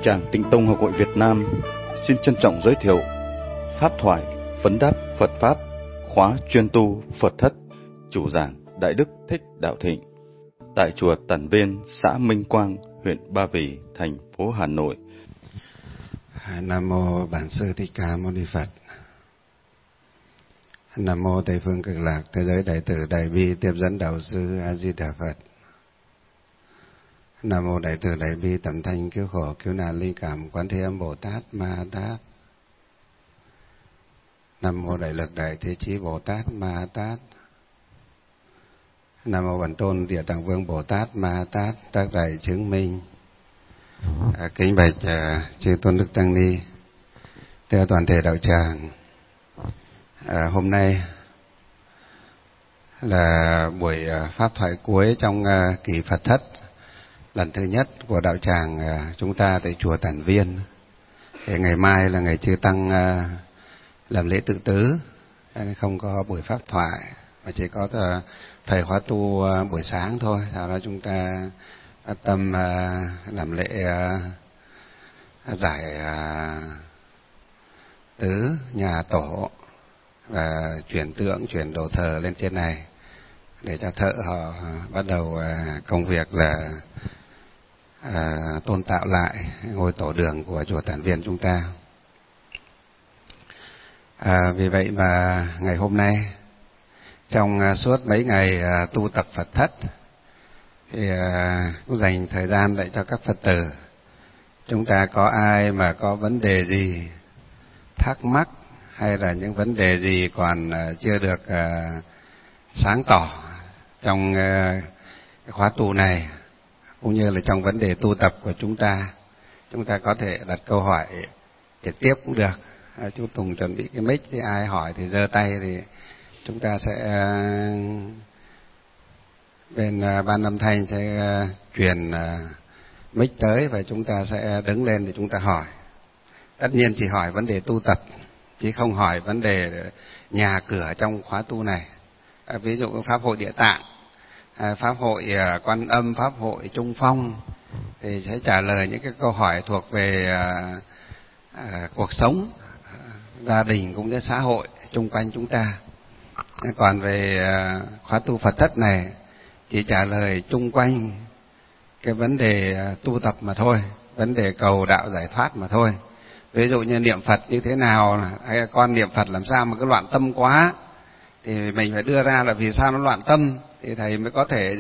tràng Tịnh Tông Học hội Việt Nam xin trân trọng giới thiệu Pháp thoại vấn đáp Phật Pháp khóa chuyên tu Phật thất, chủ giảng Đại Đức Thích Đạo Thịnh tại chùa Tản Viên, xã Minh Quang, huyện Ba Vì, thành phố Hà Nội. Nam mô Bản Sư Thích Ca Mâu Ni Phật. Nam mô Tây Phương Cực Lạc Thế Giới Đại Từ Đại Bi Tiếp Dẫn Đạo Sư A Di Đà Phật. Nam mô Đại Từ Đại Bi Tầm Thanh Cứu Khổ Cứu Nạn Linh Cảm Quán Thế Âm Bồ Tát Ma Tát. Nam mô Đại Lực Đại Thế Chí Bồ Tát Ma Tát. Nam mô Bản Tôn Địa Tạng Vương Bồ Tát Ma Tát tác đại chứng minh. Kính bạch chư tôn đức tăng ni, theo toàn thể đạo tràng. Hôm nay là buổi pháp thoại cuối trong kỳ Phật thất lần thứ nhất của đạo tràng chúng ta tại chùa Tản Viên. Thì ngày mai là ngày chư tăng làm lễ tự tứ, không có buổi pháp thoại mà chỉ có thầy khóa tu buổi sáng thôi. Sau đó chúng ta tâm làm lễ giải tứ nhà tổ và chuyển tượng, chuyển đồ thờ lên trên này để cho thợ họ bắt đầu công việc là tôn tạo lại ngôi tổ đường của chùa Tản Viên chúng ta. Vì vậy mà ngày hôm nay trong suốt mấy ngày tu tập Phật thất thì cũng dành thời gian để cho các Phật tử chúng ta có ai mà có vấn đề gì thắc mắc hay là những vấn đề gì còn chưa được sáng tỏ trong cái khóa tu này, cũng như là trong vấn đề tu tập của chúng ta có thể đặt câu hỏi trực tiếp cũng được. Chú Tùng chuẩn bị cái mic, thì ai hỏi thì giơ tay, thì chúng ta sẽ bên ban âm thanh sẽ truyền mic tới và chúng ta sẽ đứng lên để chúng ta hỏi. Tất nhiên chỉ hỏi vấn đề tu tập, chứ không hỏi vấn đề nhà cửa trong khóa tu này. Ví dụ Pháp hội Địa Tạng, Pháp hội Quan Âm, Pháp hội Trung Phong thì sẽ trả lời những cái câu hỏi thuộc về cuộc sống, gia đình cũng như xã hội chung quanh chúng ta. Còn về khóa tu Phật thất này chỉ trả lời chung quanh cái vấn đề tu tập mà thôi, vấn đề cầu đạo giải thoát mà thôi. Ví dụ như niệm Phật như thế nào, hay con niệm Phật làm sao mà cứ loạn tâm quá, thì mình phải đưa ra là vì sao nó loạn tâm, thì thầy mới có thể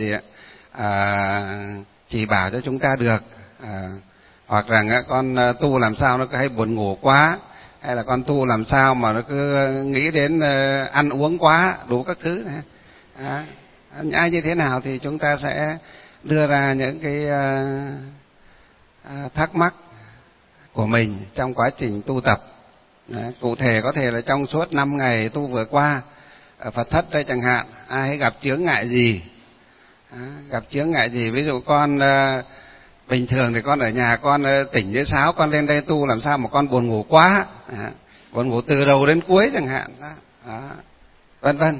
chỉ bảo cho chúng ta được. Hoặc là con tu làm sao nó cứ hay buồn ngủ quá, hay là con tu làm sao mà nó cứ nghĩ đến ăn uống quá, đủ các thứ này. Ai như thế nào thì chúng ta sẽ đưa ra những cái thắc mắc của mình trong quá trình tu tập. Cụ thể có thể là trong suốt 5 ngày tu vừa qua ở Phật thất đây chẳng hạn, ai gặp chướng ngại gì, gặp chướng ngại gì. Ví dụ con bình thường thì con ở nhà con tỉnh với sáo, con lên đây tu làm sao mà con buồn ngủ quá, buồn ngủ từ đầu đến cuối chẳng hạn, vân vân.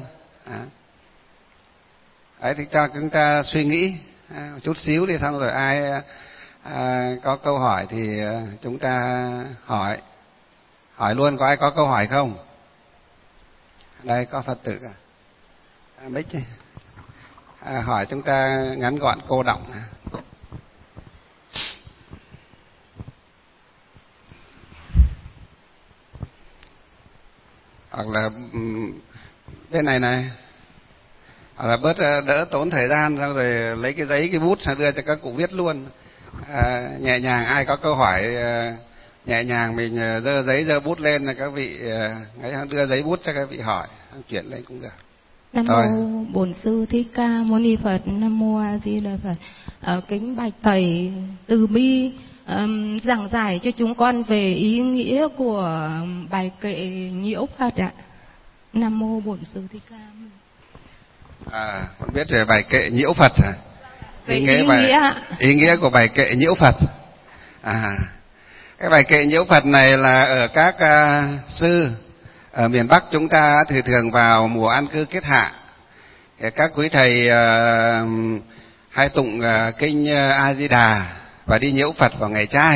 Đấy thì cho chúng ta suy nghĩ chút xíu đi, xong rồi ai có câu hỏi thì chúng ta hỏi luôn. Có ai có câu hỏi không? Đây có Phật tử mic hỏi chúng ta ngắn gọn cô đọng. Hoặc là bên này hoặc là bớt đỡ tốn thời gian, xong rồi lấy cái giấy cái bút sang đưa cho các cụ viết luôn. Nhẹ nhàng, ai có câu hỏi nhẹ nhàng mình giơ giấy giơ bút lên là các vị đưa giấy bút cho các vị hỏi, chuyển lên cũng được. Nam mô Bổn Sư Thích Ca Mâu Ni Phật. Nam mô A Di Đà Phật. Kính bạch thầy từ bi giảng giải cho chúng con về ý nghĩa của bài kệ Nhiễu Phật ạ. Nam mô Bổn Sư Thích Ca. Con biết về bài kệ Nhiễu Phật à? Ý nghĩa của bài kệ Nhiễu Phật. Cái bài kệ Nhiễu Phật này là ở các sư ở miền Bắc chúng ta thì thường vào mùa an cư kết hạ, các quý thầy hay tụng kinh A Di Đà và đi nhiễu Phật vào ngày trai.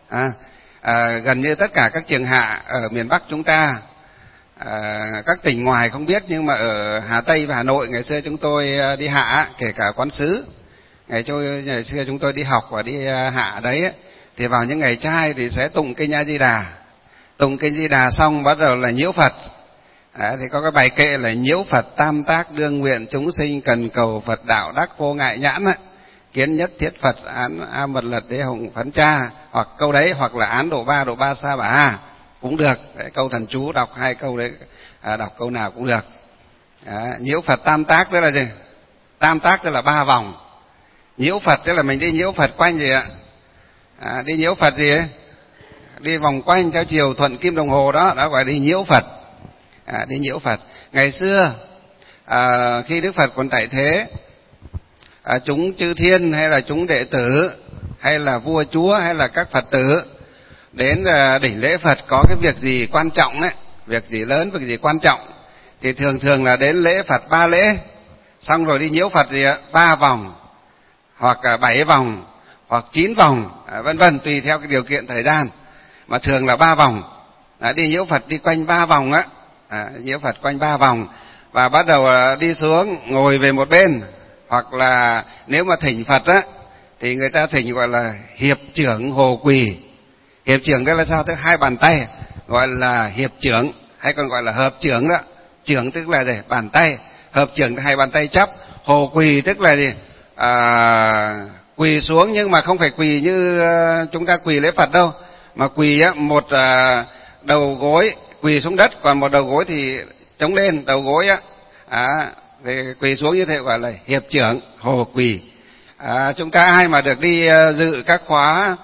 Gần như tất cả các trường hạ ở miền Bắc chúng ta, các tỉnh ngoài không biết, nhưng mà ở Hà Tây và Hà Nội ngày xưa chúng tôi đi hạ, kể cả Quán Sứ, ngày xưa chúng tôi đi học và đi hạ đấy, thì vào những ngày trai thì sẽ tụng kinh A Di Đà. Tụng kinh Di Đà xong bắt đầu là nhiễu Phật. Thì có cái bài kệ là nhiễu Phật tam tác đương nguyện chúng sinh cần cầu Phật đạo đắc vô ngại nhãn ấy. Kiến nhất thiết Phật án a mật lật đế hồng phấn cha, hoặc câu đấy, hoặc là án độ ba sa bà ha cũng được. Đấy, câu thần chú đọc 2 câu đấy, đọc câu nào cũng được. Nhiễu Phật tam tác tức là gì? Tam tác tức là 3 vòng. Nhiễu Phật tức là mình đi nhiễu Phật quanh gì ạ? Đi nhiễu Phật gì ấy? Đi vòng quanh theo chiều thuận kim đồng hồ đó, đó gọi là đi nhiễu Phật. Đi nhiễu Phật. Ngày xưa khi Đức Phật còn tại thế, chúng chư thiên hay là chúng đệ tử hay là vua chúa hay là các Phật tử đến đỉnh lễ Phật, có cái việc gì quan trọng ấy, việc gì lớn, việc gì quan trọng, thì thường là đến lễ Phật 3 lễ, xong rồi đi nhiễu Phật gì ạ? 3 vòng, hoặc 7 vòng, hoặc 9 vòng, vân vân, tùy theo cái điều kiện thời gian, mà thường là 3 vòng. Đi nhiễu Phật đi quanh 3 vòng á, nhiễu Phật quanh 3 vòng, và bắt đầu đi xuống ngồi về một bên, hoặc là nếu mà thỉnh Phật á thì người ta thỉnh gọi là hiệp trưởng hồ quỳ. Hiệp trưởng đây là sao? Tức 2 bàn tay, gọi là hiệp trưởng, hay còn gọi là hợp trưởng đó. Trưởng tức là gì? Bàn tay, hợp trưởng 2 bàn tay chắp. Hồ quỳ tức là gì? Quỳ xuống, nhưng mà không phải quỳ như chúng ta quỳ lễ Phật đâu, mà quỳ á, một đầu gối quỳ xuống đất, còn một đầu gối thì chống lên, đầu gối á, thì quỳ xuống như thế gọi là hiệp trưởng hồ quỳ. Chúng ta ai mà được đi dự các khóa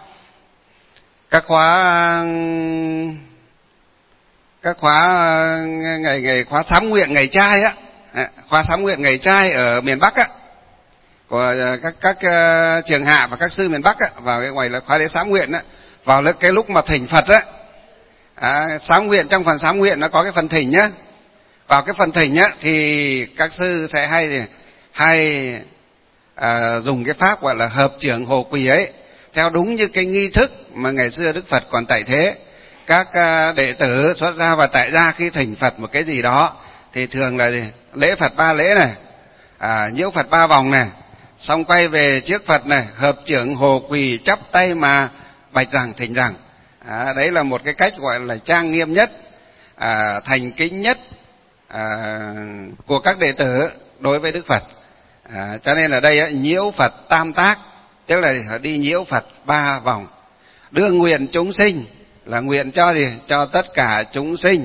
ngày khóa sám nguyện ngày trai á, khóa sám nguyện ngày trai ở miền Bắc á, của các trường hạ và các sư miền Bắc á, vào cái ngoài là khóa lễ sám nguyện á, vào cái lúc mà thỉnh Phật á, sám nguyện, trong phần sám nguyện nó có cái phần thỉnh nhá. Vào cái phần thỉnh á thì các sư sẽ hay dùng cái pháp gọi là hợp trưởng hồ quỳ ấy, theo đúng như cái nghi thức mà ngày xưa Đức Phật còn tại thế, các đệ tử xuất gia và tại gia khi thỉnh Phật một cái gì đó thì thường là gì? Lễ Phật 3 lễ này, nhiễu Phật 3 vòng này, xong quay về trước Phật này, hợp trưởng hồ quỳ chắp tay mà bạch rằng thỉnh rằng. Đấy là một cái cách gọi là trang nghiêm nhất, thành kính nhất của các đệ tử đối với Đức Phật. Cho nên là đây nhiễu Phật tam tác, tức là đi nhiễu Phật 3 vòng. Đương nguyện chúng sinh là nguyện cho gì? Cho tất cả chúng sinh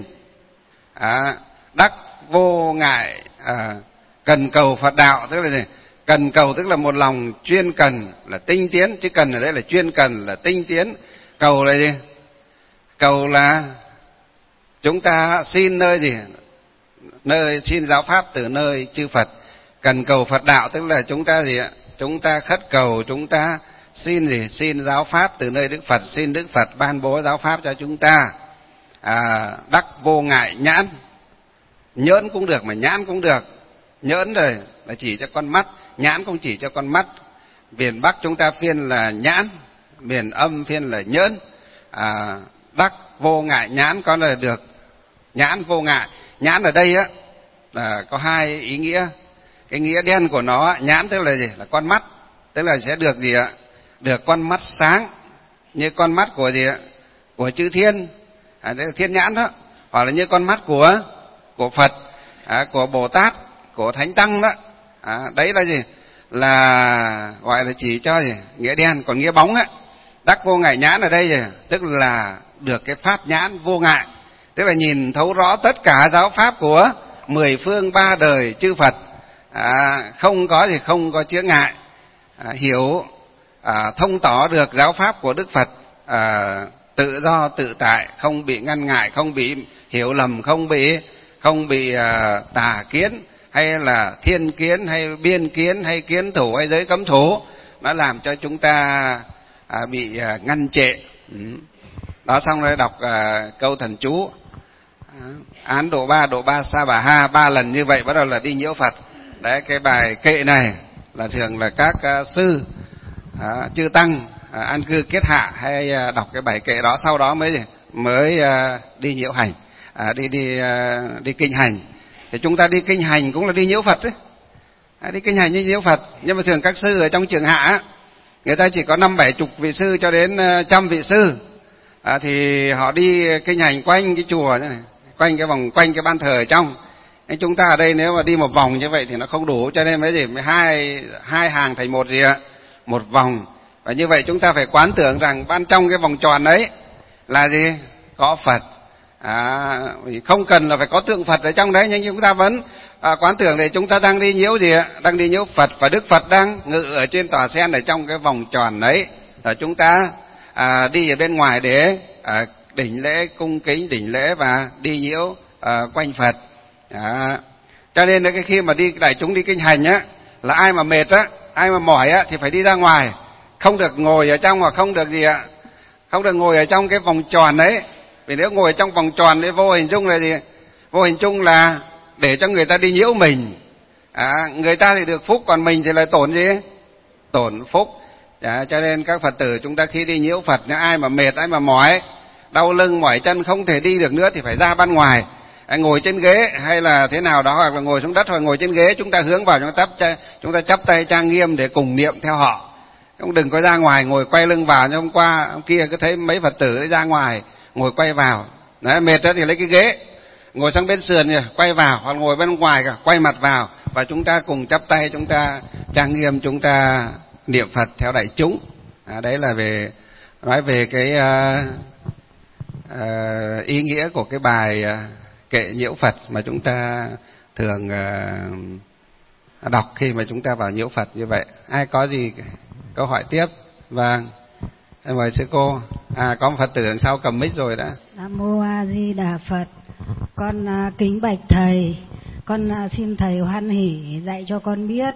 đắc vô ngại cần cầu Phật đạo, tức là gì? Cần cầu tức là một lòng chuyên cần, là tinh tiến, chứ cần ở đây là chuyên cần, là tinh tiến. Cầu là gì? Cầu là chúng ta xin nơi gì? Nơi xin giáo pháp từ nơi chư Phật. Cần cầu Phật đạo tức là chúng ta gì ạ? Chúng ta khất cầu, chúng ta xin gì? Xin giáo pháp từ nơi Đức Phật, xin Đức Phật ban bố giáo pháp cho chúng ta. Đắc vô ngại nhãn, nhỡn cũng được mà nhãn cũng được. Nhỡn rồi là chỉ cho con mắt, nhãn cũng chỉ cho con mắt. Miền Bắc chúng ta phiên là nhãn, miền Âm phiên là nhỡn. Đắc vô ngại nhãn có là được. Nhãn vô ngại, nhãn ở đây á là có 2 ý nghĩa. Cái nghĩa đen của nó, nhãn tức là gì? Là con mắt, tức là sẽ được gì ạ? Được con mắt sáng, như con mắt của gì ạ? Của chư thiên, đấy là thiên nhãn đó. Hoặc là như con mắt của Phật, của Bồ Tát, của Thánh Tăng đó. Đấy là gì? Là gọi là chỉ cho gì? Nghĩa đen. Còn nghĩa bóng á, đắc vô ngại nhãn ở đây gì? Tức là được cái pháp nhãn vô ngại, tức là nhìn thấu rõ tất cả giáo pháp của 10 phương 3 đời chư Phật, không có gì, không có chướng ngại, hiểu thông tỏ được giáo pháp của Đức Phật tự do tự tại, không bị ngăn ngại, không bị hiểu lầm, không bị tà kiến hay là thiên kiến hay biên kiến hay kiến thủ hay giới cấm thủ, nó làm cho chúng ta bị ngăn trệ. Đó, xong rồi đọc câu thần chú án độ ba sa bà ha 3 lần như vậy, bắt đầu là đi nhiễu Phật. Đấy, cái bài kệ này là thường là các sư chư tăng an cư kiết hạ hay đọc cái bài kệ đó, sau đó mới đi nhiễu hành, đi kinh hành. Thì chúng ta đi kinh hành cũng là đi nhiễu Phật đấy. Đi kinh hành như nhiễu Phật. Nhưng mà thường các sư ở trong trường hạ người ta chỉ có 50-70 vị sư cho đến 100 vị sư, thì họ đi kinh hành quanh cái chùa này, quanh cái vòng, quanh cái ban thờ ở trong. Nên chúng ta ở đây nếu mà đi một vòng như vậy thì nó không đủ, cho nên mới hai hàng thành một gì ạ, một vòng. Và như vậy chúng ta phải quán tưởng rằng ban trong cái vòng tròn đấy là gì, có Phật. Không cần là phải có tượng Phật ở trong đấy, nhưng chúng ta vẫn quán tưởng để chúng ta đang đi nhiễu gì ạ, đang đi nhiễu Phật, và Đức Phật đang ngự ở trên tòa sen ở trong cái vòng tròn đấy. Và chúng ta đi ở bên ngoài để đỉnh lễ, cung kính đỉnh lễ và đi nhiễu quanh Phật. Cho nên cái khi mà đại chúng đi kinh hành á, là ai mà mệt á, ai mà mỏi á thì phải đi ra ngoài, không được ngồi ở trong, hoặc không được gì ạ, không được ngồi ở trong cái vòng tròn đấy. Vì nếu ngồi ở trong vòng tròn thì vô hình chung là gì, vô hình chung là để cho người ta đi nhiễu mình. Người ta thì được phúc, còn mình thì lại tổn gì, tổn phúc. Cho nên các Phật tử chúng ta khi đi nhiễu Phật, nếu ai mà mệt, ai mà mỏi, đau lưng mỏi chân không thể đi được nữa thì phải ra ban ngoài, ngồi trên ghế hay là thế nào đó, hoặc là ngồi xuống đất hoặc ngồi trên ghế, chúng ta hướng vào, chúng ta chắp tay trang nghiêm để cùng niệm theo họ. Không đừng có ra ngoài ngồi quay lưng vào. Như hôm qua hôm kia cứ thấy mấy Phật tử ra ngoài ngồi quay vào. Đấy, mệt đó thì lấy cái ghế ngồi sang bên sườn rồi quay vào, hoặc ngồi bên ngoài cả quay mặt vào, và chúng ta cùng chắp tay, chúng ta trang nghiêm, chúng ta niệm Phật theo đại chúng. Đấy là nói về cái ý nghĩa của cái bài kệ nhiễu Phật mà chúng ta thường đọc khi mà chúng ta vào nhiễu Phật như vậy. Ai có gì câu hỏi tiếp? Vâng, em mời sư cô. Có một Phật tử đằng sau cầm mic rồi đã. Nam mô A Di Đà Phật. Con kính bạch thầy, con xin thầy hoan hỷ dạy cho con biết.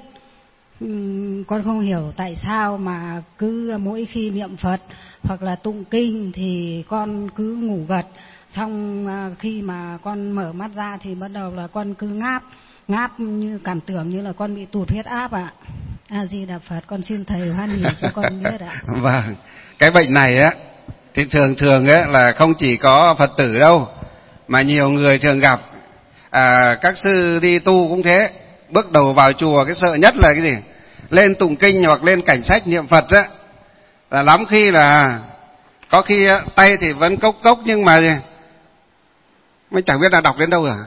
Con không hiểu tại sao mà cứ mỗi khi niệm Phật hoặc là tụng kinh thì con cứ ngủ gật, xong khi mà con mở mắt ra thì bắt đầu là con cứ ngáp như cảm tưởng như là con bị tụt huyết áp ạ. A Di Đà Phật, con xin thầy hoan hỷ cho con biết ạ. Vâng, cái bệnh này á thì thường á là không chỉ có Phật tử đâu, mà nhiều người thường gặp. Các sư đi tu cũng thế, bước đầu vào chùa cái sợ nhất là cái gì, lên tụng kinh hoặc lên cảnh sách niệm Phật á, là lắm khi là có khi á, tay thì vẫn cốc nhưng mà gì, mới chẳng biết là đọc đến đâu rồi.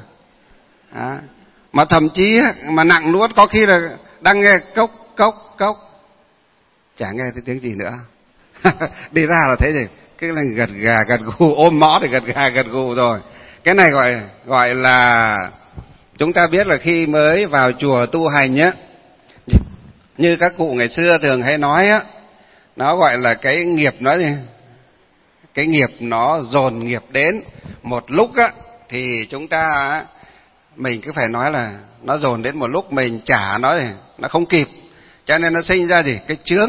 Mà thậm chí mà nặng nuốt, có khi là đang nghe cốc chả nghe thấy tiếng gì nữa. Đi ra là thấy gì, cái là gật gà gật gù, ôm mõ để gật gà gật gù rồi. Cái này gọi là chúng ta biết là khi mới vào chùa tu hành nhé, như các cụ ngày xưa thường hay nói á, nó gọi là cái nghiệp, nói gì, cái nghiệp nó dồn nghiệp đến một lúc á, thì chúng ta mình cứ phải nói là nó dồn đến một lúc mình trả nó không kịp, cho nên nó sinh ra gì, cái chướng.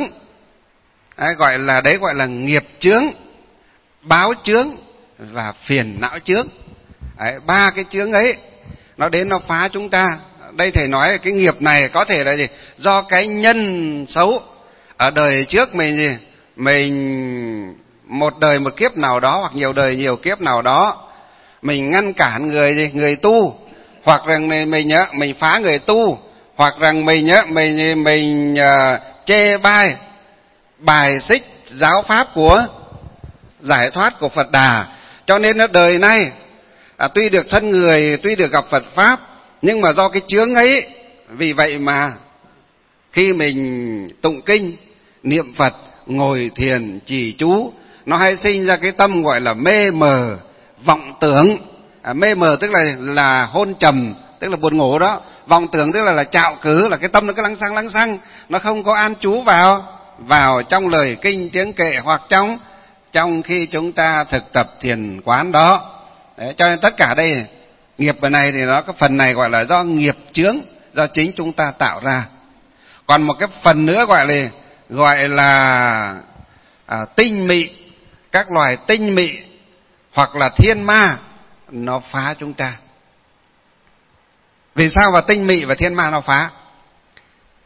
Gọi là nghiệp chướng, báo chướng và phiền não chướng. Ba cái chướng ấy nó đến nó phá chúng ta. Đây thầy nói cái nghiệp này có thể là gì, do cái nhân xấu ở đời trước mình gì, mình một đời một kiếp nào đó, hoặc nhiều đời nhiều kiếp nào đó mình ngăn cản người tu, hoặc rằng mình phá người tu, hoặc rằng mình chê bai bài xích giáo pháp của giải thoát của Phật Đà. Cho nên đời này tuy được thân người, tuy được gặp Phật pháp, nhưng mà do cái chướng ấy, vì vậy mà khi mình tụng kinh, niệm Phật, ngồi thiền, trì chú, nó hay sinh ra cái tâm gọi là mê mờ, vọng tưởng. Mê mờ tức là hôn trầm, tức là buồn ngủ đó. Vọng tưởng tức là trạo cử, là cái tâm nó cứ lăng xăng, nó không có an trú vào trong lời kinh tiếng kệ, hoặc trong khi chúng ta thực tập thiền quán đó. Đấy, cho nên tất cả đây nghiệp này thì nó cái phần này gọi là do nghiệp chướng, do chính chúng ta tạo ra. Còn một cái phần nữa gọi là tinh mị, các loài tinh mị hoặc là thiên ma nó phá chúng ta. Vì sao mà tinh mị và thiên ma nó phá?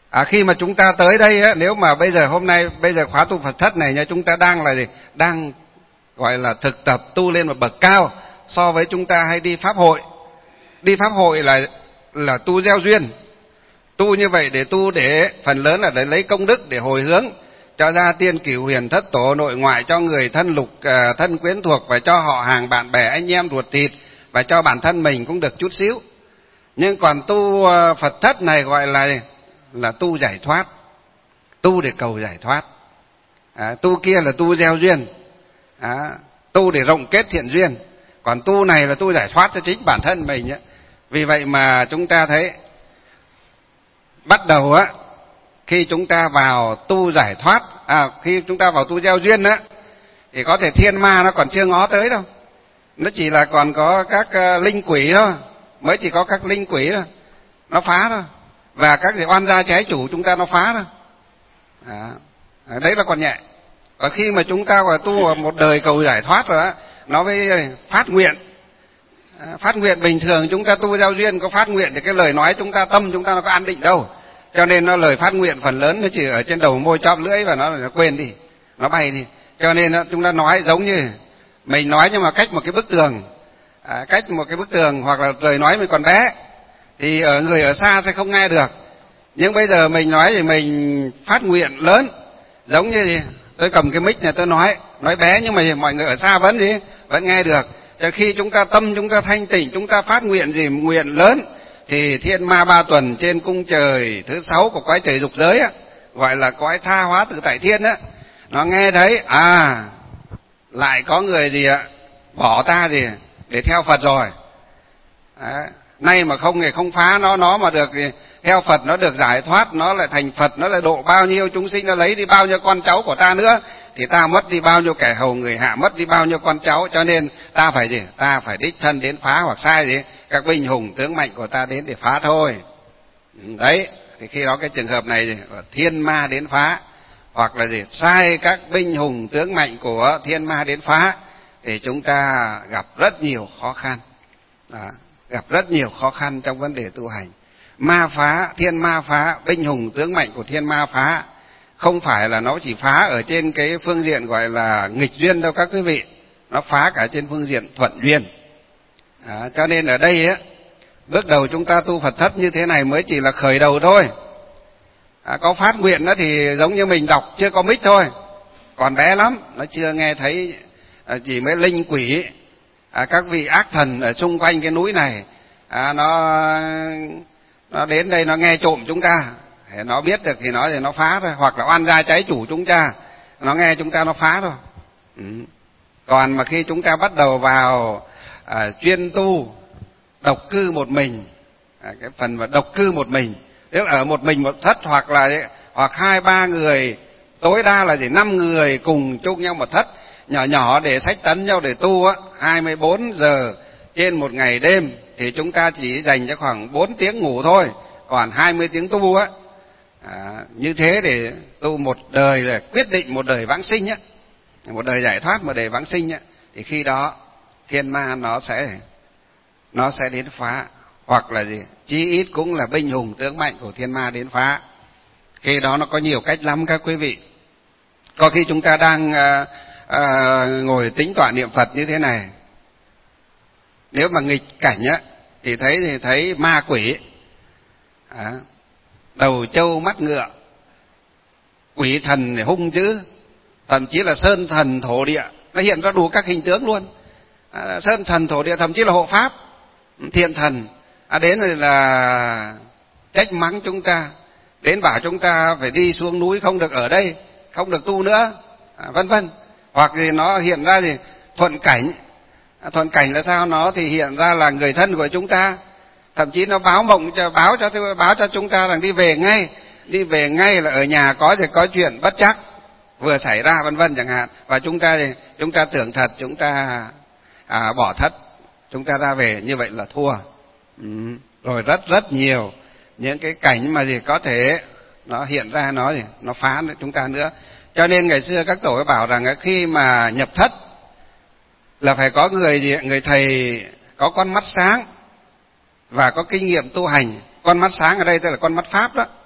Khi mà chúng ta tới đây á, nếu mà bây giờ khóa tu Phật thất này nha, chúng ta đang là gì? Đang gọi là thực tập tu lên một bậc cao so với chúng ta hay đi pháp hội. Đi pháp hội là tu gieo duyên. Tu như vậy để tu để phần lớn là để lấy công đức, để hồi hướng cho gia tiên cửu huyền thất tổ nội ngoại, cho người thân lục thân quyến thuộc, và cho họ hàng bạn bè anh em ruột thịt, và cho bản thân mình cũng được chút xíu. Nhưng còn tu Phật thất này gọi là tu giải thoát, tu để cầu giải thoát. Tu kia là tu gieo duyên, tu để rộng kết thiện duyên. Còn tu này là tu giải thoát cho chính bản thân mình ấy. Vì vậy mà chúng ta thấy bắt đầu á, khi chúng ta vào tu giải thoát, khi chúng ta vào tu gieo duyên á, thì có thể thiên ma nó còn chưa ngó tới đâu, nó chỉ là còn có các linh quỷ thôi, mới chỉ có các linh quỷ thôi, nó phá thôi, và các cái oan gia trái chủ chúng ta nó phá thôi. Đấy là còn nhẹ. Và khi mà chúng ta tu một đời cầu giải thoát rồi á, nó mới phát nguyện. Phát nguyện bình thường chúng ta tu giao duyên có phát nguyện thì cái lời nói chúng ta, tâm chúng ta nó có an định đâu. Cho nên nó lời phát nguyện phần lớn nó chỉ ở trên đầu môi chóp lưỡi, và nó quên đi, nó bay đi. Cho nên chúng ta nói giống như mình nói nhưng mà cách một cái bức tường, hoặc là lời nói mình còn bé thì người ở xa sẽ không nghe được. Nhưng bây giờ mình nói thì mình phát nguyện lớn, giống như tôi cầm cái mic này tôi nói bé nhưng mà mọi người ở xa vẫn nghe được. Cho khi chúng ta tâm chúng ta thanh tịnh, chúng ta phát nguyện nguyện lớn, thì thiên ma ba tuần trên cung trời thứ 6 của cõi trời dục giới á, gọi là cõi tha hóa tự tại thiên á, nó nghe thấy lại có người bỏ ta để theo Phật rồi. Nay mà không phá nó mà được theo Phật, nó được giải thoát, nó lại thành Phật, nó lại độ bao nhiêu chúng sinh, nó lấy đi bao nhiêu con cháu của ta nữa, thì ta mất đi bao nhiêu kẻ hầu người hạ, mất đi bao nhiêu con cháu. Cho nên ta phải đích thân đến phá, hoặc sai các binh hùng tướng mạnh của ta đến để phá thôi. Đấy, thì khi đó cái trường hợp này thiên ma đến phá, hoặc là sai các binh hùng tướng mạnh của thiên ma đến phá, thì chúng ta gặp rất nhiều khó khăn. Gặp rất nhiều khó khăn trong vấn đề tu hành. Ma phá, thiên ma phá, binh hùng tướng mạnh của thiên ma phá, không phải là nó chỉ phá ở trên cái phương diện gọi là nghịch duyên đâu các quý vị, nó phá cả trên phương diện thuận duyên. Cho nên ở đây á, bước đầu chúng ta tu Phật thất như thế này mới chỉ là khởi đầu thôi. Có phát nguyện đó thì giống như mình đọc chưa có mic thôi, còn bé lắm, nó chưa nghe thấy, chỉ mấy linh quỷ, các vị ác thần ở xung quanh cái núi này, nó đến đây nó nghe trộm chúng ta, nó biết được thì nó phá thôi, hoặc là oan gia trái chủ chúng ta, nó nghe chúng ta nó phá thôi. Còn mà khi chúng ta bắt đầu vào chuyên tu độc cư một mình, cái phần mà độc cư một mình, tức là ở một mình một thất, hoặc 2-3 người, tối đa là 5 người cùng chung nhau một thất nhỏ để xách tấn nhau để tu á, 24 giờ trên một ngày đêm, thì chúng ta chỉ dành cho khoảng 4 tiếng ngủ thôi, còn 20 tiếng tu á. Như thế để tu một đời, là quyết định một đời vãng sinh á, một đời giải thoát, một đời vãng sinh á, thì khi đó thiên ma nó sẽ đến phá, hoặc là chí ít cũng là binh hùng tướng mạnh của thiên ma đến phá. Khi đó nó có nhiều cách lắm các quý vị. Có khi chúng ta đang ngồi tính tọa niệm Phật như thế này, nếu mà nghịch cảnh á thì thấy ma quỷ, đầu trâu mắt ngựa, quỷ thần hung dữ, thậm chí là sơn thần thổ địa, nó hiện ra đủ các hình tướng luôn. Sơn thần thổ địa, thậm chí là hộ pháp, thiện thần đến rồi là trách mắng chúng ta, đến bảo chúng ta phải đi xuống núi, không được ở đây, không được tu nữa, vân vân. Hoặc thì nó hiện ra thuận cảnh. Thuận cảnh là sao? Nó thì hiện ra là người thân của chúng ta, thậm chí nó báo cho chúng ta rằng đi về ngay là ở nhà có chuyện bất chắc vừa xảy ra, vân vân chẳng hạn. Và chúng ta tưởng thật, chúng ta bỏ thất, chúng ta ra về, như vậy là thua. Rồi rất nhiều những cái cảnh mà có thể nó hiện ra, nó phá chúng ta nữa. Cho nên ngày xưa các tổ bảo rằng khi mà nhập thất là phải có người thầy có con mắt sáng và có kinh nghiệm tu hành. Con mắt sáng ở đây tức là con mắt pháp đó,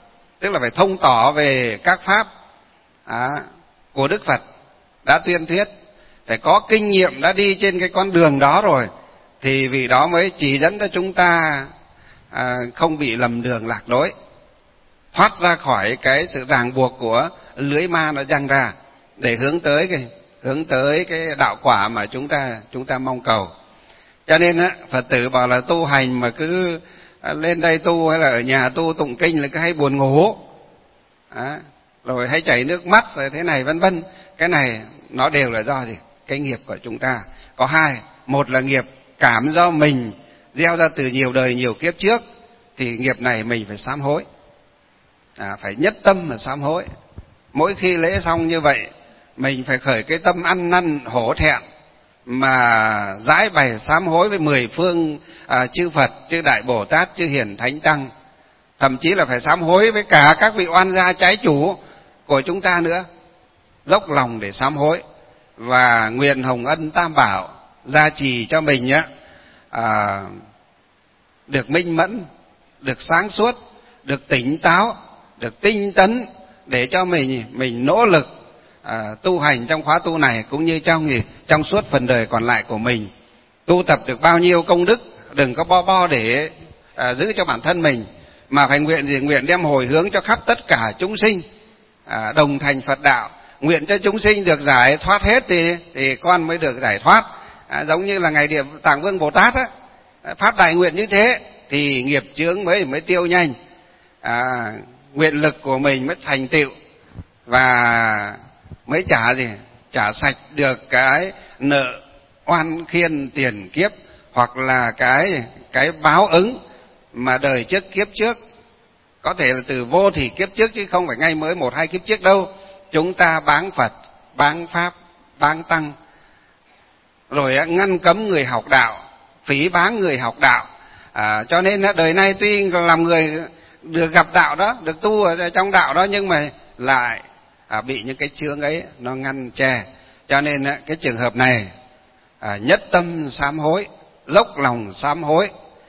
tức là phải thông tỏ về các pháp của Đức Phật đã tuyên thuyết, phải có kinh nghiệm đã đi trên cái con đường đó rồi thì vị đó mới chỉ dẫn cho chúng ta không bị lầm đường lạc lối, thoát ra khỏi cái sự ràng buộc của lưới ma nó giăng ra, để hướng tới cái đạo quả mà chúng ta mong cầu. Cho nên Phật tử bảo là tu hành mà cứ lên đây tu hay là ở nhà tu tụng kinh là cứ hay buồn ngủ, rồi hay chảy nước mắt rồi thế này vân vân. Cái này nó đều là do gì? Cái nghiệp của chúng ta có hai. Một là nghiệp cảm do mình gieo ra từ nhiều đời nhiều kiếp trước, thì nghiệp này mình phải sám hối, phải nhất tâm mà sám hối. Mỗi khi lễ xong như vậy mình phải khởi cái tâm ăn năn hổ thẹn mà giải bày sám hối với 10 phương chư Phật, chư Đại Bồ Tát, chư Hiền Thánh Tăng, thậm chí là phải sám hối với cả các vị oan gia trái chủ của chúng ta nữa, dốc lòng để sám hối. Và nguyện hồng ân Tam Bảo gia trì cho mình được minh mẫn, được sáng suốt, được tỉnh táo, được tinh tấn, để cho mình nỗ lực tu hành trong khóa tu này, cũng như trong suốt phần đời còn lại của mình. Tu tập được bao nhiêu công đức, đừng có bo để giữ cho bản thân mình, mà phải nguyện đem hồi hướng cho khắp tất cả chúng sinh đồng thành Phật đạo. Nguyện cho chúng sinh được giải thoát hết thì con mới được giải thoát. Giống như là Ngài Địa Tạng Vương Bồ Tát phát đại nguyện như thế thì nghiệp chướng mới tiêu nhanh, nguyện lực của mình mới thành tựu, và mới trả sạch được cái nợ oan khiên tiền kiếp, hoặc là cái báo ứng mà đời trước kiếp trước, có thể là từ vô thỉ kiếp trước chứ không phải ngay mới 1-2 kiếp trước đâu. Chúng ta báng Phật, báng Pháp, báng Tăng, rồi ngăn cấm người học đạo, phỉ báng người học đạo. Cho nên đời này tuy làm người được gặp đạo đó, được tu ở trong đạo đó, nhưng mà lại bị những cái chướng ấy nó ngăn che. Cho nên cái trường hợp này nhất tâm sám hối, dốc lòng sám hối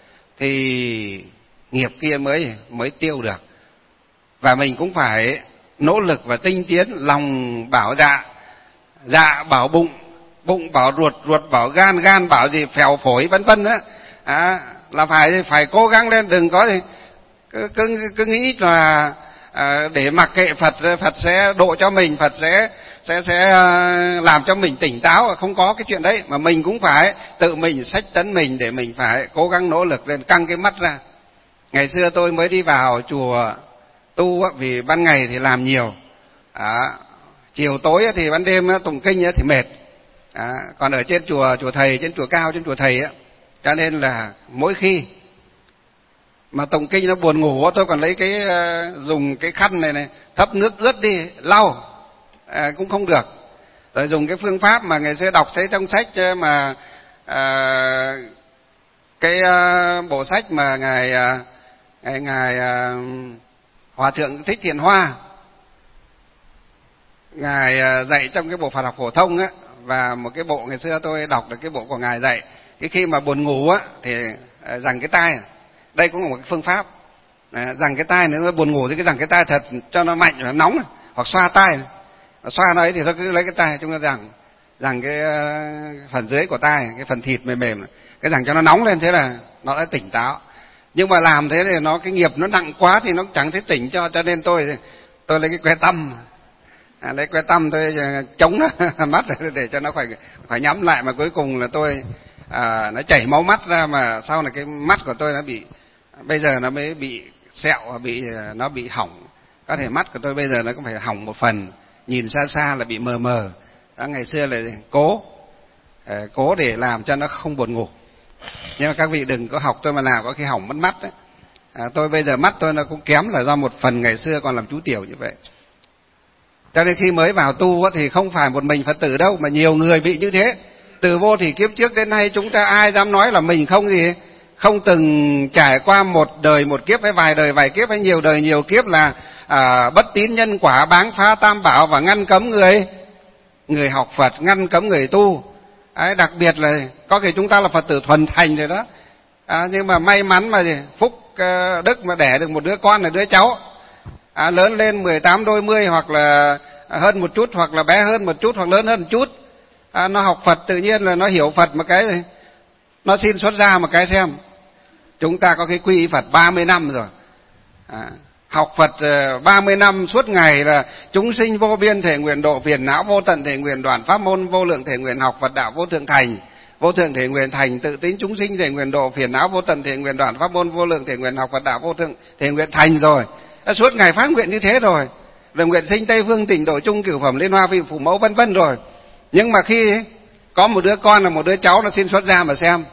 thì nghiệp kia mới tiêu được. Và mình cũng phải nỗ lực và tinh tiến, lòng bảo dạ, dạ bảo bụng, bụng bảo ruột, ruột bảo gan, gan bảo gì phèo phổi vân vân á, là phải cố gắng lên, đừng có thì cứ nghĩ là để mặc kệ Phật, Phật sẽ độ cho mình, Phật sẽ làm cho mình tỉnh táo. Không có cái chuyện đấy, mà mình cũng phải tự mình xách tấn mình để mình phải cố gắng nỗ lực lên, căng cái mắt ra. Ngày xưa tôi mới đi vào chùa tu vì ban ngày thì làm nhiều, chiều tối thì ban đêm tụng kinh thì mệt. Còn ở trên chùa thầy, trên chùa cao, trên chùa thầy cho nên là mỗi khi mà tụng kinh nó buồn ngủ, tôi còn lấy dùng cái khăn này thấm nước ướt đi lau cũng không được. Rồi dùng cái phương pháp mà ngày xưa đọc thấy trong sách mà cái bộ sách mà ngài Hòa thượng Thích Thiện Hoa ngài dạy trong cái bộ Phật học phổ thông và một cái bộ ngày xưa tôi đọc được cái bộ của ngài dạy, cái khi mà buồn ngủ thì giằng cái tai. Đây cũng là một cái phương pháp, giằng cái tai, nếu nó buồn ngủ thì cái giằng cái tai thật cho nó mạnh, nó nóng, hoặc xoa tai. Xoa nó ấy thì tôi cứ lấy cái tai chúng ta giằng cái phần dưới của tai, cái phần thịt mềm mềm, cái giằng cho nó nóng lên, thế là nó đã tỉnh táo. Nhưng mà làm thế thì cái nghiệp nó nặng quá thì nó chẳng thấy tỉnh cho nên tôi lấy cái que tăm, lấy que tăm tôi chống nó mắt để cho nó phải nhắm lại, mà cuối cùng là tôi nó chảy máu mắt ra, mà sau này cái mắt của tôi nó bị, bây giờ nó mới bị sẹo, nó bị hỏng. Có thể mắt của tôi bây giờ nó cũng phải hỏng một phần, nhìn xa xa là bị mờ mờ. Đó, ngày xưa là cố để làm cho nó không buồn ngủ. Nhưng mà các vị đừng có học tôi mà làm, có khi hỏng mất mắt đấy. Tôi bây giờ mắt tôi nó cũng kém là do một phần ngày xưa còn làm chú tiểu như vậy. Cho nên khi mới vào tu thì không phải một mình Phật tử đâu, mà nhiều người bị như thế. Từ vô thỉ kiếp trước đến nay chúng ta ai dám nói là mình không từng trải qua một đời một kiếp, hay vài đời vài kiếp, hay nhiều đời nhiều kiếp là bất tín nhân quả, báng phá Tam Bảo và ngăn cấm người học Phật, ngăn cấm người tu. Đặc biệt là có thể chúng ta là Phật tử thuần thành rồi đó, nhưng mà may mắn mà phúc đức mà đẻ được một đứa con là đứa cháu, lớn lên 18 đôi mươi, hoặc là hơn một chút, hoặc là bé hơn một chút, hoặc lớn hơn một chút. Nó học Phật tự nhiên là nó hiểu Phật một cái, nó xin xuất gia một cái xem. Chúng ta có cái quy y Phật 30 năm rồi. Học Phật 30 năm suốt ngày là chúng sinh vô biên thể nguyện độ, phiền não vô tận thể nguyện đoạn, pháp môn vô lượng thể nguyện học, Phật đạo vô thượng thành. Vô thượng thể nguyện thành, tự tính chúng sinh thể nguyện độ, phiền não vô tận thể nguyện đoạn, pháp môn vô lượng thể nguyện học, Phật đạo vô thượng thể nguyện thành rồi. Suốt ngày phát nguyện như thế rồi. Rồi nguyện sinh Tây phương tịnh độ chung cửu phẩm liên hoa vị phủ mẫu vân vân rồi. Nhưng mà khi có một đứa con là một đứa cháu nó xin xuất gia mà xem,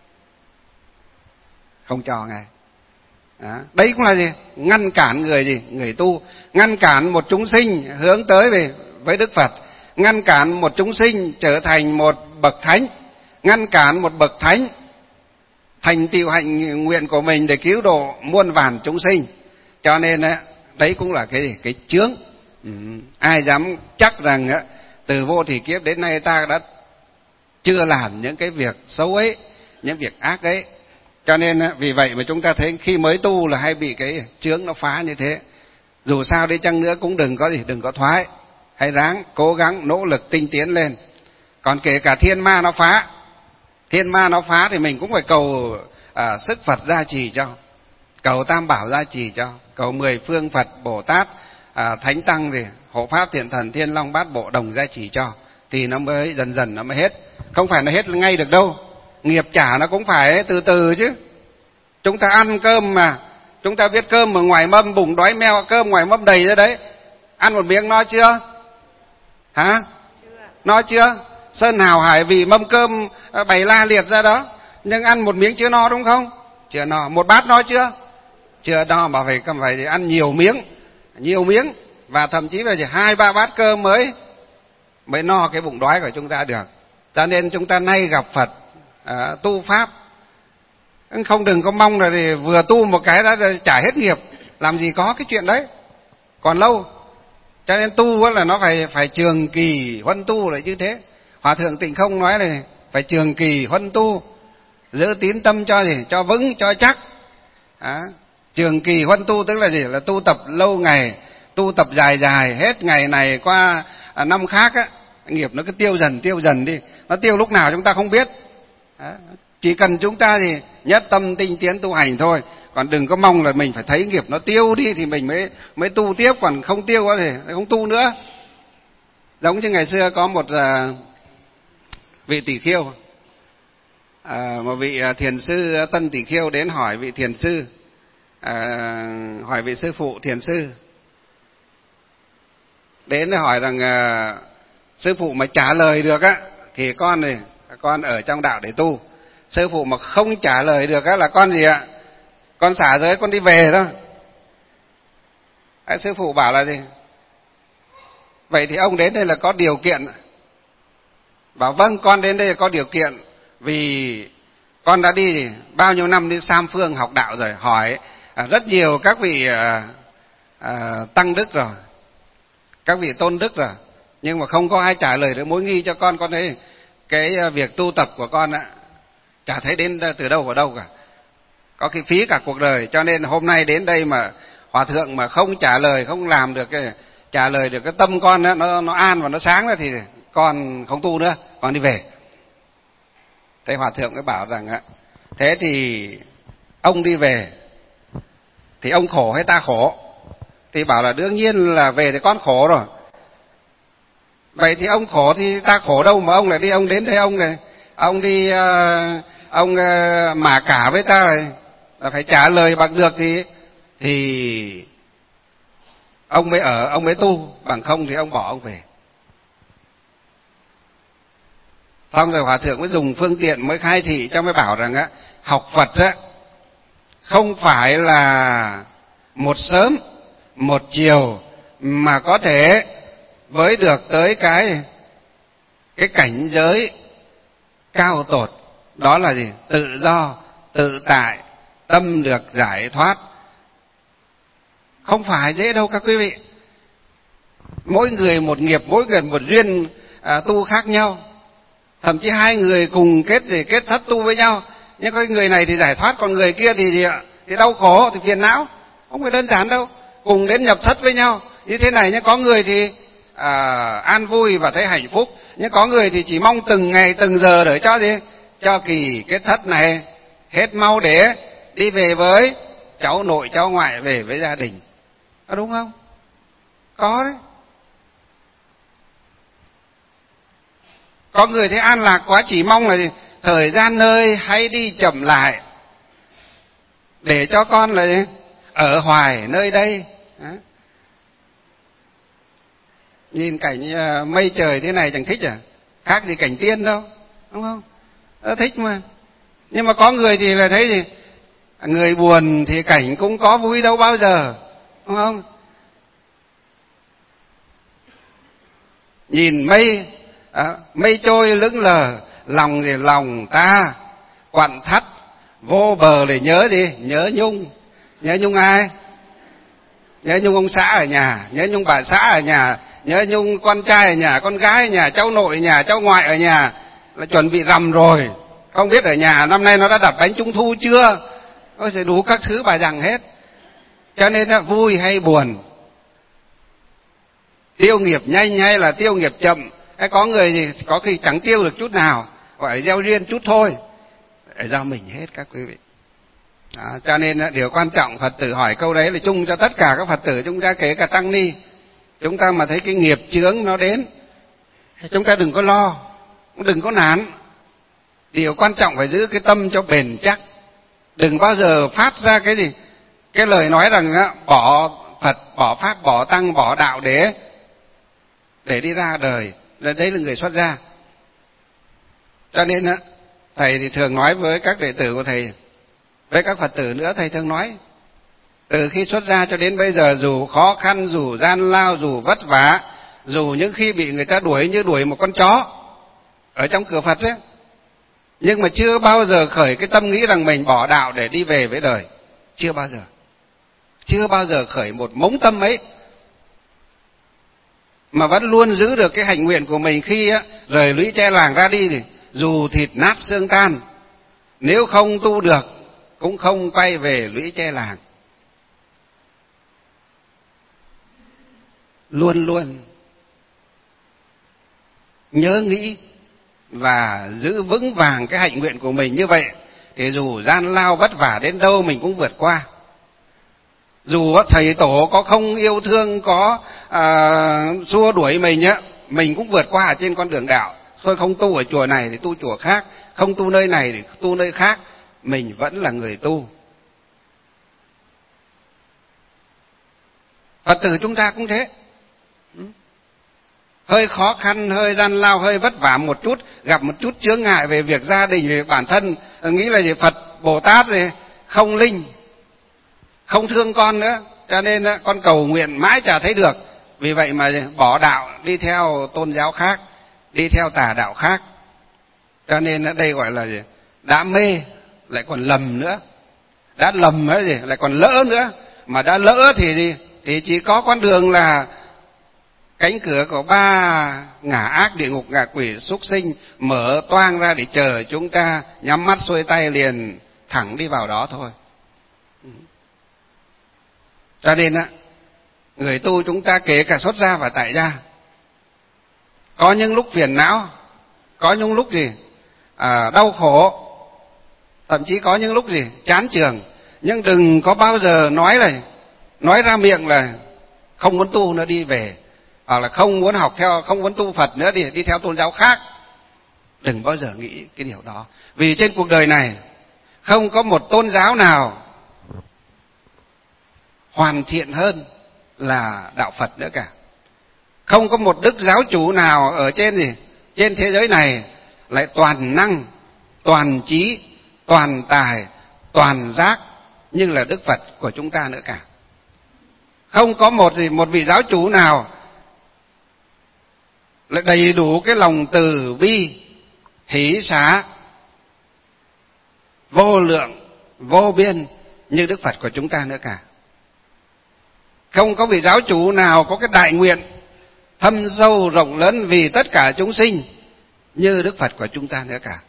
không cho ngài. Đấy cũng là gì? Ngăn cản người gì? Người tu. Ngăn cản một chúng sinh hướng tới về với Đức Phật. Ngăn cản một chúng sinh trở thành một bậc thánh. Ngăn cản một bậc thánh thành tựu hạnh nguyện của mình để cứu độ muôn vàn chúng sinh. Cho nên đấy cũng là cái gì? Cái chướng. Ai dám chắc rằng từ vô thỉ kiếp đến nay ta đã chưa làm những cái việc xấu ấy, những việc ác ấy. Cho nên vì vậy mà chúng ta thấy khi mới tu là hay bị cái chướng nó phá như thế. Dù sao đi chăng nữa cũng đừng có gì, đừng có thoái, hãy ráng cố gắng nỗ lực tinh tiến lên. Còn kể cả thiên ma nó phá, thì mình cũng phải cầu sức Phật gia trì cho, cầu Tam Bảo gia trì cho, cầu 10 phương Phật Bồ Tát Thánh Tăng thì hộ pháp thiện thần Thiên Long Bát Bộ đồng gia trì cho, thì nó mới dần dần nó mới hết. Không phải nó hết ngay được đâu. Nghiệp trả nó cũng phải từ từ chứ. Chúng ta ăn cơm mà, chúng ta biết cơm mà ngoài mâm bụng đói meo, cơm ngoài mâm đầy ra đấy, ăn một miếng no chưa? Hả? No chưa? Sơn hào hải vì mâm cơm bày la liệt ra đó, nhưng ăn một miếng chưa no đúng không? Chưa no. Một bát no chưa? Chưa no, mà phải ăn nhiều miếng, và thậm chí là 2-3 bát cơm mới no cái bụng đói của chúng ta được. Cho nên chúng ta nay gặp Phật tu pháp, không đừng có mong là thì vừa tu một cái đã trải hết nghiệp, làm gì có cái chuyện đấy, còn lâu. Cho nên tu là nó phải trường kỳ huân tu là như thế. Hòa thượng Tịnh Không nói này, phải trường kỳ huân tu, giữ tín tâm cho gì? Cho vững, cho chắc. Trường kỳ huân tu tức là gì? Là tu tập lâu ngày, tu tập dài, hết ngày này qua năm khác á, nghiệp nó cứ tiêu dần đi. Nó tiêu lúc nào chúng ta không biết. Chỉ cần chúng ta thì nhất tâm tinh tiến tu hành thôi. Còn đừng có mong là mình phải thấy nghiệp nó tiêu đi thì mình mới tu tiếp, còn không tiêu thì không tu nữa. Giống như ngày xưa có một vị tỷ khưu, một vị thiền sư Tân Tỷ Khưu đến hỏi vị thiền sư, hỏi vị sư phụ thiền sư, đến hỏi rằng sư phụ mà trả lời được á thì con ở trong đạo để tu. Sư phụ mà không trả lời được á là con gì ạ? Con xả giới, con đi về thôi. Sư phụ bảo là gì? Vậy thì ông đến đây là có điều kiện. Bảo vâng, con đến đây là có điều kiện, vì con đã đi bao nhiêu năm đi Sam Phương học đạo rồi, hỏi rất nhiều các vị tăng đức rồi, các vị tôn đức rồi, nhưng mà không có ai trả lời được mối nghi cho con. Con thấy cái việc tu tập của con ạ, chả thấy đến từ đâu vào đâu cả, có khi phí cả cuộc đời. Cho nên hôm nay đến đây mà hòa thượng mà không trả lời, không làm được trả lời được cái tâm con đó, nó an và nó sáng ra thì con không tu nữa, con đi về. Thế hòa thượng mới bảo rằng thế thì ông đi về thì ông khổ hay ta khổ? Thì bảo là đương nhiên là về thì con khổ rồi. Vậy thì ông khổ thì ta khổ đâu mà ông lại đi, ông đến đây ông đi ông mà cả với ta rồi, là phải trả lời bằng được thì ông mới ở, ông mới tu, bằng không thì ông bỏ ông về. Xong rồi hòa thượng mới dùng phương tiện mới khai thị cho, mới bảo rằng học Phật á không phải là một sớm một chiều mà có thể với được tới cái cảnh giới cao tột, đó là gì? Tự do, tự tại, tâm được giải thoát. Không phải dễ đâu các quý vị. Mỗi người một nghiệp, mỗi người một duyên tu khác nhau. Thậm chí hai người cùng kết thất tu với nhau, nhưng cái người này thì giải thoát, còn người kia thì đau khổ, thì phiền não. Không phải đơn giản đâu. cùng đến nhập thất với nhau như thế này nhé. Có người thì an vui và thấy hạnh phúc, nhưng có người thì chỉ mong từng ngày từng giờ để cho gì, cho kỳ cái thất này hết mau để đi về với cháu nội cháu ngoại, về với gia đình. Có đúng không? Có đấy. Có người thấy an lạc quá, chỉ mong là gì? Thời gian ơi hãy đi chậm lại để cho con là gì? Ở hoài nơi đây. Đó. Nhìn cảnh mây trời thế này chẳng thích à? Khác gì cảnh tiên đâu, đúng không? Nó thích mà. Nhưng mà có người thì là thấy gì? Người buồn thì cảnh cũng có vui đâu bao giờ, đúng không? Nhìn mây, mây trôi lững lờ, lòng thì lòng ta quặn thắt vô bờ để nhớ gì? Nhớ Nhung. Nhớ Nhung ai? Nhớ Nhung ông xã ở nhà, nhớ Nhung bà xã ở nhà, nhớ Nhung con trai ở nhà, con gái ở nhà, cháu nội ở nhà, cháu ngoại ở nhà, là chuẩn bị rằm rồi. Không biết ở nhà năm nay nó đã đập bánh trung thu chưa? Ôi sẽ đủ các thứ bà rằng hết. Cho nên là vui hay buồn, tiêu nghiệp nhanh hay là tiêu nghiệp chậm, hay có người thì có khi chẳng tiêu được chút nào, gọi là gieo riêng chút thôi, để do mình hết các quý vị. Đó, cho nên điều quan trọng Phật tử hỏi câu đấy là chung cho tất cả các Phật tử chúng ta, kể cả tăng ni. Chúng ta mà thấy cái nghiệp chướng nó đến, chúng ta đừng có lo, đừng có nản. Điều quan trọng phải giữ cái tâm cho bền chắc, đừng bao giờ phát ra cái gì, cái lời nói rằng bỏ Phật, bỏ Pháp, bỏ Tăng, bỏ đạo để đi ra đời, là đấy là người xuất gia. Cho nên thầy thì thường nói với các đệ tử của thầy, với các Phật tử nữa, thầy thường nói từ khi xuất gia cho đến bây giờ, dù khó khăn, dù gian lao, dù vất vả, dù những khi bị người ta đuổi như đuổi một con chó ở trong cửa Phật ấy, nhưng mà chưa bao giờ khởi cái tâm nghĩ rằng mình bỏ đạo để đi về với đời. Chưa bao giờ. Chưa bao giờ khởi một mống tâm ấy. Mà vẫn luôn giữ được cái hạnh nguyện của mình khi rời lũy tre làng ra đi, thì dù thịt nát xương tan, nếu không tu được cũng không quay về lũy tre làng. Luôn luôn nhớ nghĩ và giữ vững vàng cái hạnh nguyện của mình, như vậy thì dù gian lao vất vả đến đâu mình cũng vượt qua. Dù thầy tổ có không yêu thương, có xua đuổi mình mình cũng vượt qua ở trên con đường đạo. Thôi không tu ở chùa này thì tu chùa khác, không tu nơi này thì tu nơi khác, mình vẫn là người tu. Phật tử chúng ta cũng thế. Hơi khó khăn, hơi gian lao, hơi vất vả một chút, gặp một chút chướng ngại về việc gia đình, về bản thân, nghĩ là gì Phật Bồ Tát thì không linh, không thương con nữa, cho nên con cầu nguyện mãi chả thấy được. Vì vậy mà bỏ đạo, đi theo tôn giáo khác, đi theo tà đạo khác. Cho nên đây gọi là gì? Đã mê lại còn lầm nữa, đã lầm ấy gì lại còn lỡ nữa. Mà đã lỡ thì gì? Thì chỉ có con đường là cánh cửa của ba ngã ác, địa ngục, ngạ quỷ, súc sinh mở toang ra để chờ chúng ta nhắm mắt xuôi tay liền thẳng đi vào đó thôi. Cho nên người tu chúng ta kể cả xuất gia và tại gia, có những lúc phiền não, có những lúc gì đau khổ, thậm chí có những lúc gì chán chường, nhưng đừng có bao giờ nói ra miệng là không muốn tu nữa đi về, hoặc là không muốn học theo, không muốn tu Phật nữa đi theo tôn giáo khác. Đừng bao giờ nghĩ cái điều đó. Vì trên cuộc đời này không có một tôn giáo nào hoàn thiện hơn là đạo Phật nữa cả. Không có một đức giáo chủ nào ở trên thế giới này lại toàn năng, toàn trí, toàn tài, toàn giác như là Đức Phật của chúng ta nữa cả. Không có một vị giáo chủ nào lại đầy đủ cái lòng từ bi, hỷ xả, vô lượng, vô biên như Đức Phật của chúng ta nữa cả. Không có vị giáo chủ nào có cái đại nguyện thâm sâu rộng lớn vì tất cả chúng sinh như Đức Phật của chúng ta nữa cả.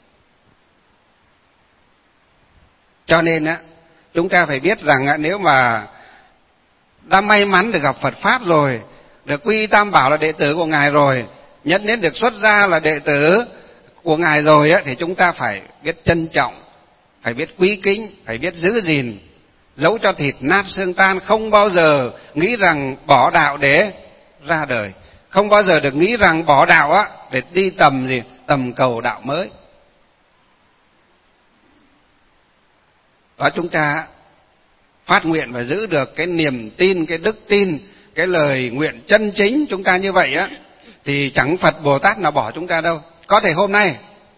Cho nên chúng ta phải biết rằng nếu mà đã may mắn được gặp Phật Pháp rồi, được quy y Tam Bảo là đệ tử của Ngài rồi, nhất đến được xuất gia là đệ tử của Ngài rồi á, thì chúng ta phải biết trân trọng, phải biết quý kính, phải biết giữ gìn, dẫu cho thịt nát xương tan, không bao giờ nghĩ rằng bỏ đạo để ra đời, không bao giờ được nghĩ rằng bỏ đạo á để đi tầm cầu đạo mới. Đó, chúng ta phát nguyện và giữ được cái niềm tin, cái đức tin, cái lời nguyện chân chính chúng ta như vậy á, thì chẳng Phật Bồ Tát nào bỏ chúng ta đâu. Có thể hôm nay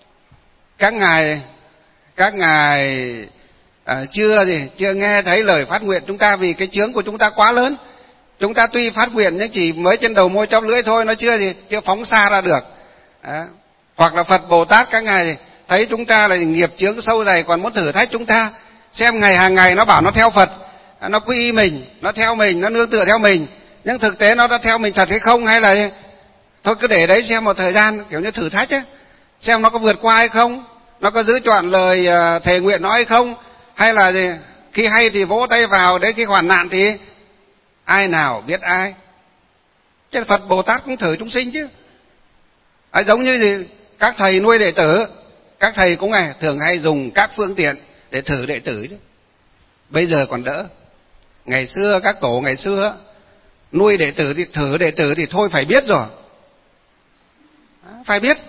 các ngài chưa nghe thấy lời phát nguyện chúng ta, vì cái chướng của chúng ta quá lớn. Chúng ta tuy phát nguyện nhưng chỉ mới trên đầu môi chóp lưỡi thôi, nó chưa phóng xa ra được. Hoặc là Phật Bồ Tát các ngài thấy chúng ta là nghiệp chướng sâu dày, còn muốn thử thách chúng ta xem hàng ngày nó bảo nó theo Phật, nó quy y mình, nó theo mình, nó nương tựa theo mình, nhưng thực tế nó đã theo mình thật hay không, hay là thôi cứ để đấy xem một thời gian, kiểu như thử thách ấy, xem nó có vượt qua hay không, nó có giữ trọn lời thề nguyện nó hay không, hay là khi hay thì vỗ tay vào, đến khi hoạn nạn thì ai nào biết ai. Chứ Phật Bồ Tát cũng thử chúng sinh chứ. Giống như các thầy nuôi đệ tử, các thầy cũng thường hay dùng các phương tiện để thử đệ tử chứ. Bây giờ còn đỡ. Ngày xưa các tổ ngày xưa nuôi đệ tử thì thử đệ tử thì thôi phải biết rồi, phải biết.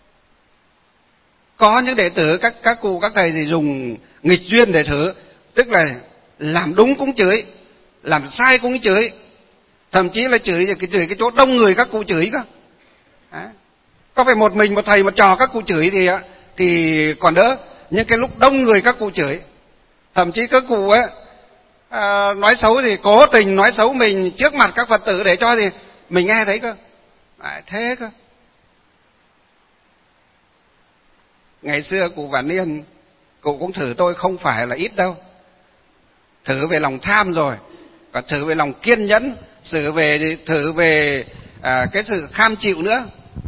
Có những đệ tử các cụ các thầy thì dùng nghịch duyên để thử, tức là làm đúng cũng chửi, làm sai cũng chửi, thậm chí là chửi cái chỗ đông người các cụ chửi cơ. Có phải một mình một thầy một trò các cụ chửi thì còn đỡ, nhưng cái lúc đông người các cụ chửi, thậm chí các cụ ấy nói xấu thì cố tình nói xấu mình trước mặt các Phật tử để cho thì mình nghe thấy cơ. Thế cơ. Ngày xưa cụ Vạn Niên, cụ cũng thử tôi không phải là ít đâu. Thử về lòng tham rồi, còn thử về lòng kiên nhẫn, thử về cái sự kham chịu nữa.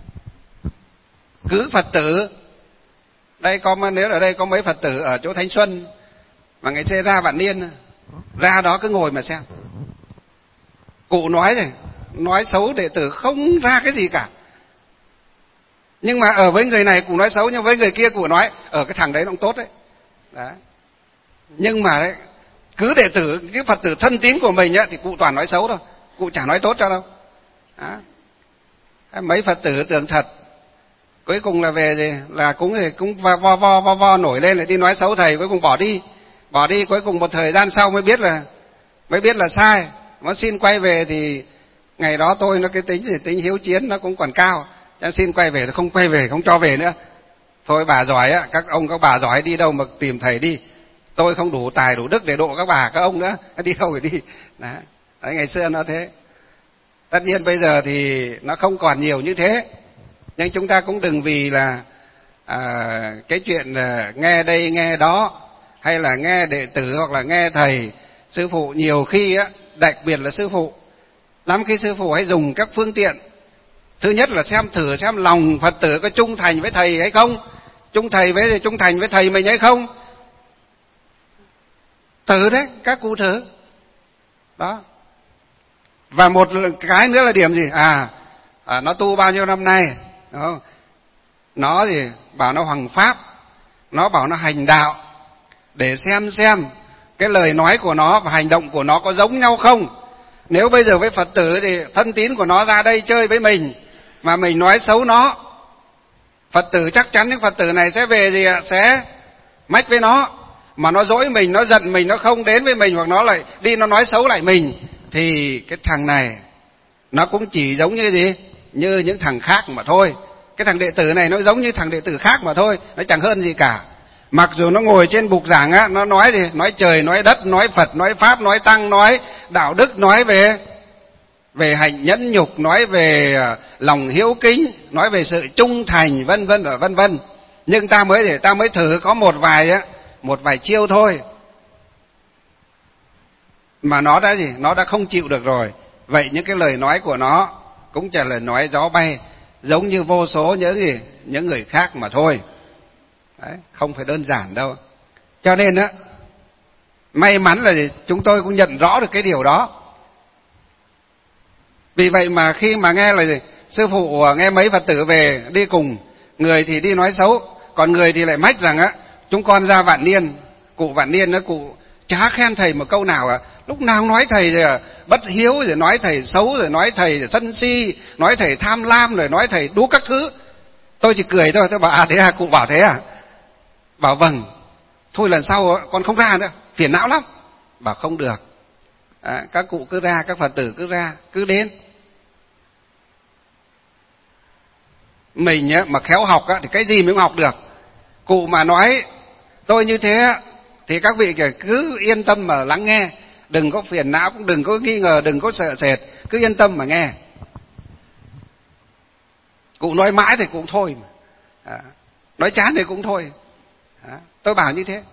Cứ Phật tử, nếu ở đây có mấy Phật tử ở chỗ Thanh Xuân mà ngày xưa ra Vạn Niên, ra đó cứ ngồi mà xem. Cụ nói xấu đệ tử không ra cái gì cả. Nhưng mà ở với người này cụ nói xấu, nhưng với người kia cụ nói ở cái thằng đấy nó cũng tốt đấy. Đấy. Nhưng mà đấy, cứ đệ tử, cái Phật tử thân tín của mình ấy, thì cụ toàn nói xấu thôi, cụ chả nói tốt cho đâu. Đó. Mấy Phật tử tưởng thật, cuối cùng là về là cũng vo nổi lên lại đi nói xấu thầy, cuối cùng bỏ đi, cuối cùng một thời gian sau mới biết là sai. Nó xin quay về thì ngày đó tôi nó cái tính hiếu chiến nó cũng còn cao, cho xin quay về, không quay về, không cho về nữa. Thôi bà giỏi á, các bà giỏi đi đâu mà tìm thầy đi, tôi không đủ tài đủ đức để độ các ông nữa, đi đâu phải đi. Đấy, ngày xưa nó thế. Tất nhiên bây giờ thì nó không còn nhiều như thế, nhưng chúng ta cũng đừng vì là cái chuyện nghe đây nghe đó, hay là nghe đệ tử hoặc là nghe thầy sư phụ, nhiều khi á, đặc biệt là sư phụ, lắm khi sư phụ hay dùng các phương tiện. Thứ nhất là thử xem lòng Phật tử có trung thành với thầy hay không, trung thành với thầy mình hay không. Thử đấy, các cụ thử. Đó. Và một cái nữa là điểm gì? Nó tu bao nhiêu năm nay, đúng không? Nó thì bảo nó hoằng pháp, nó bảo nó hành đạo, để xem cái lời nói của nó và hành động của nó có giống nhau không. Nếu bây giờ với Phật tử thì thân tín của nó ra đây chơi với mình mà mình nói xấu nó, Phật tử chắc chắn những Phật tử này sẽ về sẽ mách với nó, mà nó dỗi mình, nó giận mình, nó không đến với mình, hoặc nó lại đi nó nói xấu lại mình, thì cái thằng này nó cũng chỉ giống như như những thằng khác mà thôi. Cái thằng đệ tử này nó giống như thằng đệ tử khác mà thôi, nó chẳng hơn gì cả. Mặc dù nó ngồi trên bục giảng á, nó nói trời, nói đất, nói Phật, nói Pháp, nói Tăng, nói đạo đức, nói về hạnh nhẫn nhục, nói về lòng hiếu kính, nói về sự trung thành, vân vân. Nhưng ta mới thử có một vài chiêu thôi, mà nó đã không chịu được rồi. Vậy những cái lời nói của nó cũng chỉ là nói gió bay, giống như vô số những người khác mà thôi. Đấy, không phải đơn giản đâu. Cho nên á, may mắn là chúng tôi cũng nhận rõ được cái điều đó. Vì vậy mà khi mà nghe lời sư phụ, nghe mấy Phật tử về đi cùng, người thì đi nói xấu, còn người thì lại mách rằng á, chúng con ra Vạn Niên, cụ Vạn Niên đó, cụ chả khen thầy một câu nào à, lúc nào nói thầy rồi bất hiếu, rồi nói thầy xấu, rồi nói thầy sân si, nói thầy tham lam, rồi nói thầy đủ các thứ. Tôi chỉ cười thôi, tôi bảo thế à, cụ bảo thế à? Bảo vâng, thôi lần sau con không ra nữa, phiền não lắm. Bảo không được, các cụ cứ ra, các Phật tử cứ ra, cứ đến. Mình mà khéo học thì cái gì mới học được. Cụ mà nói tôi như thế thì các vị cứ yên tâm mà lắng nghe, đừng có phiền não, cũng đừng có nghi ngờ, đừng có sợ sệt, cứ yên tâm mà nghe. Cụ nói mãi thì cũng thôi, nói chán thì cũng thôi. Tôi bảo như thế.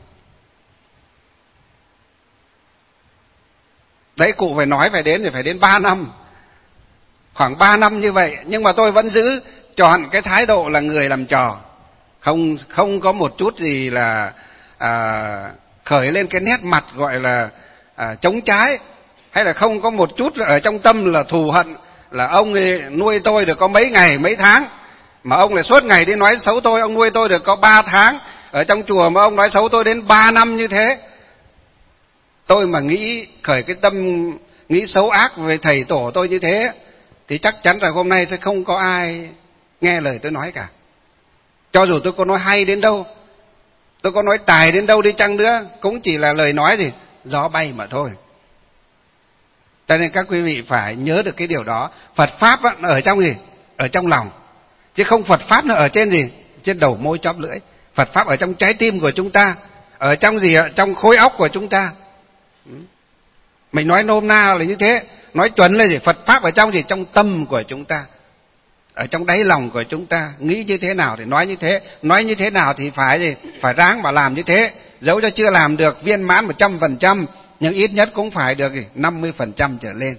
Đấy, cụ phải nói phải đến 3 năm, khoảng 3 năm như vậy, nhưng mà tôi vẫn giữ chọn cái thái độ là người làm trò, không có một chút gì là khởi lên cái nét mặt gọi là chống trái, hay là không có một chút ở trong tâm là thù hận, là ông ấy nuôi tôi được có mấy ngày mấy tháng mà ông lại suốt ngày đi nói xấu tôi, ông nuôi tôi được có 3 tháng ở trong chùa mà ông nói xấu tôi đến 3 năm như thế. Tôi mà nghĩ khởi cái tâm nghĩ xấu ác về thầy tổ tôi như thế thì chắc chắn là hôm nay sẽ không có ai nghe lời tôi nói cả. Cho dù tôi có nói hay đến đâu, tôi có nói tài đến đâu đi chăng nữa, cũng chỉ là lời nói gì gió bay mà thôi. Cho nên các quý vị phải nhớ được cái điều đó. Phật pháp nó ở trong gì? Ở trong lòng, chứ không Phật pháp nó ở trên gì? Trên đầu môi chóp lưỡi. Phật pháp ở trong trái tim của chúng ta, ở trong gì ạ? Trong khối óc của chúng ta. Mình nói nôm na là như thế, nói chuẩn là gì? Phật pháp ở trong gì? Trong tâm của chúng ta, ở trong đáy lòng của chúng ta. Nghĩ như thế nào thì nói như thế, nói như thế nào thì phải gì? Phải ráng mà làm như thế. Dẫu cho chưa làm được viên mãn 100%, nhưng ít nhất cũng phải được 50% trở lên.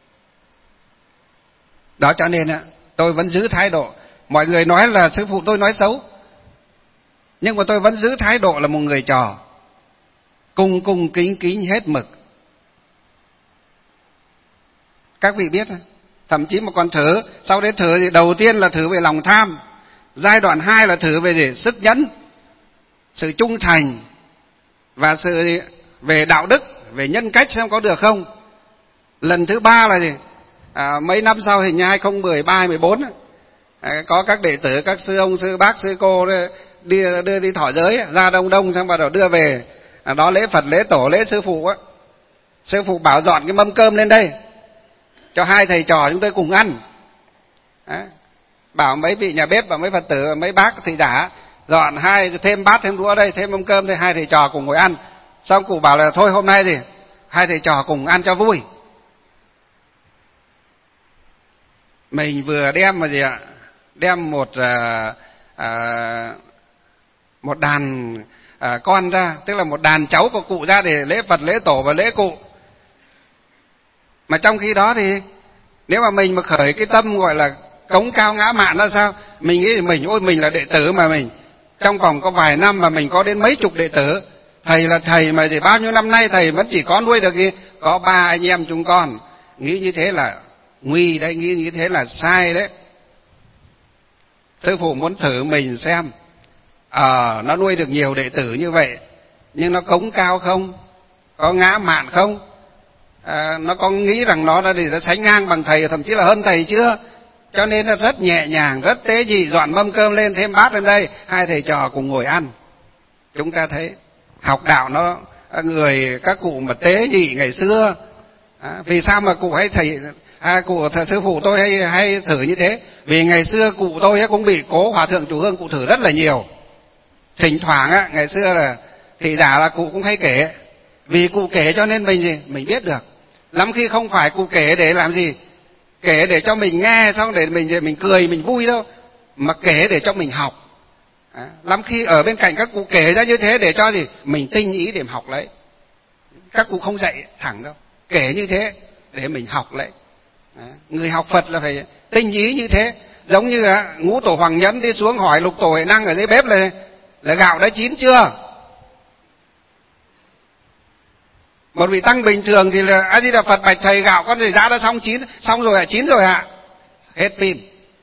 Đó, cho nên tôi vẫn giữ thái độ. Mọi người nói là sư phụ tôi nói xấu, nhưng mà tôi vẫn giữ thái độ là một người trò, cung kính kính hết mực. Các vị biết, thậm chí mà còn thử, sau đấy thử thì đầu tiên là thử về lòng tham, giai đoạn 2 là thử về gì? Sức nhẫn, sự trung thành, và sự về đạo đức, về nhân cách xem có được không. Lần thứ 3 là gì? Mấy năm sau, hình như 2013, 2014, có các đệ tử, các sư ông, sư bác, sư cô đưa đi thọ giới ra đông xong bắt đầu đưa về đó lễ Phật, lễ tổ, lễ sư phụ á. Sư phụ bảo dọn cái mâm cơm lên đây cho hai thầy trò chúng tôi cùng ăn. Bảo mấy vị nhà bếp và mấy Phật tử, mấy bác thị giả dọn thêm bát, thêm đũa đây, thêm mâm cơm đây, hai thầy trò cùng ngồi ăn. Xong cụ bảo là thôi hôm nay thì hai thầy trò cùng ăn cho vui. Mình vừa đem mà gì ạ? Đem một đàn con ra, tức là một đàn cháu của cụ ra để lễ Phật, lễ tổ và lễ cụ. Mà trong khi đó thì nếu mà mình mà khởi cái tâm gọi là cống cao ngã mạn ra sao, mình nghĩ mình là đệ tử mà mình trong vòng có vài năm mà mình có đến mấy chục đệ tử. Thầy là thầy mà chỉ bao nhiêu năm nay thầy vẫn chỉ có nuôi được gì? Có 3 anh em chúng con. Nghĩ như thế là nguy đấy, nghĩ như thế là sai đấy. Sư phụ muốn thử mình xem, nó nuôi được nhiều đệ tử như vậy, nhưng nó cống cao không? Có ngã mạn không? Nó có nghĩ rằng nó đã sánh ngang bằng thầy, thậm chí là hơn thầy chưa? Cho nên nó rất nhẹ nhàng, rất tế nhị, dọn mâm cơm lên, thêm bát lên đây, hai thầy trò cùng ngồi ăn. Chúng ta thấy học đạo nó người các cụ mà tế nhị ngày xưa. Vì sao mà cụ hay sư phụ tôi hay thử như thế? Vì ngày xưa cụ tôi cũng bị cố hòa thượng chủ hương cụ thử rất là nhiều. Thỉnh thoảng ngày xưa là thị giả là cụ cũng hay kể. Vì cụ kể cho nên mình biết được. Lắm khi không phải cụ kể để làm gì, kể để cho mình nghe xong để mình cười mình vui đâu, mà kể để cho mình học. Lắm khi ở bên cạnh các cụ kể ra như thế để cho gì mình tinh ý để học lấy. Các cụ không dạy thẳng đâu, kể như thế để mình học lấy. Người học Phật là phải tinh ý như thế. Giống như ngũ tổ Hoàng Nhẫn đi xuống hỏi lục tổ Huệ Năng ở dưới bếp là gạo đã chín chưa. Một vị tăng bình thường thì là A Di Đà Phật bạch thầy gạo con thì giá đã xong rồi ạ, chín rồi ạ. Hết phim.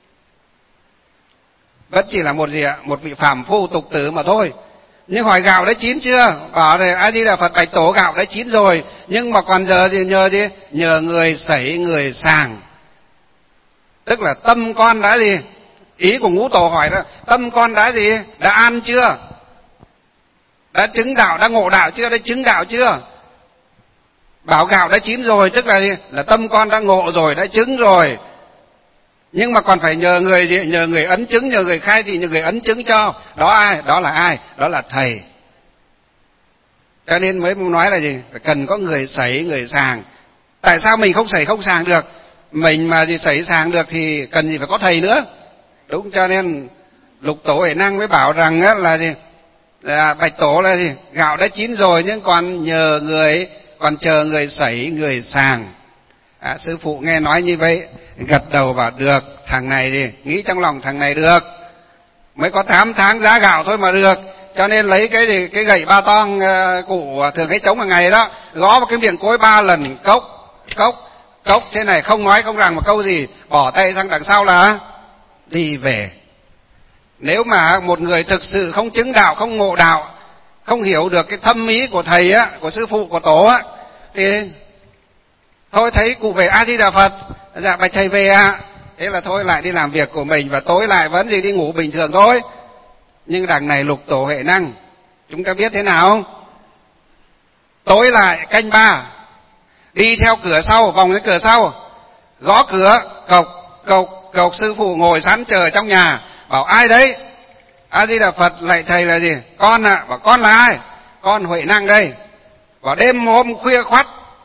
Vẫn chỉ là một gì ạ? Một vị phàm phu tục tử mà thôi. Nhưng hỏi gạo đã chín chưa? Bảo là A Di Đà Phật bạch tổ gạo đã chín rồi, nhưng mà còn giờ thì nhờ gì? Nhờ người sẩy người sàng. Tức là tâm con đã gì? Ý của ngũ tổ hỏi đó, tâm con đã gì? Đã an chưa? Đã chứng đạo, đã ngộ đạo chưa? Đã chứng đạo chưa? Bảo gạo đã chín rồi tức là gì? Là tâm con đã ngộ rồi, đã chứng rồi. Nhưng mà còn phải nhờ người gì? Nhờ người ấn chứng, nhờ người khai thị, nhờ người ấn chứng cho. Đó ai? Đó là ai? Đó là thầy. Cho nên mới nói là gì? Phải cần có người sẩy, người sàng. Tại sao mình không sẩy, không sàng được? Mình mà gì sẩy sàng được thì cần gì phải có thầy nữa. Đúng, cho nên Lục Tổ Huệ Năng mới bảo rằng á, là gì? Bạch Tổ là gì? Gạo đã chín rồi nhưng còn nhờ người, còn chờ người sẩy, người sàng. Sư phụ nghe nói như vậy gật đầu bảo được. Thằng này thì nghĩ trong lòng thằng này được, mới có 8 tháng giá gạo thôi mà được. Cho nên lấy cái gậy ba toang cụ thường hay chống hàng ngày đó, gõ vào cái miệng cối 3 lần, cốc cốc cốc thế này, không nói không rằng một câu gì, bỏ tay sang đằng sau là đi về. Nếu mà một người thực sự không chứng đạo, không ngộ đạo, không hiểu được cái thâm ý của thầy á, của sư phụ, của tổ á, thì thôi thấy cụ về A Di Đà Phật, dạ bạch thầy về ạ. Thế là thôi lại đi làm việc của mình, và tối lại vẫn gì đi ngủ bình thường thôi. Nhưng đằng này Lục Tổ Huệ Năng, chúng ta biết thế nào không? Tối lại canh 3, đi theo cửa sau, vòng cái cửa sau, gõ cửa, cộc cộc cộc. Sư phụ ngồi sẵn chờ trong nhà, bảo ai đấy? A Di Đà Phật. Lạy thầy là gì? Con ạ. Bảo con là ai? Con Huệ Năng đây. Bảo đêm hôm khuya khoắt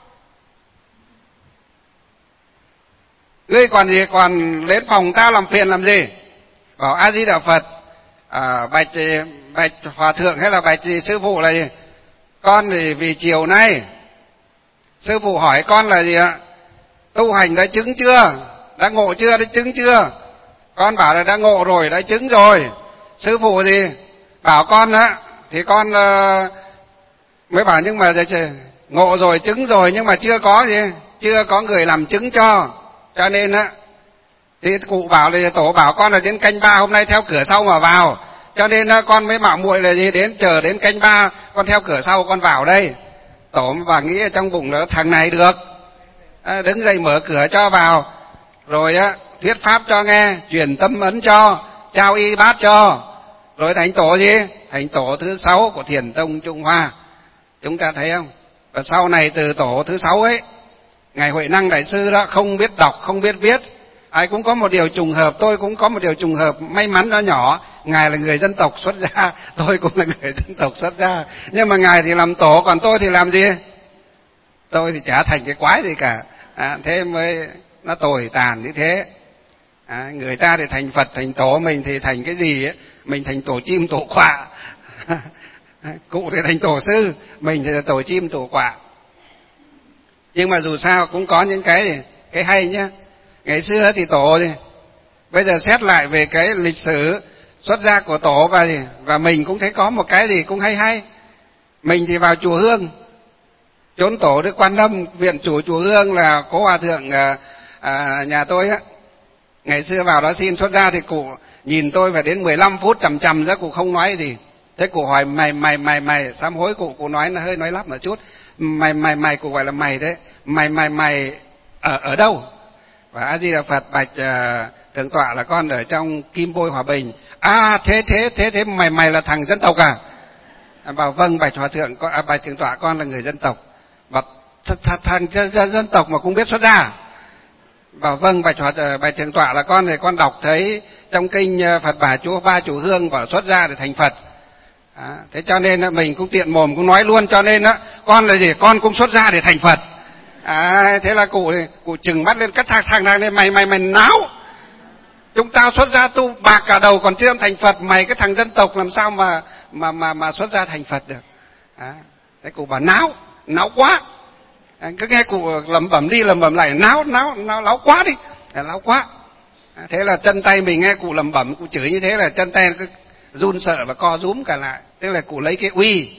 ngươi còn gì, còn đến phòng ta làm phiền làm gì? Bảo A Di Đà Phật. Bạch hòa thượng hay là bạch sư phụ là gì? Con thì vì chiều nay sư phụ hỏi con là gì ạ? Tu hành đã chứng chưa? Đã ngộ chưa? Đã chứng chưa? Con bảo là đã ngộ rồi, đã chứng rồi. Sư phụ gì bảo con á, thì con mới bảo nhưng mà ngộ rồi, chứng rồi, nhưng mà chưa có gì, chưa có người làm chứng cho nên á, thì cụ bảo là tổ bảo con là đến canh 3 hôm nay theo cửa sau mà vào, cho nên con mới mạo muội là gì, đến chờ đến canh 3 con theo cửa sau con vào đây. Tổ và nghĩ ở trong bụng là thằng này được, đứng dậy mở cửa cho vào, rồi á thuyết pháp cho nghe, truyền tâm ấn cho, trao y bát cho, rồi thành tổ gì? Thành tổ thứ 6 của Thiền Tông Trung Hoa. Chúng ta thấy không? Và sau này từ tổ thứ 6 ấy, ngài Huệ Năng đại sư đó không biết đọc, không biết viết. Ai cũng có một điều trùng hợp, tôi cũng có một điều trùng hợp may mắn đó nhỏ. Ngài là người dân tộc xuất gia, tôi cũng là người dân tộc xuất gia. Nhưng mà ngài thì làm tổ, còn tôi thì làm gì? Tôi thì chả thành cái quái gì cả. Thế mới nó tồi tàn như thế. Người ta thì thành Phật, thành tổ, mình thì thành cái gì ấy? Mình thành tổ chim tổ quạ. Cụ thì thành tổ sư, mình thì là tổ chim tổ quạ. Nhưng mà dù sao cũng có những cái hay nhá. Ngày xưa thì tổ thì bây giờ xét lại về cái lịch sử xuất gia của tổ, và mình cũng thấy có một cái gì cũng hay. Mình thì vào chùa Hương, chốn tổ Đức Quan Âm, viện chủ chùa Hương là cố hòa thượng nhà tôi á. Ngày xưa vào đó xin xuất gia thì cụ nhìn tôi phải đến 15 phút chằm ra, cụ không nói gì. Thế cụ hỏi mày sám hối, cụ nói nó hơi nói lắp một chút. Mày cụ gọi là mày thế. Mày ở đâu? Và A Di Đà Phật bạch thượng tọa là con ở trong Kim Bôi Hòa Bình. Thế mày là thằng dân tộc à? Bảo vâng bạch hòa thượng, bạch thượng tọa con là người dân tộc. Bảo thằng dân tộc mà cũng biết xuất gia? Bảo vâng bạch thượng tọa là con thì con đọc thấy trong kinh Phật ba chủ hương bảo xuất gia để thành Phật. Thế cho nên mình cũng tiện mồm cũng nói luôn, cho nên con là gì? Con cũng xuất gia để thành Phật. Thế là cụ trừng mắt lên, cắt thằng này, mày náo. Chúng tao xuất gia tu bạc cả đầu còn chưa thành Phật, mày cái thằng dân tộc làm sao mà xuất gia thành Phật được? Thế cụ bảo náo quá. Cứ nghe cụ lẩm bẩm đi lẩm bẩm lại, náo quá đi, náo quá. Thế là chân tay mình nghe cụ lẩm bẩm, cụ chửi như thế là chân tay cứ run sợ và co rúm cả lại. Thế là cụ lấy cái uy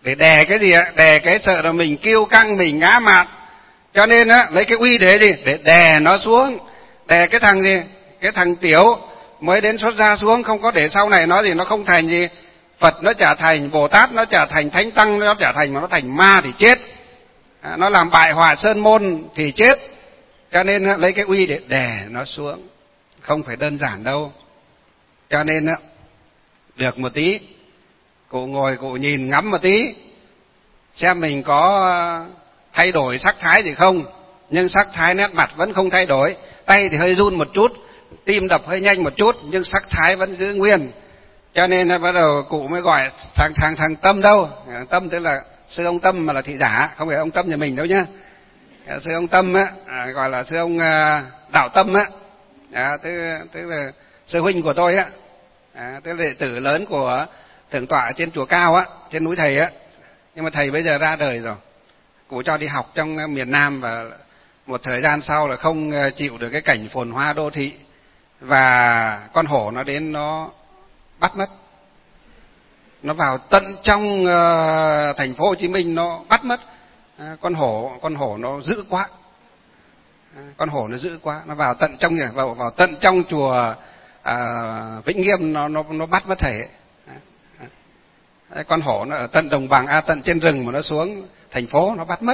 để đè cái gì ạ? Đè cái sợ là mình kiêu căng, mình ngã mạn. Cho nên á, lấy cái uy để gì? Để đè nó xuống, đè cái thằng gì? Cái thằng tiểu mới đến xuất gia xuống, không có để sau này nó gì, nó không thành gì. Phật nó trở thành, Bồ Tát nó trở thành, Thánh Tăng nó trở thành, mà nó thành ma thì chết. Nó làm bại hoại sơn môn thì chết. Cho nên lấy cái uy để đè nó xuống, không phải đơn giản đâu. Cho nên được một tí, cụ ngồi cụ nhìn ngắm một tí, xem mình có thay đổi sắc thái gì không. Nhưng sắc thái nét mặt vẫn không thay đổi, tay thì hơi run một chút, tim đập hơi nhanh một chút, nhưng sắc thái vẫn giữ nguyên. Cho nên bắt đầu cụ mới gọi thằng Tâm đâu. Tâm tức là sư ông Tâm, mà là thị giả, không phải ông Tâm nhà mình đâu nhá. Sư ông Tâm á, gọi là sư ông Đạo Tâm á, tức là sư huynh của tôi á, tức là đệ tử lớn của thượng tọa trên chùa Cao á, trên núi Thầy á. Nhưng mà thầy bây giờ ra đời rồi, cụ cho đi học trong miền Nam, và một thời gian sau là không chịu được cái cảnh phồn hoa đô thị, và con hổ nó đến nó bắt mất. Nó vào tận trong thành phố Hồ Chí Minh nó bắt mất. Con hổ nó dữ quá. Con hổ nó dữ quá, nó vào tận trong vào tận trong chùa Vĩnh Nghiêm, nó bắt mất thầy. Con hổ nó ở tận đồng bằng, tận trên rừng mà nó xuống thành phố nó bắt mất.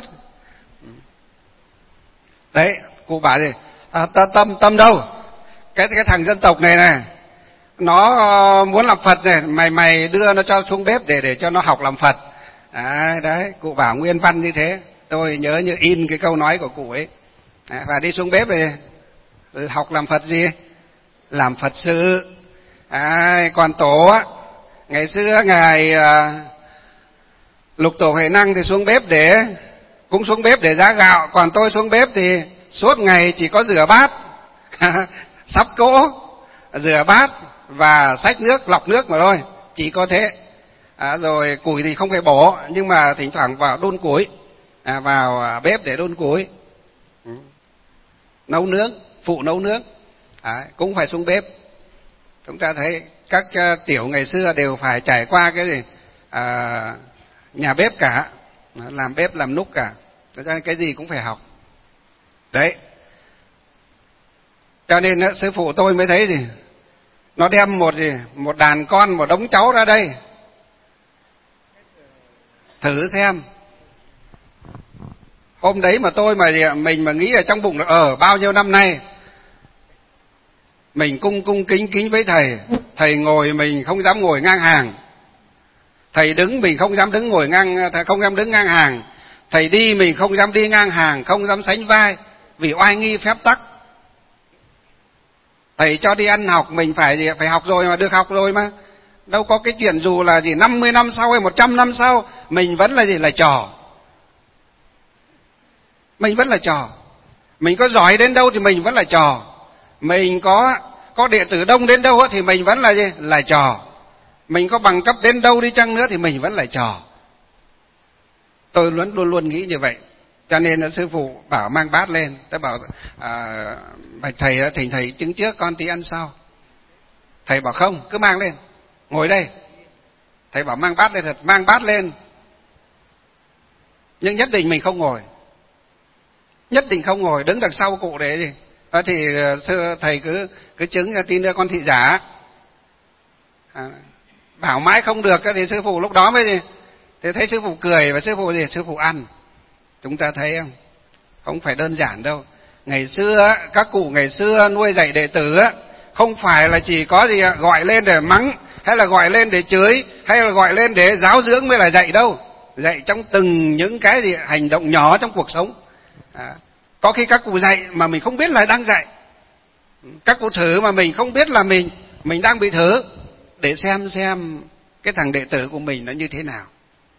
Đấy, cụ bảo gì? Tâm đâu? Cái thằng dân tộc này này, nó muốn làm Phật này, mày đưa nó cho xuống bếp để cho nó học làm Phật. Đấy, cụ bảo nguyên văn như thế. Tôi nhớ như in cái câu nói của cụ ấy. Và đi xuống bếp này học làm Phật gì? Làm Phật sự. Còn tổ á, ngày xưa ngài Lục Tổ Huệ Năng thì xuống bếp cũng xuống bếp để rã gạo. Còn tôi xuống bếp thì suốt ngày chỉ có rửa bát, sắp cỗ, rửa bát và xách nước, lọc nước mà thôi, chỉ có thế. Rồi củi thì không phải bổ, nhưng mà thỉnh thoảng vào đun củi, vào bếp để đun củi, nấu nướng, phụ nấu nướng, cũng phải xuống bếp. Chúng ta thấy các tiểu ngày xưa đều phải trải qua cái gì, nhà bếp cả, làm bếp làm núc cả, cho nên cái gì cũng phải học. Đấy, cho nên sư phụ tôi mới thấy gì, nó đem một đàn con, một đống cháu ra đây, thử xem. Hôm đấy mà tôi mình mà nghĩ ở trong bụng là bao nhiêu năm nay mình cung kính với thầy ngồi mình không dám ngồi ngang hàng, thầy đứng mình không dám đứng ngang hàng, thầy đi mình không dám đi ngang hàng, không dám sánh vai vì oai nghi phép tắc. Thầy cho đi ăn học mình phải học rồi mà, được học rồi mà, đâu có cái chuyện dù là 50 năm sau hay 100 năm sau mình vẫn là trò. Mình vẫn là trò. Mình có giỏi đến đâu thì mình vẫn là trò. Mình có đệ tử đông đến đâu thì mình vẫn là trò. Mình có bằng cấp đến đâu đi chăng nữa thì mình vẫn là trò. Tôi luôn nghĩ như vậy. Cho nên là sư phụ bảo mang bát lên. Tôi bảo bạch thầy, thỉnh thầy chứng trước, con tí ăn sau. Thầy bảo không, cứ mang lên, ngồi đây. Thầy bảo mang bát lên thật, mang bát lên. Nhưng nhất định mình không ngồi. Nhất định không ngồi, đứng đằng sau cụ để gì. Thì thầy cứ chứng tin đưa con thị giả. Bảo mãi không được thì sư phụ lúc đó mới gì. Thì thấy sư phụ cười và sư phụ ăn. Chúng ta thấy không? Không phải đơn giản đâu. Ngày xưa, các cụ ngày xưa nuôi dạy đệ tử không phải là chỉ có gọi lên để mắng, hay là gọi lên để chửi, hay là gọi lên để giáo dưỡng mới là dạy đâu. Dạy trong từng những cái hành động nhỏ trong cuộc sống. Có khi các cụ dạy mà mình không biết là đang dạy. Các cụ thử mà mình không biết là mình đang bị thử, để xem cái thằng đệ tử của mình nó như thế nào.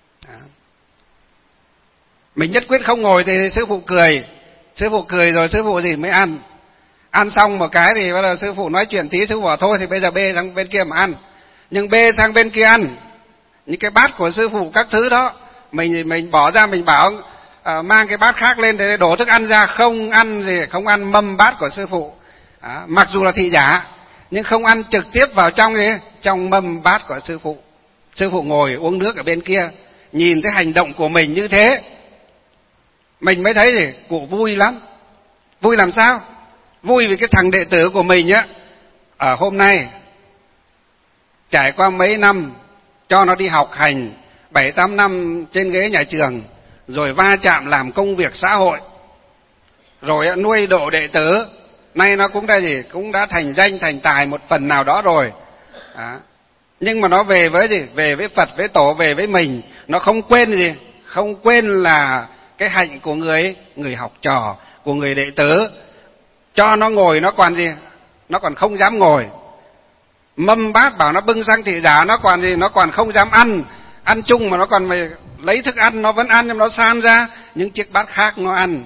Mình nhất quyết không ngồi thì sư phụ cười. Sư phụ cười rồi sư phụ mới ăn. Ăn xong một cái thì bắt đầu sư phụ nói chuyện tí, sư phụ bảo thôi thì bây giờ bê sang bên kia mà ăn. Nhưng bê sang bên kia ăn, những cái bát của sư phụ các thứ đó, mình bỏ ra, mình bảo mang cái bát khác lên để đổ thức ăn ra, không ăn mâm bát của sư phụ. Mặc dù là thị giả nhưng không ăn trực tiếp vào trong mâm bát của sư phụ. Sư phụ ngồi uống nước ở bên kia, nhìn thấy hành động của mình như thế, mình mới thấy thì cụ vui lắm. Vui làm sao? Vui vì cái thằng đệ tử của mình á, ở hôm nay trải qua mấy năm cho nó đi học hành 7-8 năm trên ghế nhà trường, rồi va chạm làm công việc xã hội, rồi nuôi độ đệ tử, nay nó cũng đã gì, cũng đã thành danh thành tài một phần nào đó rồi. Nhưng mà nó về với gì? Về với Phật, với Tổ, về với mình, nó không quên gì? Không quên là cái hạnh của người học trò, của người đệ tử. Cho nó ngồi nó còn gì? Nó còn không dám ngồi. Mâm bát bảo nó bưng sang thị giả, nó còn gì? Nó còn không dám ăn. Ăn chung mà nó còn phải lấy thức ăn, nó vẫn ăn nhưng nó san ra những chiếc bát khác nó ăn.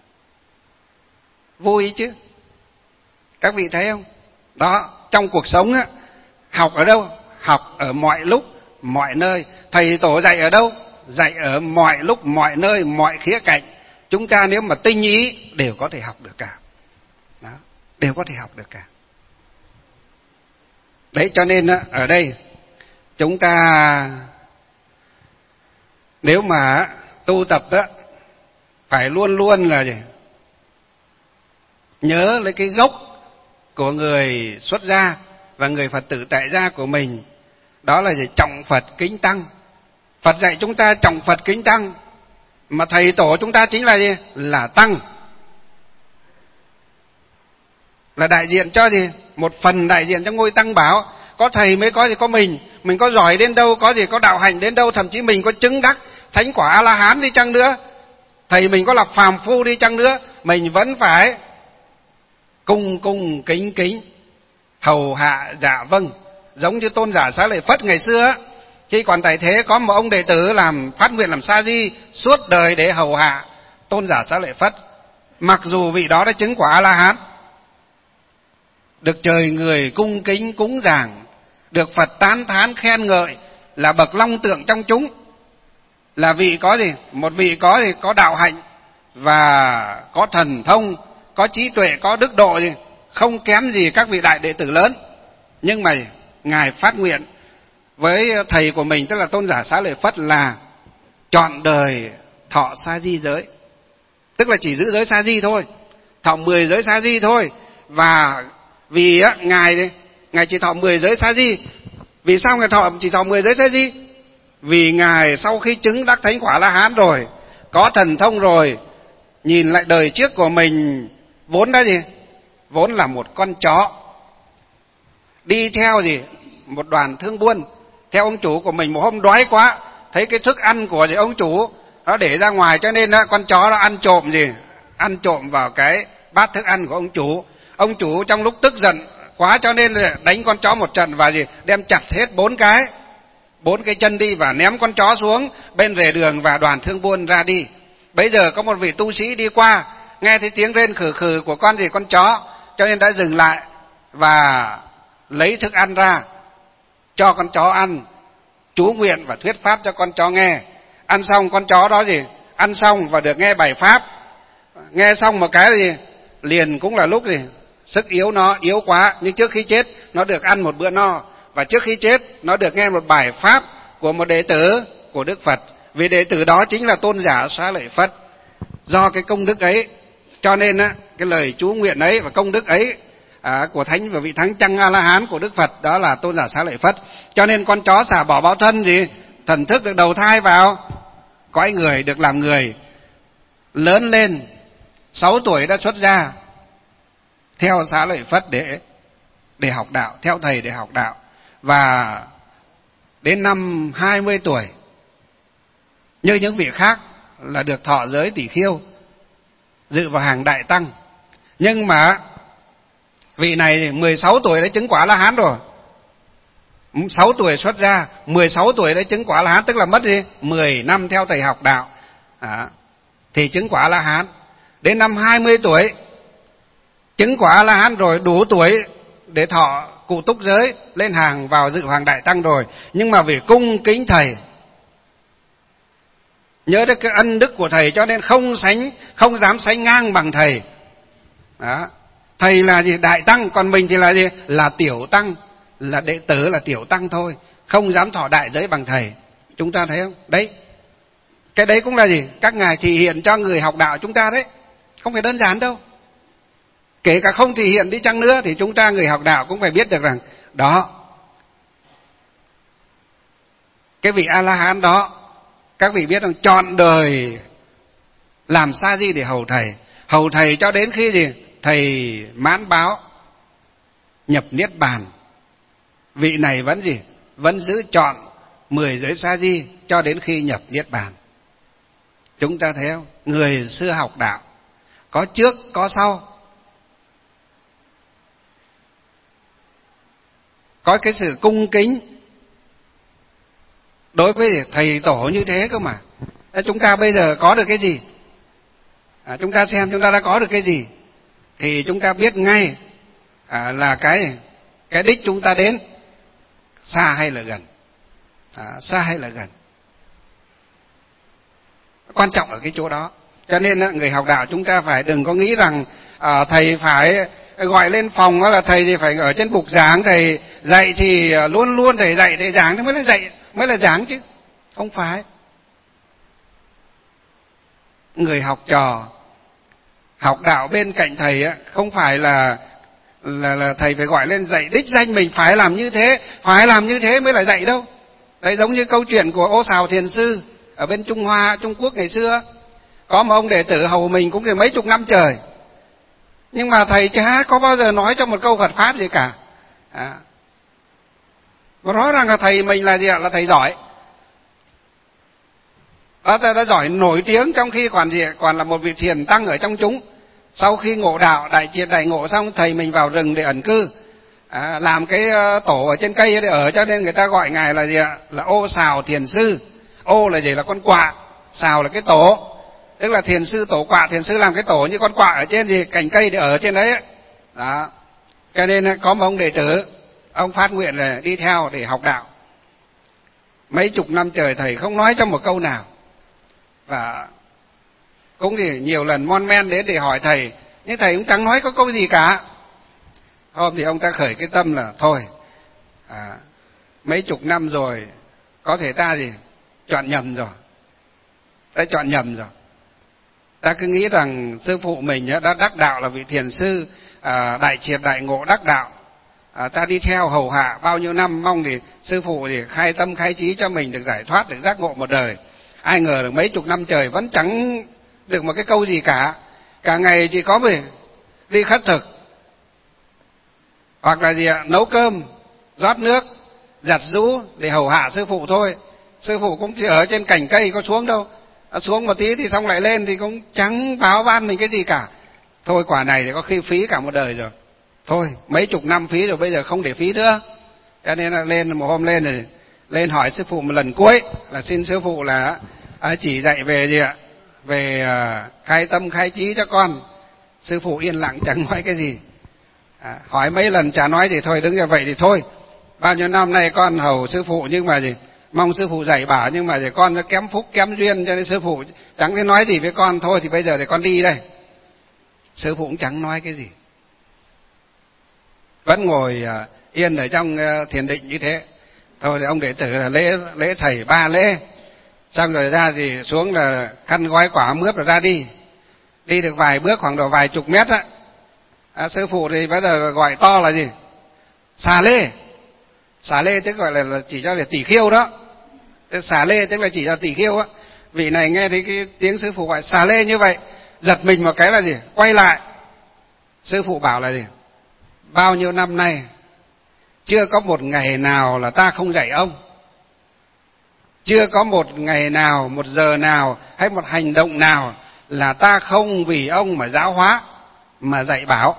Vui chứ. Các vị thấy không? Đó, trong cuộc sống á, học ở đâu? Học ở mọi lúc, mọi nơi. Thầy Tổ dạy ở đâu? Dạy ở mọi lúc, mọi nơi, mọi khía cạnh. Chúng ta nếu mà tinh ý đều có thể học được cả. Đó, đều có thể học được cả. Đấy, cho nên ở đây chúng ta nếu mà tu tập đó, phải luôn luôn là gì? Nhớ lấy cái gốc của người xuất gia và người Phật tử tại gia của mình. Đó là gì? Trọng Phật kính Tăng. Phật dạy chúng ta trọng Phật kính Tăng, mà thầy Tổ chúng ta chính là gì? Là Tăng. Là đại diện cho gì? Một phần đại diện cho ngôi Tăng Bảo. Có thầy mới có gì có mình có giỏi đến đâu, có gì có đạo hành đến đâu, thậm chí mình có chứng đắc thánh quả A-la-hán đi chăng nữa, thầy mình có là phàm phu đi chăng nữa, mình vẫn phải cung cung kính kính, hầu hạ dạ vâng. Giống như Tôn giả Xá Lợi Phất ngày xưa, khi còn tại thế có một ông đệ tử làm phát nguyện làm sa di suốt đời để hầu hạ Tôn giả Xá Lợi Phất. Mặc dù vị đó đã chứng quả A-la-hán, được trời người cung kính cúng dường, được Phật tán thán khen ngợi là bậc long tượng trong chúng, là vị có gì? Một vị có gì? Có đạo hạnh và có thần thông, có trí tuệ, có đức độ gì? Không kém gì các vị đại đệ tử lớn. Nhưng mà Ngài phát nguyện với thầy của mình, tức là Tôn giả Xá Lợi Phất, là trọn đời thọ sa di giới. Tức là chỉ giữ giới sa di thôi, thọ 10 giới sa di thôi. Và vì Ngài chỉ thọ 10 giới sa di. Vì sao Ngài chỉ thọ 10 giới sa di? Vì Ngài sau khi chứng đắc thánh quả La-hán rồi, có thần thông rồi, nhìn lại đời trước của mình vốn đã gì? Vốn là một con chó đi theo gì? Một đoàn thương buôn theo ông chủ của mình. Một hôm đói quá, thấy cái thức ăn của ông chủ nó để ra ngoài, cho nên con chó nó ăn trộm gì? Ăn trộm vào cái bát thức ăn của ông chủ. Ông chủ trong lúc tức giận quá cho nên đánh con chó một trận và gì? Đem chặt hết 4 cái chân đi và ném con chó xuống bên rìa đường và đoàn thương buôn ra đi. Bây giờ có một vị tu sĩ đi qua, nghe thấy tiếng rên khử khử của con chó, cho nên đã dừng lại và lấy thức ăn ra cho con chó ăn, chú nguyện và thuyết pháp cho con chó nghe. Ăn xong con chó đó gì? Ăn xong và được nghe bài pháp. Nghe xong một cái gì? Liền cũng là lúc gì? Sức yếu nó yếu quá, nhưng trước khi chết nó được ăn một bữa no, và trước khi chết nó được nghe một bài pháp của một đệ tử của Đức Phật. Vì đệ tử đó chính là Tôn giả Xá Lợi Phất. Do cái công đức ấy, cho nên cái lời chú nguyện ấy và công đức ấy của thánh và vị thánh Tăng A-la-hán của Đức Phật, đó là Tôn giả Xá Lợi Phất. Cho nên con chó xả bỏ báo thân gì? Thần thức được đầu thai vào cõi người, được làm người, lớn lên 6 tuổi đã xuất gia, theo Xá Lợi Phất để học đạo, theo thầy để học đạo. Và đến năm 20 tuổi, như những vị khác, là được thọ giới tỷ khiêu, dự vào hàng đại tăng. Nhưng mà vị này 16 tuổi đã chứng quả La-hán rồi. 6 tuổi xuất gia, 16 tuổi đã chứng quả La-hán, tức là mất đi 10 năm theo thầy học đạo thì chứng quả La-hán. Đến năm 20 tuổi chứng quả La-hán rồi, đủ tuổi để thọ cụ túc giới, lên hàng vào dự hoàng đại tăng rồi. Nhưng mà vì cung kính thầy, nhớ đến cái ân đức của thầy, cho nên không dám sánh ngang bằng thầy. Đó. Thầy là gì? Đại tăng, còn mình thì là gì? Là tiểu tăng, là đệ tử, là tiểu tăng thôi, không dám thọ đại giới bằng thầy. Chúng ta thấy không? Đấy, Cái đấy cũng là gì? Các ngài thị hiện cho người học đạo chúng ta đấy, không phải đơn giản đâu. Kể cả không thị hiện đi chăng nữa thì chúng ta người học đạo cũng phải biết được rằng đó, cái vị A-la-hán đó, các vị biết rằng trọn đời làm sa di để hầu thầy cho đến khi gì? Thầy mãn báo nhập niết bàn. Vị này vẫn gì? Vẫn giữ trọn 10 giới sa di cho đến khi nhập niết bàn. Chúng ta thấy không? Người xưa học đạo có trước có sau, có cái sự cung kính đối với thầy tổ như thế cơ mà. Chúng ta bây giờ có được cái gì? Chúng ta xem chúng ta đã có được cái gì thì chúng ta biết ngay là cái đích chúng ta đến xa hay là gần. Xa hay là gần, quan trọng ở cái chỗ đó. Cho nên người học đạo chúng ta phải đừng có nghĩ rằng thầy phải gọi lên phòng là thầy thì phải ở trên bục giảng, thầy dạy thì luôn luôn thầy dạy thầy giảng thì mới là giảng chứ. Không phải. Người học trò học đạo bên cạnh thầy không phải là thầy phải gọi lên dạy đích danh mình phải làm như thế mới là dạy đâu. Đấy, giống như câu chuyện của Ô Sào Thiền Sư ở bên Trung Quốc ngày xưa, có một ông đệ tử hầu mình cũng được mấy chục năm trời, nhưng mà thầy chả có bao giờ nói cho một câu Phật pháp gì cả. Và rõ ràng là thầy mình là gì ạ? Là thầy giỏi. Đã giỏi nổi tiếng, trong khi còn là một vị thiền tăng ở trong chúng. Sau khi ngộ đạo đại triệt đại ngộ xong, thầy mình vào rừng để ẩn cư, làm cái tổ ở trên cây để ở, cho nên người ta gọi ngài là gì ạ? Là Ô Sào Thiền Sư. Ô là gì? Là con quạ, sào là cái tổ, tức là thiền sư tổ quạ. Thiền sư làm cái tổ như con quạ ở trên gì cành cây để ở trên đấy. Đó. Cho nên có một ông đệ tử, ông phát nguyện là đi theo để học đạo. Mấy chục năm trời thầy không nói cho một câu nào, và cũng thì nhiều lần mon men đến để hỏi thầy, nhưng thầy cũng chẳng nói có câu gì cả. Hôm thì ông ta khởi cái tâm là thôi, mấy chục năm rồi, có thể ta gì chọn nhầm rồi, ta cứ nghĩ rằng sư phụ mình đã đắc đạo là vị thiền sư đại triệt đại ngộ đắc đạo, ta đi theo hầu hạ bao nhiêu năm, mong thì sư phụ thì khai tâm khai trí cho mình được giải thoát, được giác ngộ một đời. Ai ngờ được mấy chục năm trời vẫn chẳng được một cái câu gì cả ngày chỉ có về đi khất thực, hoặc là gì ạ, nấu cơm, rót nước, giặt giũ để hầu hạ sư phụ thôi. Sư phụ cũng chỉ ở trên cành cây, có xuống đâu, xuống một tí thì xong lại lên, thì cũng chẳng báo van mình cái gì cả. Thôi quả này thì có khi phí cả một đời rồi, thôi mấy chục năm phí rồi, bây giờ không để phí nữa. Cho nên là một hôm lên hỏi sư phụ một lần cuối là xin sư phụ là chỉ dạy về gì ạ, về khai tâm khai trí cho con. Sư phụ yên lặng chẳng nói cái gì. Hỏi mấy lần chả nói gì, thôi đứng như vậy thì thôi, bao nhiêu năm nay con hầu sư phụ, nhưng mà gì mong sư phụ dạy bảo, nhưng mà con nó kém phúc kém duyên, cho nên sư phụ chẳng thể nói gì với con. Thôi thì bây giờ thì con đi đây. Sư phụ cũng chẳng nói cái gì, vẫn ngồi yên ở trong thiền định như thế. Thôi thì ông đệ tử là lễ thầy 3 lễ, xong rồi ra thì xuống là khăn gói quả mướp rồi ra đi được vài bước, khoảng độ vài chục mét sư phụ thì bây giờ gọi to là gì? Xà lê tức gọi là chỉ cho là tỷ khiêu đó. Xà lê tức là chỉ cho tỷ khiêu á. Vị này nghe thấy cái tiếng sư phụ gọi xà lê như vậy, giật mình một cái là gì? Quay lại. Sư phụ bảo là gì? Bao nhiêu năm nay chưa có một ngày nào là ta không dạy ông, chưa có một ngày nào, một giờ nào hay một hành động nào là ta không vì ông mà giáo hóa, mà dạy bảo.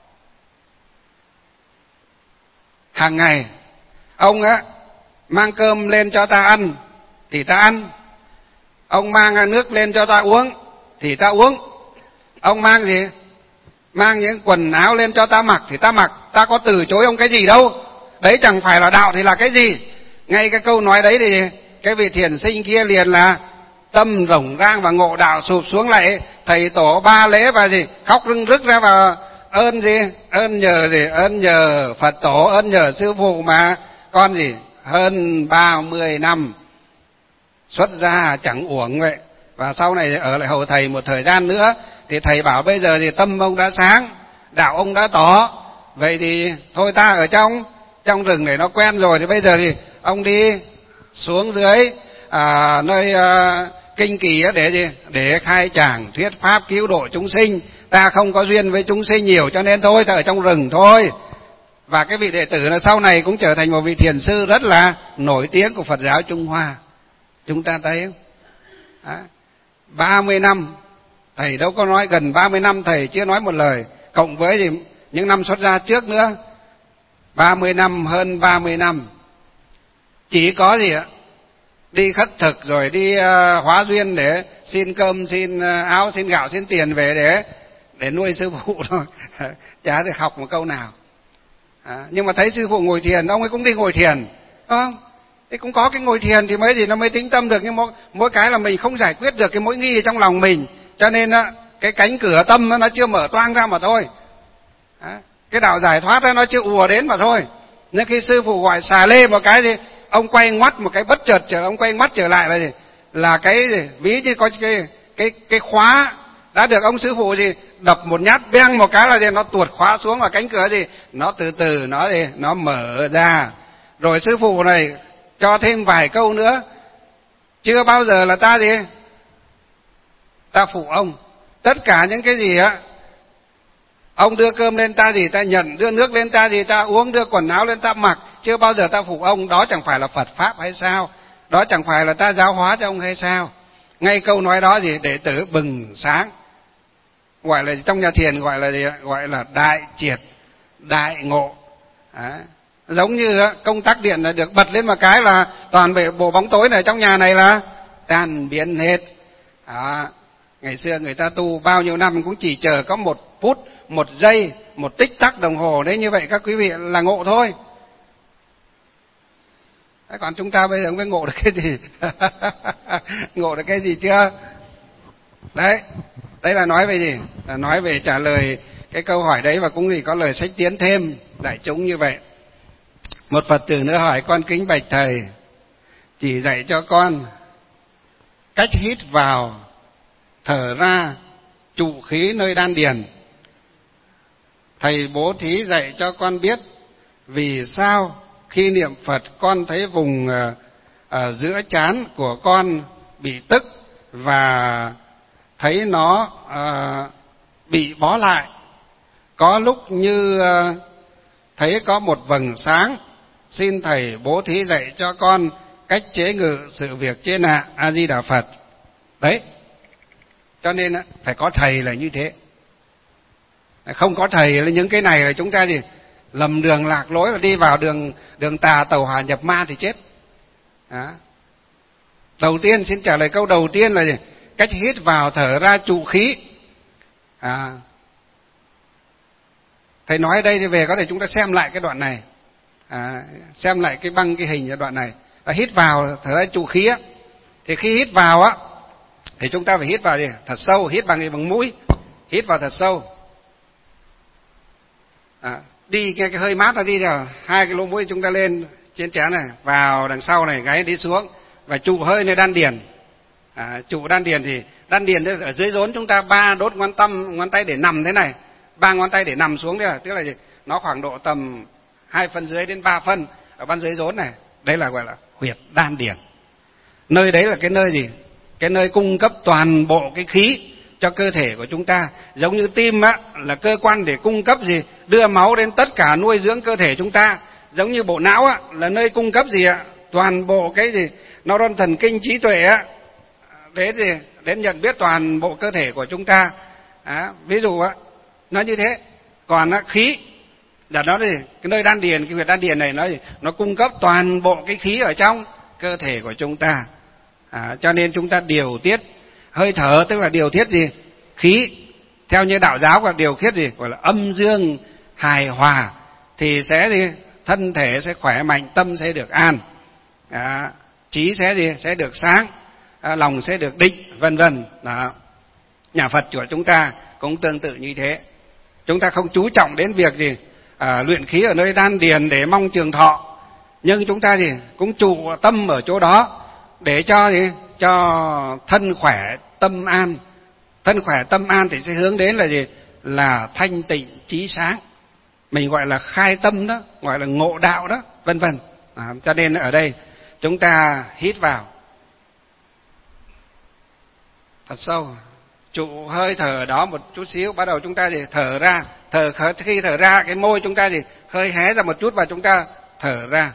Hàng ngày ông mang cơm lên cho ta ăn thì ta ăn, ông mang nước lên cho ta uống thì ta uống, ông mang gì? Mang những quần áo lên cho ta mặc thì ta mặc, ta có từ chối ông cái gì đâu. Đấy chẳng phải là đạo thì là cái gì? Ngay cái câu nói đấy thì cái vị thiền sinh kia liền là tâm rỗng rang và ngộ đạo, sụp xuống lại thầy tổ 3 lễ và gì khóc rưng rức ra, và ơn gì? Ơn nhờ Phật tổ, ơn nhờ sư phụ mà con gì hơn 30 năm xuất gia chẳng uổng vậy. Và sau này ở lại hầu thầy một thời gian nữa thì thầy bảo bây giờ thì tâm ông đã sáng, đạo ông đã tỏ, vậy thì thôi ta ở trong rừng để nó quen rồi, thì bây giờ thì ông đi xuống dưới nơi kinh kỳ để khai giảng thuyết pháp cứu độ chúng sinh. Ta không có duyên với chúng sinh nhiều cho nên thôi ta ở trong rừng thôi. Và cái vị đệ tử là sau này cũng trở thành một vị thiền sư rất là nổi tiếng của Phật giáo Trung Hoa. Chúng ta thấy không? 30 năm thầy đâu có nói, gần 30 năm thầy chưa nói một lời, cộng với những năm xuất gia trước nữa, 30 năm, hơn 30 năm chỉ có gì ạ, đi khất thực rồi đi hóa duyên để xin cơm, xin áo, xin gạo, xin tiền về để nuôi sư phụ thôi. Chả được học một câu nào. Nhưng mà thấy sư phụ ngồi thiền, ông ấy cũng đi ngồi thiền, không? Thế cũng có cái ngồi thiền thì nó mới tĩnh tâm được. Nhưng mỗi cái là mình không giải quyết được cái mối nghi trong lòng mình, cho nên cái cánh cửa tâm nó chưa mở toang ra mà thôi. Cái đạo giải thoát nó chưa ùa đến mà thôi. Nên khi sư phụ gọi xà lê một cái thì ông quay ngoắt một cái bất chợt, ông quay ngoắt trở lại là gì? Là cái gì? Ví như có cái khóa đã được ông sư phụ gì đập một nhát beng một cái là gì, nó tuột khóa xuống, và cánh cửa gì nó từ từ nó mở ra. Rồi sư phụ này cho thêm vài câu nữa. Chưa bao giờ là ta phụ ông. Tất cả những cái gì ông đưa cơm lên ta ta nhận, đưa nước lên ta ta uống, đưa quần áo lên ta mặc, chưa bao giờ ta phụ ông. Đó chẳng phải là Phật pháp hay sao? Đó chẳng phải là ta giáo hóa cho ông hay sao? Ngay câu nói đó đệ tử bừng sáng. Gọi là trong nhà thiền gọi là đại triệt, đại ngộ. Giống như công tắc điện là được bật lên một cái là toàn bộ bóng tối này trong nhà này là tan biến hết. Ngày xưa người ta tu bao nhiêu năm cũng chỉ chờ có 1 phút, 1 giây, 1 tích tắc đồng hồ đấy, như vậy các quý vị là ngộ thôi. Còn chúng ta bây giờ mới ngộ được cái gì? Ngộ được cái gì chưa? Đấy là nói về gì? Là nói về trả lời cái câu hỏi đấy, và cũng có lời sách tiến thêm đại chúng như vậy. Một Phật tử nữa hỏi: con kính bạch thầy, chỉ dạy cho con cách hít vào, thở ra, trụ khí nơi đan điền. Thầy bố thí dạy cho con biết vì sao khi niệm Phật con thấy vùng ở giữa trán của con bị tức và thấy nó bị bó lại. Có lúc như thấy có một vầng sáng. Xin thầy bố thí dạy cho con cách chế ngự sự việc trên ạ. A Di Đà Phật. Đấy, cho nên phải có thầy là như thế. Không có thầy là những cái này là chúng ta lầm đường lạc lối và đi vào đường tà tàu hỏa nhập ma thì chết. Đầu tiên xin trả lời câu đầu tiên là cách hít vào, thở ra, trụ khí. Thầy nói ở đây thì về có thể chúng ta xem lại cái đoạn này, xem lại cái hình ở đoạn này. Hít vào, thở ra, trụ khí thì khi hít vào thì chúng ta phải hít vào thật sâu, hít bằng mũi, hít vào thật sâu. Đi cái hơi mát nó đi vào 2 cái lỗ mũi chúng ta lên trên trán này, vào đằng sau này, gáy đi xuống, và trụ hơi nơi đan điền. Trụ đan điền thì đan điền ở dưới rốn chúng ta 3 đốt ngón tay để nằm thế này, 3 ngón tay để nằm xuống thế, tức là nó khoảng độ tầm 2 phân dưới đến 3 phân ở bên dưới rốn này. Đấy là gọi là huyệt đan điền. Nơi đấy là cái nơi gì? Cái nơi cung cấp toàn bộ cái khí cho cơ thể của chúng ta. Giống như tim là cơ quan để cung cấp đưa máu đến tất cả nuôi dưỡng cơ thể chúng ta. Giống như bộ não là nơi cung cấp toàn bộ cái neuron thần kinh trí tuệ đến nhận biết toàn bộ cơ thể của chúng ta. Ví dụ nó như thế. Còn khí là nó cái nơi đan điền, cái huyệt đan điền này nó cung cấp toàn bộ cái khí ở trong cơ thể của chúng ta. Cho nên chúng ta điều tiết hơi thở, tức là điều tiết khí. Theo như đạo giáo gọi điều tiết gọi là âm dương hài hòa, thì sẽ thân thể sẽ khỏe mạnh, tâm sẽ được an, trí sẽ được sáng, lòng sẽ được định, vân vân. Nhà Phật của chúng ta cũng tương tự như thế. Chúng ta không chú trọng đến việc luyện khí ở nơi đan điền để mong trường thọ, nhưng chúng ta cũng trụ tâm ở chỗ đó để cho thân khỏe, tâm an. Thân khỏe tâm an thì sẽ hướng đến là gì? Là thanh tịnh trí sáng. Mình gọi là khai tâm đó, gọi là ngộ đạo đó, vân vân. Cho nên ở đây chúng ta hít vào thật sâu, trụ hơi thở đó một chút xíu, bắt đầu chúng ta thì thở ra. Khi thở ra, cái môi chúng ta thì hơi hé ra một chút và chúng ta thở ra.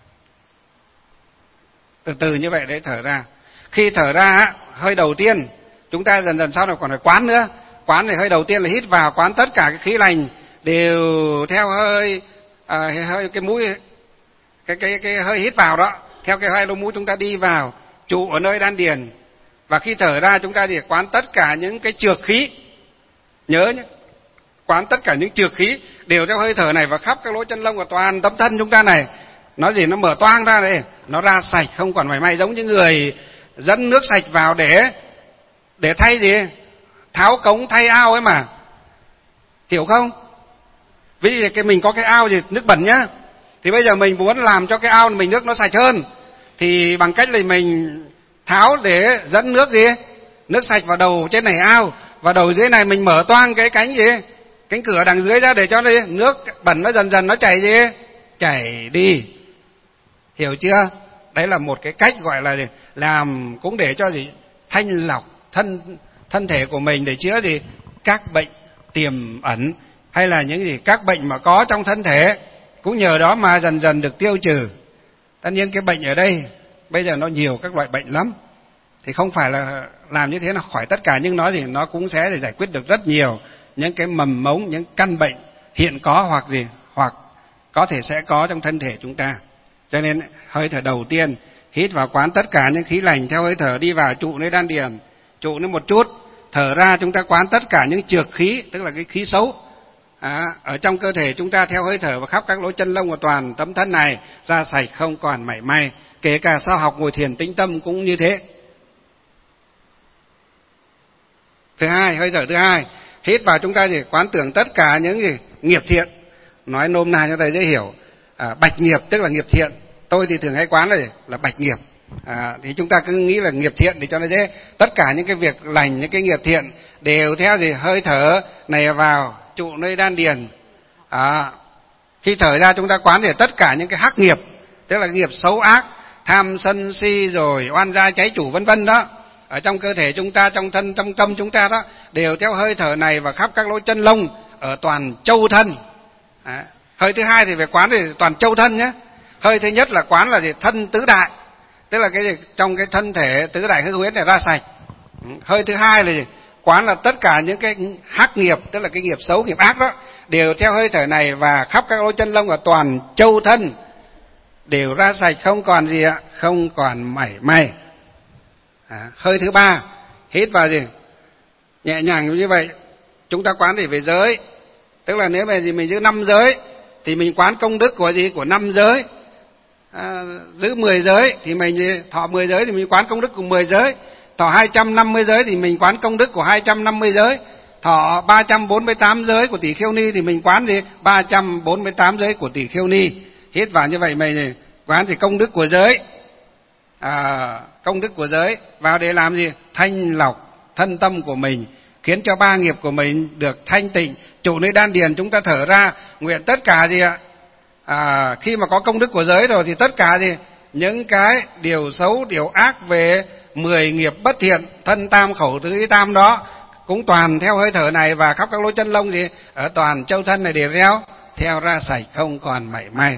Từ từ như vậy đấy, thở ra. Khi thở ra, hơi đầu tiên chúng ta dần dần sau này còn phải quán nữa. Quán thì hơi đầu tiên là hít vào, quán tất cả cái khí lành đều theo hơi cái mũi, cái hơi hít vào đó, theo cái hai lỗ mũi chúng ta đi vào, trụ ở nơi đan điền. Và khi thở ra chúng ta thì quán tất cả những cái trược khí. Nhớ nhé, quán tất cả những trược khí đều theo hơi thở này và khắp các lỗ chân lông của toàn tấm thân chúng ta này. Nó gì? Nó mở toang ra đây, nó ra sạch không còn mảy may, giống như người dẫn nước sạch vào để thay gì? Tháo cống thay ao ấy mà. Hiểu không? Ví dụ cái mình có cái ao gì nước bẩn nhá, thì bây giờ mình muốn làm cho cái ao mình nước nó sạch hơn, thì bằng cách là mình tháo để dẫn nước gì? Nước sạch vào đầu trên này ao, và đầu dưới này mình mở toang cái cánh gì? Cánh cửa đằng dưới ra để cho nước bẩn nó dần dần nó chảy gì? Chảy đi. Hiểu chưa? Đấy là một cái cách gọi là gì? Làm cũng để cho gì? Thanh lọc thân thể của mình để chữa gì? Các bệnh tiềm ẩn, hay là những gì? Các bệnh mà có trong thân thể cũng nhờ đó mà dần dần được tiêu trừ. Tất nhiên cái bệnh ở đây bây giờ nó nhiều các loại bệnh lắm, thì không phải là làm như thế là khỏi tất cả, nhưng nó cũng sẽ để giải quyết được rất nhiều những cái mầm mống, những căn bệnh hiện có hoặc có thể sẽ có trong thân thể chúng ta. Cho nên hơi thở đầu tiên hít vào quán tất cả những khí lành theo hơi thở đi vào, trụ nơi đan điền, trụ nơi một chút, thở ra chúng ta quán tất cả những trược khí, tức là cái khí xấu ở trong cơ thể chúng ta theo hơi thở và khắp các lỗ chân lông của toàn tấm thân này ra sạch không còn mảy may. Kể cả sau học ngồi thiền tĩnh tâm cũng như thế. Thứ hai, hơi thở thứ hai, hít vào chúng ta thì quán tưởng tất cả những gì? Nghiệp thiện. Nói nôm na cho thầy dễ hiểu. Bạch nghiệp tức là nghiệp thiện. Tôi thì thường hay quán là bạch nghiệp. Thì chúng ta cứ nghĩ là nghiệp thiện thì cho nó dễ. Tất cả những cái việc lành, những cái nghiệp thiện đều theo gì? Hơi thở này vào, trụ nơi đan điền. Khi thở ra chúng ta quán thì tất cả những cái hắc nghiệp, tức là nghiệp xấu ác, tham sân si rồi oan gia cháy chủ vân vân đó, ở trong cơ thể chúng ta, trong thân, trong tâm chúng ta đó, đều theo hơi thở này và khắp các lỗ chân lông ở toàn châu thân. Hơi thứ hai thì phải quán thì toàn châu thân nhé. Hơi thứ nhất là quán là gì? Thân tứ đại, tức là cái gì? Trong cái thân thể tứ đại hư huyễn này ra sạch. Hơi thứ hai là gì? Quán là tất cả những cái hắc nghiệp, tức là cái nghiệp xấu, nghiệp ác đó, đều theo hơi thở này và khắp các lỗ chân lông ở toàn châu thân đều ra sạch không còn gì ạ? Không còn mảy may. Hơi thứ ba, hít vào gì? Nhẹ nhàng như vậy. Chúng ta quán thì về giới, tức là nếu mà gì mình giữ 5 giới thì mình quán công đức của gì? Của 5 giới. Giữ 10 giới thì mình thọ 10 giới thì mình quán công đức của 10 giới. Thọ 250 giới thì mình quán công đức của 250 giới. Thọ 348 giới của Tỷ Khưu Ni thì mình quán gì? 348 giới của Tỷ Khưu Ni. Hít vào như vậy mình quán thì công đức của giới. Công đức của giới vào để làm gì? Thanh lọc thân tâm của mình, khiến cho 3 nghiệp của mình được thanh tịnh. Trụ nơi đan điền chúng ta thở ra, nguyện tất cả gì ạ? Khi mà có công đức của giới rồi thì tất cả gì? Những cái điều xấu, điều ác về 10 nghiệp bất thiện, thân tam, khẩu tứ, ý tam đó cũng toàn theo hơi thở này và khắp các lỗ chân lông gì? Ở toàn châu thân này đều theo ra sạch không còn mảy may.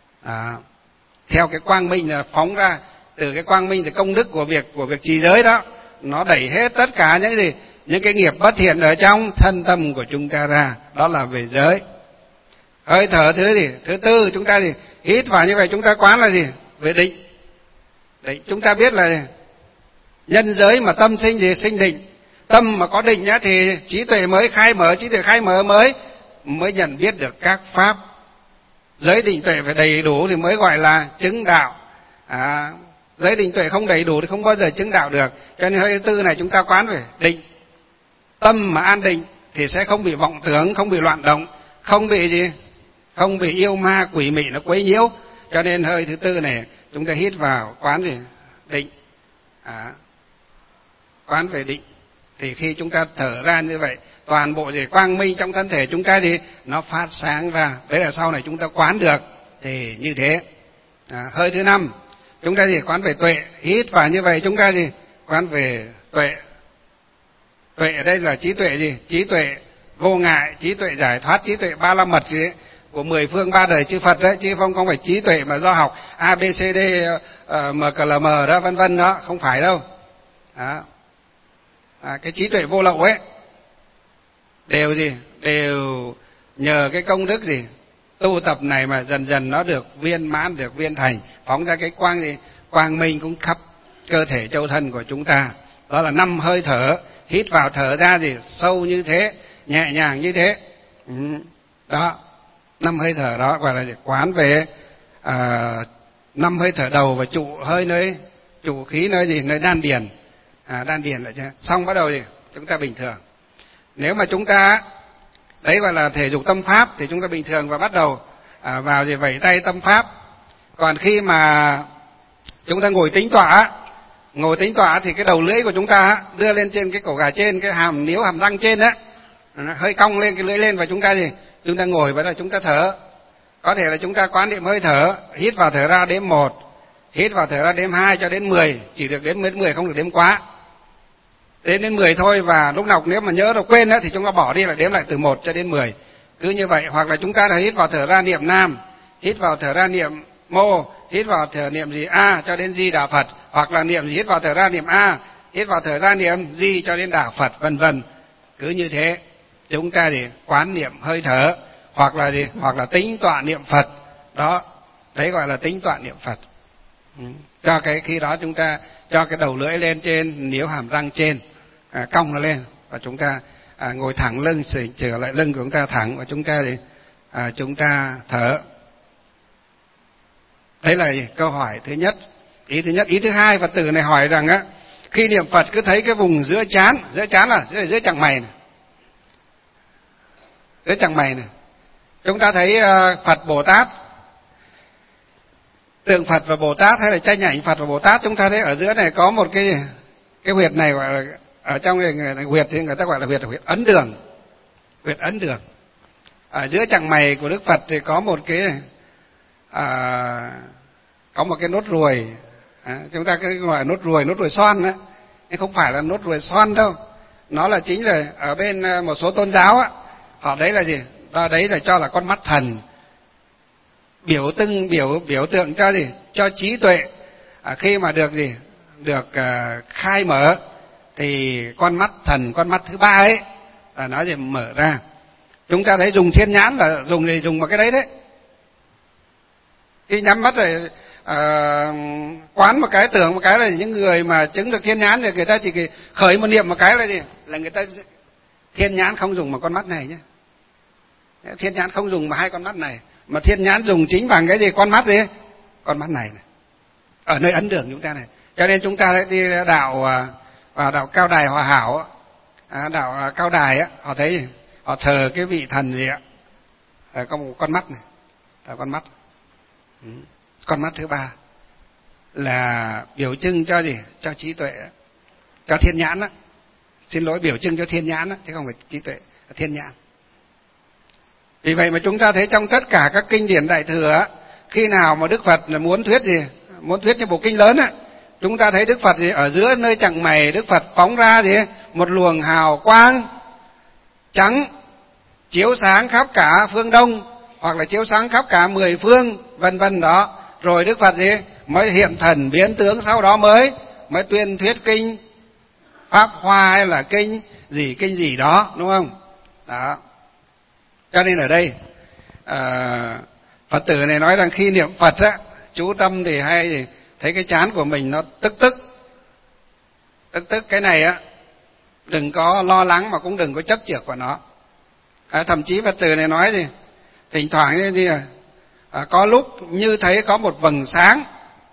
Theo cái quang minh là phóng ra, từ cái quang minh thì công đức của việc trì giới đó, nó đẩy hết tất cả những gì? Những cái nghiệp bất thiện ở trong thân tâm của chúng ta ra, đó là về giới. Hơi thở thứ tư chúng ta thì hít vào như vậy chúng ta quán là gì? Về định. Định chúng ta biết là nhân giới mà tâm sinh gì? Sinh định. Tâm mà có định nhá thì trí tuệ mới khai mở, trí tuệ khai mở mới nhận biết được các pháp. Giới định tuệ phải đầy đủ thì mới gọi là chứng đạo. Giới định tuệ không đầy đủ thì không bao giờ chứng đạo được. Cho nên hơi thứ tư này chúng ta quán về định. Tâm mà an định thì sẽ không bị vọng tưởng, không bị loạn động, không bị gì? Không bị yêu ma quỷ mị nó quấy nhiễu. Cho nên hơi thứ tư này chúng ta hít vào quán gì? Định. Quán về định. Thì khi chúng ta thở ra như vậy, toàn bộ gì quang minh trong thân thể chúng ta thì nó phát sáng ra. Đấy là sau này chúng ta quán được thì như thế. Hơi thứ 5, chúng ta gì quán về tuệ, hít vào như vậy chúng ta gì quán về tuệ. Tuệ ở đây là trí tuệ gì? Trí tuệ vô ngại, trí tuệ giải thoát, trí tuệ ba la mật gì đấy, của 10 phương 3 đời chư Phật đấy, chứ không phải trí tuệ mà do học A B C D MCLM đó vân vân đó, không phải đâu. Đó. Cái trí tuệ vô lậu ấy đều gì? Đều nhờ cái công đức gì? Tu tập này mà dần dần nó được viên mãn, được viên thành, phóng ra cái quang gì? Quang minh cũng khắp cơ thể châu thân của chúng ta. Đó là 5 hơi thở, hít vào thở ra gì? Sâu như thế, nhẹ nhàng như thế. Đó, 5 hơi thở đó gọi là quán về 5 hơi thở đầu và trụ hơi nơi, trụ khí nơi gì? Nơi đan điền. Đan điền lại chứ. Xong bắt đầu gì? Chúng ta bình thường. Nếu mà chúng ta đấy gọi là thể dục tâm pháp thì chúng ta bình thường và bắt đầu vào gì? Vẩy tay tâm pháp. Còn khi mà chúng ta ngồi tĩnh tọa thì cái đầu lưỡi của chúng ta đưa lên trên cái cổ gà trên, cái hàm níu hàm răng trên á, hơi cong lên cái lưỡi lên, và chúng ta gì? Chúng ta ngồi và là chúng ta thở. Có thể là chúng ta quán niệm hơi thở, hít vào thở ra đếm 1, hít vào thở ra đếm 2 cho đến 10, chỉ được đếm đến 10, không được đếm quá. Đếm đến 10 thôi, và lúc nào nếu mà nhớ rồi quên á thì chúng ta bỏ đi, là đếm lại từ 1 cho đến 10. Cứ như vậy, hoặc là chúng ta là hít vào thở ra niệm Nam, hít vào thở ra niệm Mô, hít vào thở niệm gì A cho đến Di Đà Phật, hoặc là niệm gì hít vào thở ra niệm A, hít vào thở ra niệm Di cho đến Đà Phật vân vân. Cứ như thế chúng ta thì quán niệm hơi thở, hoặc là gì? Hoặc là tính tọa niệm Phật. Đó, đấy gọi là tính tọa niệm Phật. Cho cái khi đó chúng ta cho cái đầu lưỡi lên trên níu hàm răng trên, cong nó lên, và chúng ta ngồi thẳng lưng, trở lại lưng của chúng ta thẳng, và chúng ta thì chúng ta thở. Đấy là câu hỏi thứ nhất. Ý thứ nhất. Ý thứ hai, Phật tử này hỏi rằng á, khi niệm Phật cứ thấy cái vùng giữa trán là dưới chằng mày này, dưới chằng mày này. Chúng ta thấy Phật Bồ Tát, tượng Phật và Bồ Tát hay là tranh ảnh Phật và Bồ Tát, chúng ta thấy ở giữa này có một cái huyệt này, gọi là ở trong cái huyệt thì người ta gọi là huyệt ấn đường. Huyệt ấn đường. Ở giữa chằng mày của Đức Phật thì có một cái nốt ruồi. Chúng ta cứ gọi là nốt ruồi xoan đó. Nhưng không phải là nốt ruồi xoan đâu. Nó là chính là ở bên một số tôn giáo á, họ đấy là gì? Đó đấy là cho là con mắt thần, biểu tượng cho gì? Cho trí tuệ. Khi mà được gì? Được khai mở thì con mắt thần, con mắt thứ 3 ấy là nó gì? Mở ra. Chúng ta thấy dùng thiên nhãn là dùng vào cái đấy đấy. Khi nhắm mắt rồi quán một cái, tưởng một cái là những người mà chứng được thiên nhãn thì người ta chỉ khởi một niệm một cái là gì? Là người ta thiên nhãn không dùng một con mắt này nhé. Thiên nhãn không dùng mà 2 con mắt này, mà thiên nhãn dùng chính bằng cái gì? Con mắt gì? Con mắt này. Ở nơi ấn đường chúng ta này. Cho nên chúng ta đi vào đạo Cao Đài Hòa Hảo, đạo Cao Đài á, họ thấy gì? Họ thờ cái vị thần gì ạ? Có một con mắt này, là con mắt. Con mắt thứ 3 là biểu trưng cho gì? Cho trí tuệ, cho thiên nhãn á. Xin lỗi, biểu trưng cho thiên nhãn á, chứ không phải trí tuệ, là thiên nhãn. Vì vậy mà chúng ta thấy trong tất cả các kinh điển Đại Thừa á, khi nào mà Đức Phật là muốn thuyết gì? Muốn thuyết những bộ kinh lớn á, chúng ta thấy Đức Phật gì? Ở giữa nơi chằng mày Đức Phật phóng ra gì? Một luồng hào quang trắng chiếu sáng khắp cả phương Đông, hoặc là chiếu sáng khắp cả 10 phương vân vân đó. Rồi Đức Phật gì? Mới hiện thần biến tướng, sau đó mới tuyên thuyết kinh Pháp Hoa hay là kinh gì đó, đúng không? Đó. Cho nên ở đây Phật tử này nói rằng khi niệm Phật á, chú tâm thì hay gì? Thấy cái trán của mình nó tức cái này á, đừng có lo lắng mà cũng đừng có chấp chược vào nó. Thậm chí Phật tử này nói gì? Thỉnh thoảng như có lúc như thấy có một vầng sáng,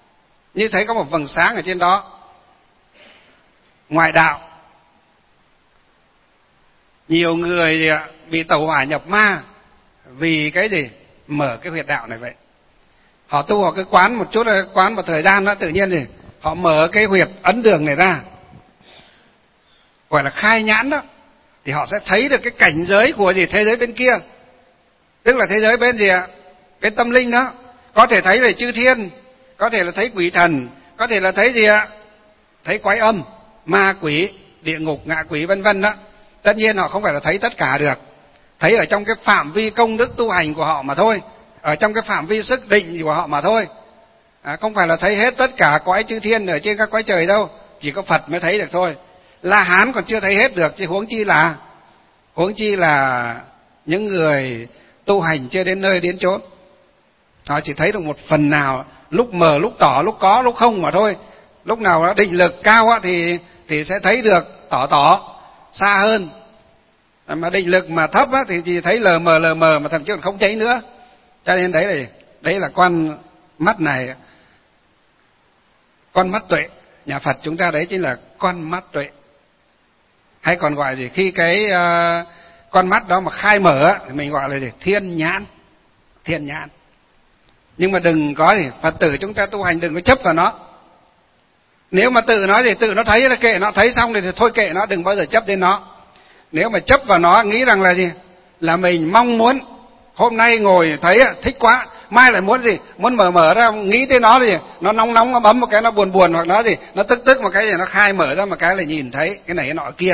ở trên đó. Ngoại đạo, nhiều người bị tẩu hỏa nhập ma vì cái gì? Mở cái huyệt đạo này vậy. Họ tu, họ cứ quán một chút, quán một thời gian đó, tự nhiên thì họ mở cái huyệt ấn đường này ra. gọi là khai nhãn đó, thì họ sẽ thấy được cái cảnh giới của gì thế giới bên kia, tức là thế giới bên gì ạ, bên tâm linh đó. Có thể thấy là chư thiên, có thể là thấy quỷ thần, có thể là thấy gì ạ, thấy quái âm, ma quỷ, địa ngục, ngạ quỷ vân vân đó. Tất nhiên họ không phải là thấy tất cả được, thấy ở trong cái phạm vi công đức tu hành của họ mà thôi, ở trong cái phạm vi sức định của họ mà thôi. Không phải là thấy hết tất cả cõi chư thiên ở trên các cõi trời đâu, chỉ có Phật mới thấy được thôi. La Hán còn chưa thấy hết được, chứ huống chi là những người tu hành chưa đến nơi đến chốn. Họ chỉ thấy được một phần nào, lúc mờ lúc tỏ, lúc có lúc không mà thôi. Lúc nào nó định lực cao thì sẽ thấy được tỏ xa hơn, mà định lực mà thấp thì chỉ thấy lờ mờ mà thậm chí còn không thấy nữa. Cho nên đấy là con mắt này, con mắt tuệ. Nhà Phật chúng ta đấy chính là con mắt tuệ, hay còn gọi gì, khi cái con mắt đó mà khai mở thì mình gọi là gì, thiên nhãn. Nhưng mà đừng có gì, Phật tử chúng ta tu hành đừng có chấp vào nó. Nếu mà tự nó thì tự nó thấy là kệ nó, thấy xong thì thôi kệ nó, đừng bao giờ chấp đến nó. Nếu mà chấp vào nó, nghĩ rằng là gì, là mình mong muốn hôm nay ngồi thấy thích quá, mai lại muốn gì, muốn mở ra, nghĩ tới nó thì nó nóng nó bấm một cái nó buồn hoặc nó gì, nó tức một cái thì nó khai mở ra một cái là nhìn thấy cái này cái nọ kia.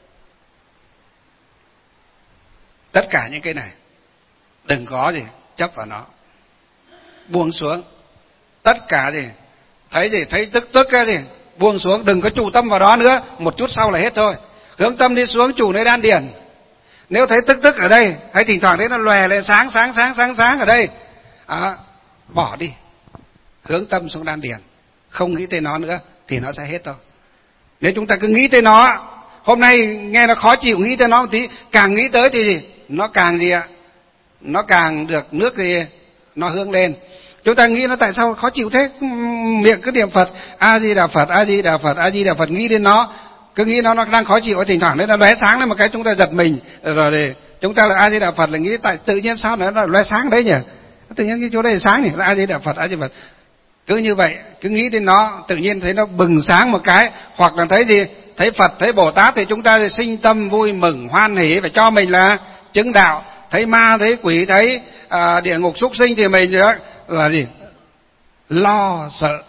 Tất cả những cái này đừng có gì chấp vào nó, buông xuống. Tất cả gì thấy tức cái gì buông xuống, đừng có chủ tâm vào đó nữa, một chút sau là hết thôi. Hướng tâm đi xuống chủ nơi đan điền. Nếu thấy tức ở đây, hay thỉnh thoảng thấy nó lòe lên sáng ở đây, bỏ đi, hướng tâm xuống đan điền, không nghĩ tới nó nữa thì nó sẽ hết thôi. Nếu chúng ta cứ nghĩ tới nó, hôm nay nghe nó khó chịu, nghĩ tới nó một tí, càng nghĩ tới thì gì, nó càng gì ạ, nó càng được nước thì nó hướng lên. Chúng ta nghĩ nó tại sao khó chịu thế, miệng cứ niệm Phật, A Di Đà Phật, A Di Đà Phật, A Di Đà Phật, nghĩ đến nó, cứ nghĩ nó đang khó chịu, thỉnh thoảng đấy nó lóe sáng lên một cái chúng ta giật mình, rồi thì chúng ta là A Di Đà Phật, là nghĩ tại tự nhiên sao nó lóe sáng đấy nhỉ, tự nhiên cái chỗ đây sáng nhỉ, là A Di Đà Phật, A Di Đà Phật. Cứ như vậy, cứ nghĩ đến nó, tự nhiên thấy nó bừng sáng một cái, hoặc là thấy gì, thấy Phật, thấy Bồ Tát thì chúng ta sinh tâm vui mừng hoan hỷ, phải cho mình là chứng đạo. Thấy ma, thấy quỷ, thấy địa ngục súc sinh thì mình là gì, lo sợ,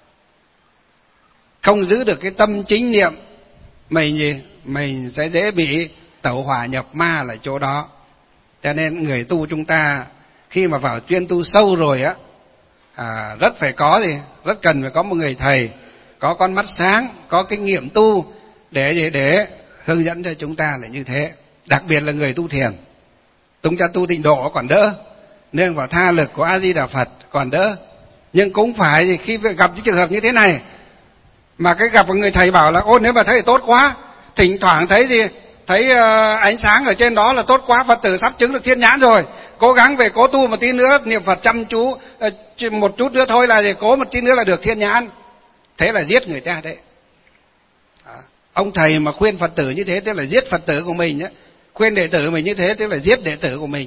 không giữ được cái tâm chính niệm, mình sẽ dễ bị tẩu hỏa nhập ma lại chỗ đó. Cho nên người tu chúng ta khi mà vào chuyên tu sâu rồi rất phải có rất cần phải có một người thầy có con mắt sáng, có kinh nghiệm tu để hướng dẫn cho chúng ta là như thế. Đặc biệt là người tu thiền, chúng ta tu tịnh độ còn đỡ, nên vào tha lực của A Di Đà Phật còn đỡ. Nhưng cũng phải khi gặp những trường hợp như thế này mà cái gặp một người thầy bảo là ôi nếu mà thấy thì tốt quá, thỉnh thoảng thấy gì, thấy ánh sáng ở trên đó là tốt quá, Phật tử sắp chứng được thiên nhãn rồi, cố gắng về cố tu một tí nữa, niệm Phật chăm chú một chút nữa thôi là cố một tí nữa là được thiên nhãn. Thế là giết người ta đấy. Ông thầy mà khuyên Phật tử như thế tức là giết Phật tử của mình nhé. Khuyên đệ tử mình như thế tức là giết đệ tử của mình.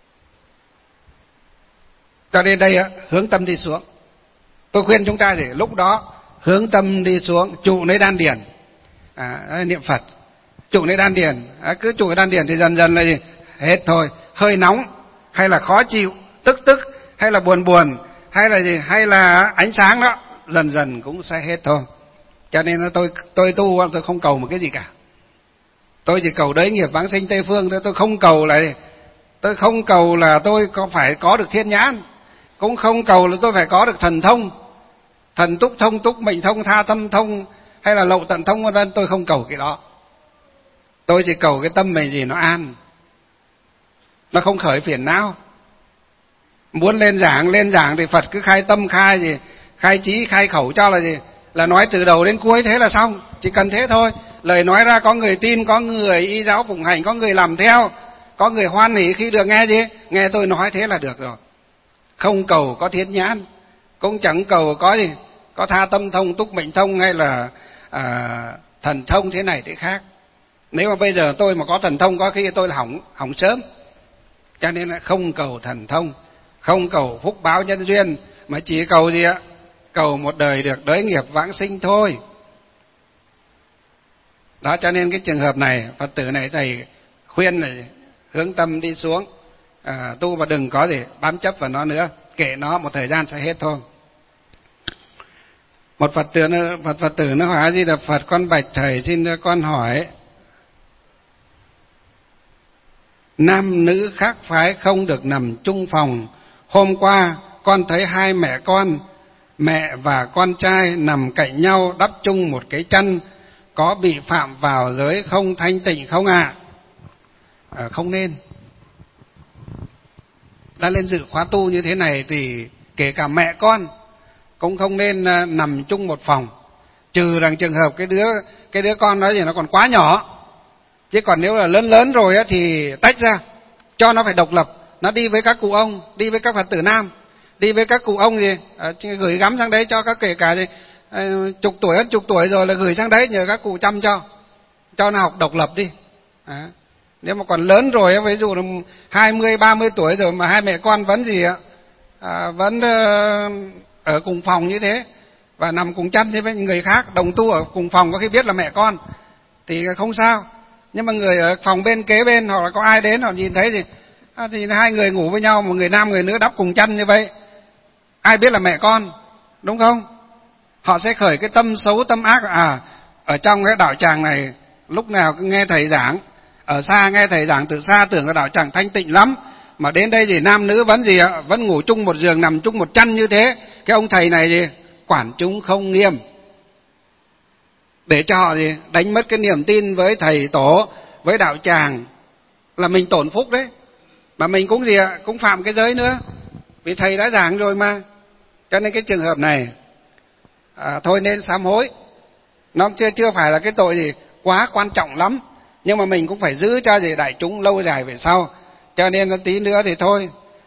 Cho nên đây hướng tâm đi xuống. Tôi khuyên chúng ta thì lúc đó hướng tâm đi xuống, trụ nơi đan điền, niệm Phật, trụ nơi đan điền, cứ trụ đan điền thì dần dần là gì? Hết thôi. Hơi nóng hay là khó chịu, tức hay là buồn hay là gì, hay là ánh sáng đó, dần dần cũng sẽ hết thôi. Cho nên tôi tu tôi không cầu một cái gì cả. Tôi chỉ cầu đới nghiệp vãng sinh Tây Phương thôi, tôi không cầu là tôi có phải có được thiên nhãn, cũng không cầu là tôi phải có được thần thông, thần túc thông, túc mệnh thông, tha tâm thông hay là lậu tận thông vân vân. Tôi không cầu cái đó. Tôi chỉ cầu cái tâm mình gì nó an, nó không khởi phiền não. Muốn lên giảng thì Phật cứ khai tâm, khai trí, khai khẩu cho là gì, là nói từ đầu đến cuối thế là xong, chỉ cần thế thôi. Lời nói ra có người tin, có người y giáo phụng hành, có người làm theo, có người hoan hỷ khi được nghe gì, nghe tôi nói thế là được rồi. Không cầu có thiên nhãn, cũng chẳng cầu có gì, có tha tâm thông, túc mệnh thông hay là thần thông thế này thế khác. Nếu mà bây giờ tôi mà có thần thông có khi tôi là hỏng sớm. Cho nên là không cầu thần thông, không cầu phúc báo nhân duyên, mà chỉ cầu gì ạ? Cầu một đời được đới nghiệp vãng sinh thôi. Đó, cho nên cái trường hợp này, Phật tử này thầy khuyên này hướng tâm đi xuống, tu và đừng có gì bám chấp vào nó nữa, kệ nó một thời gian sẽ hết thôi. Một Phật tử nó hỏi: A Di Đà Phật, con bạch thầy xin cho con hỏi, nam nữ khác phái không được nằm chung phòng. Hôm qua con thấy hai mẹ con, mẹ và con trai nằm cạnh nhau đắp chung một cái chăn, có bị phạm vào giới không thanh tịnh không ạ? Không nên. Đã lên dự khóa tu như thế này thì kể cả mẹ con cũng không nên nằm chung một phòng, trừ rằng trường hợp cái đứa con đó thì nó còn quá nhỏ. Chứ còn nếu là lớn rồi á thì tách ra, cho nó phải độc lập, nó đi với các cụ ông, đi với các Phật tử nam, đi với các cụ ông gì gửi gắm sang đấy, cho các kể cả gì chục tuổi rồi là gửi sang đấy nhờ các cụ chăm cho nó học độc lập đi. Nếu mà còn lớn rồi, ví dụ là 20-30 tuổi rồi mà hai mẹ con vẫn gì ạ, vẫn ở cùng phòng như thế và nằm cùng chăn với người khác, đồng tu ở cùng phòng, có khi biết là mẹ con thì không sao. Nhưng mà người ở phòng bên kế bên hoặc là có ai đến họ nhìn thấy thì hai người ngủ với nhau, một người nam người nữ đắp cùng chăn như vậy, ai biết là mẹ con, đúng không? Họ sẽ khởi cái tâm xấu tâm ác. Ở trong cái đạo tràng này lúc nào cứ nghe thầy giảng, ở xa nghe thầy giảng từ xa tưởng là đạo tràng thanh tịnh lắm, mà đến đây thì nam nữ vẫn gì ạ, vẫn ngủ chung một giường, nằm chung một chăn như thế. Cái ông thầy này gì quản chúng không nghiêm, để cho họ gì đánh mất cái niềm tin với thầy tổ, với đạo tràng, là mình tổn phúc đấy, mà mình cũng gì ạ, cũng phạm cái giới nữa, vì thầy đã giảng rồi mà. Cho nên cái trường hợp này thôi nên sám hối. Nó chưa phải là cái tội gì quá quan trọng lắm, nhưng mà mình cũng phải giữ cho gì đại chúng lâu dài về sau. Cho nên tí nữa thì thôi,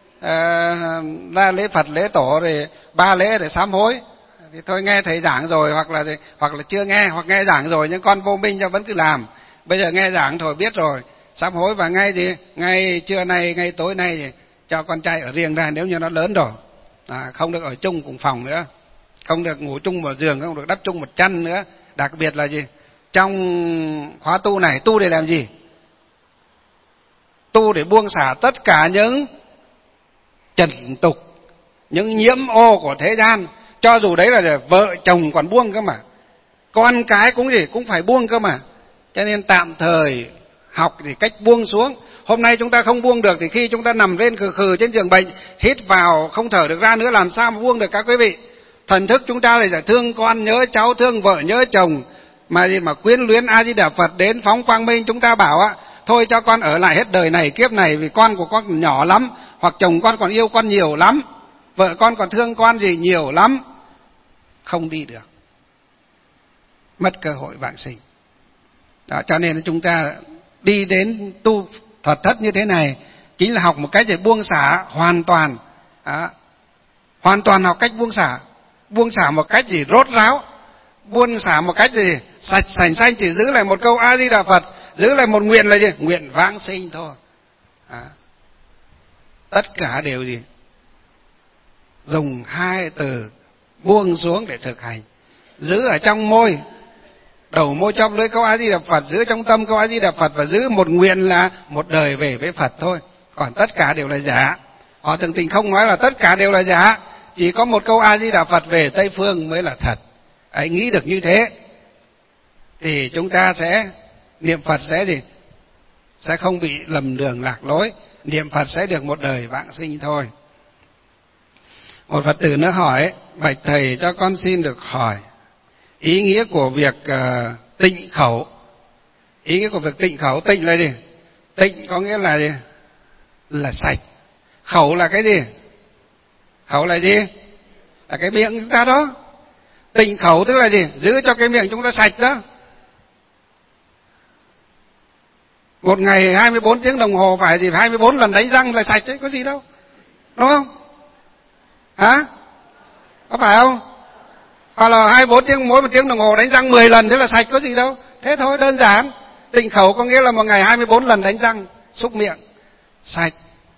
ra lễ Phật lễ tổ rồi 3 lễ để sám hối thì thôi, nghe thầy giảng rồi hoặc là chưa nghe, hoặc nghe giảng rồi nhưng con vô minh cho vẫn cứ làm. Bây giờ nghe giảng rồi biết rồi, sám hối, và ngay trưa nay, ngay tối nay thì cho con trai ở riêng ra nếu như nó lớn rồi, không được ở chung cùng phòng nữa, không được ngủ chung một giường, không được đắp chung một chăn nữa. Đặc biệt là gì, trong khóa tu này, tu để làm gì? Tu để buông xả tất cả những trần tục, những nhiễm ô của thế gian. Cho dù đấy là vợ chồng còn buông cơ mà, con cái cũng cũng phải buông cơ mà. Cho nên tạm thời học thì cách buông xuống. Hôm nay chúng ta không buông được thì khi chúng ta nằm lên khừ khừ trên giường bệnh, hít vào không thở được ra nữa, làm sao mà buông được các quý vị? Thần thức chúng ta là thương con nhớ cháu, thương vợ nhớ chồng, mà quyến luyến A Di Đà Phật đến phóng quang minh. Chúng ta bảo thôi cho con ở lại hết đời này kiếp này, vì con của con còn nhỏ lắm, hoặc chồng con còn yêu con nhiều lắm, vợ con còn thương con nhiều lắm. Không đi được, mất cơ hội vãng sinh. Đó, cho nên chúng ta đi đến tu Phật thất như thế này chính là học một cách để buông xả hoàn toàn. Hoàn toàn học cách buông xả một cách rốt ráo, buông xả một cách sạch sành xanh, chỉ giữ lại một câu A Di Đà Phật, giữ lại một nguyện là nguyện vãng sinh thôi. Tất cả đều dùng 2 từ buông xuống để thực hành. Giữ ở trong môi, đầu môi trong lưỡi câu A Di Đà Phật, giữ trong tâm câu A Di Đà Phật, và giữ một nguyện là một đời về với Phật thôi. Còn tất cả đều là giả. Họ Thượng Tịnh không nói là tất cả đều là giả, chỉ có một câu A Di Đà Phật về Tây Phương mới là thật. Hãy nghĩ được như thế thì chúng ta sẽ niệm Phật sẽ không bị lầm đường lạc lối, niệm Phật sẽ được một đời vãng sinh thôi. Một Phật tử nữa hỏi: bạch thầy cho con xin được hỏi ý nghĩa của việc tịnh khẩu. Ý nghĩa của việc tịnh khẩu, tịnh là gì? Tịnh có nghĩa là gì? Là sạch. Khẩu là cái gì? Khẩu là gì? Là cái miệng chúng ta đó. Tịnh khẩu tức là gì? Giữ cho cái miệng chúng ta sạch đó. Một ngày 24 tiếng đồng hồ phải 24 lần đánh răng là sạch đấy, có gì đâu, đúng không? Có phải không? Hoặc là 24 tiếng, mỗi 1 tiếng đồng hồ đánh răng 10 lần, thế là sạch, có gì đâu. Thế thôi, đơn giản. Tịnh khẩu có nghĩa là một ngày 24 lần đánh răng, xúc miệng, sạch.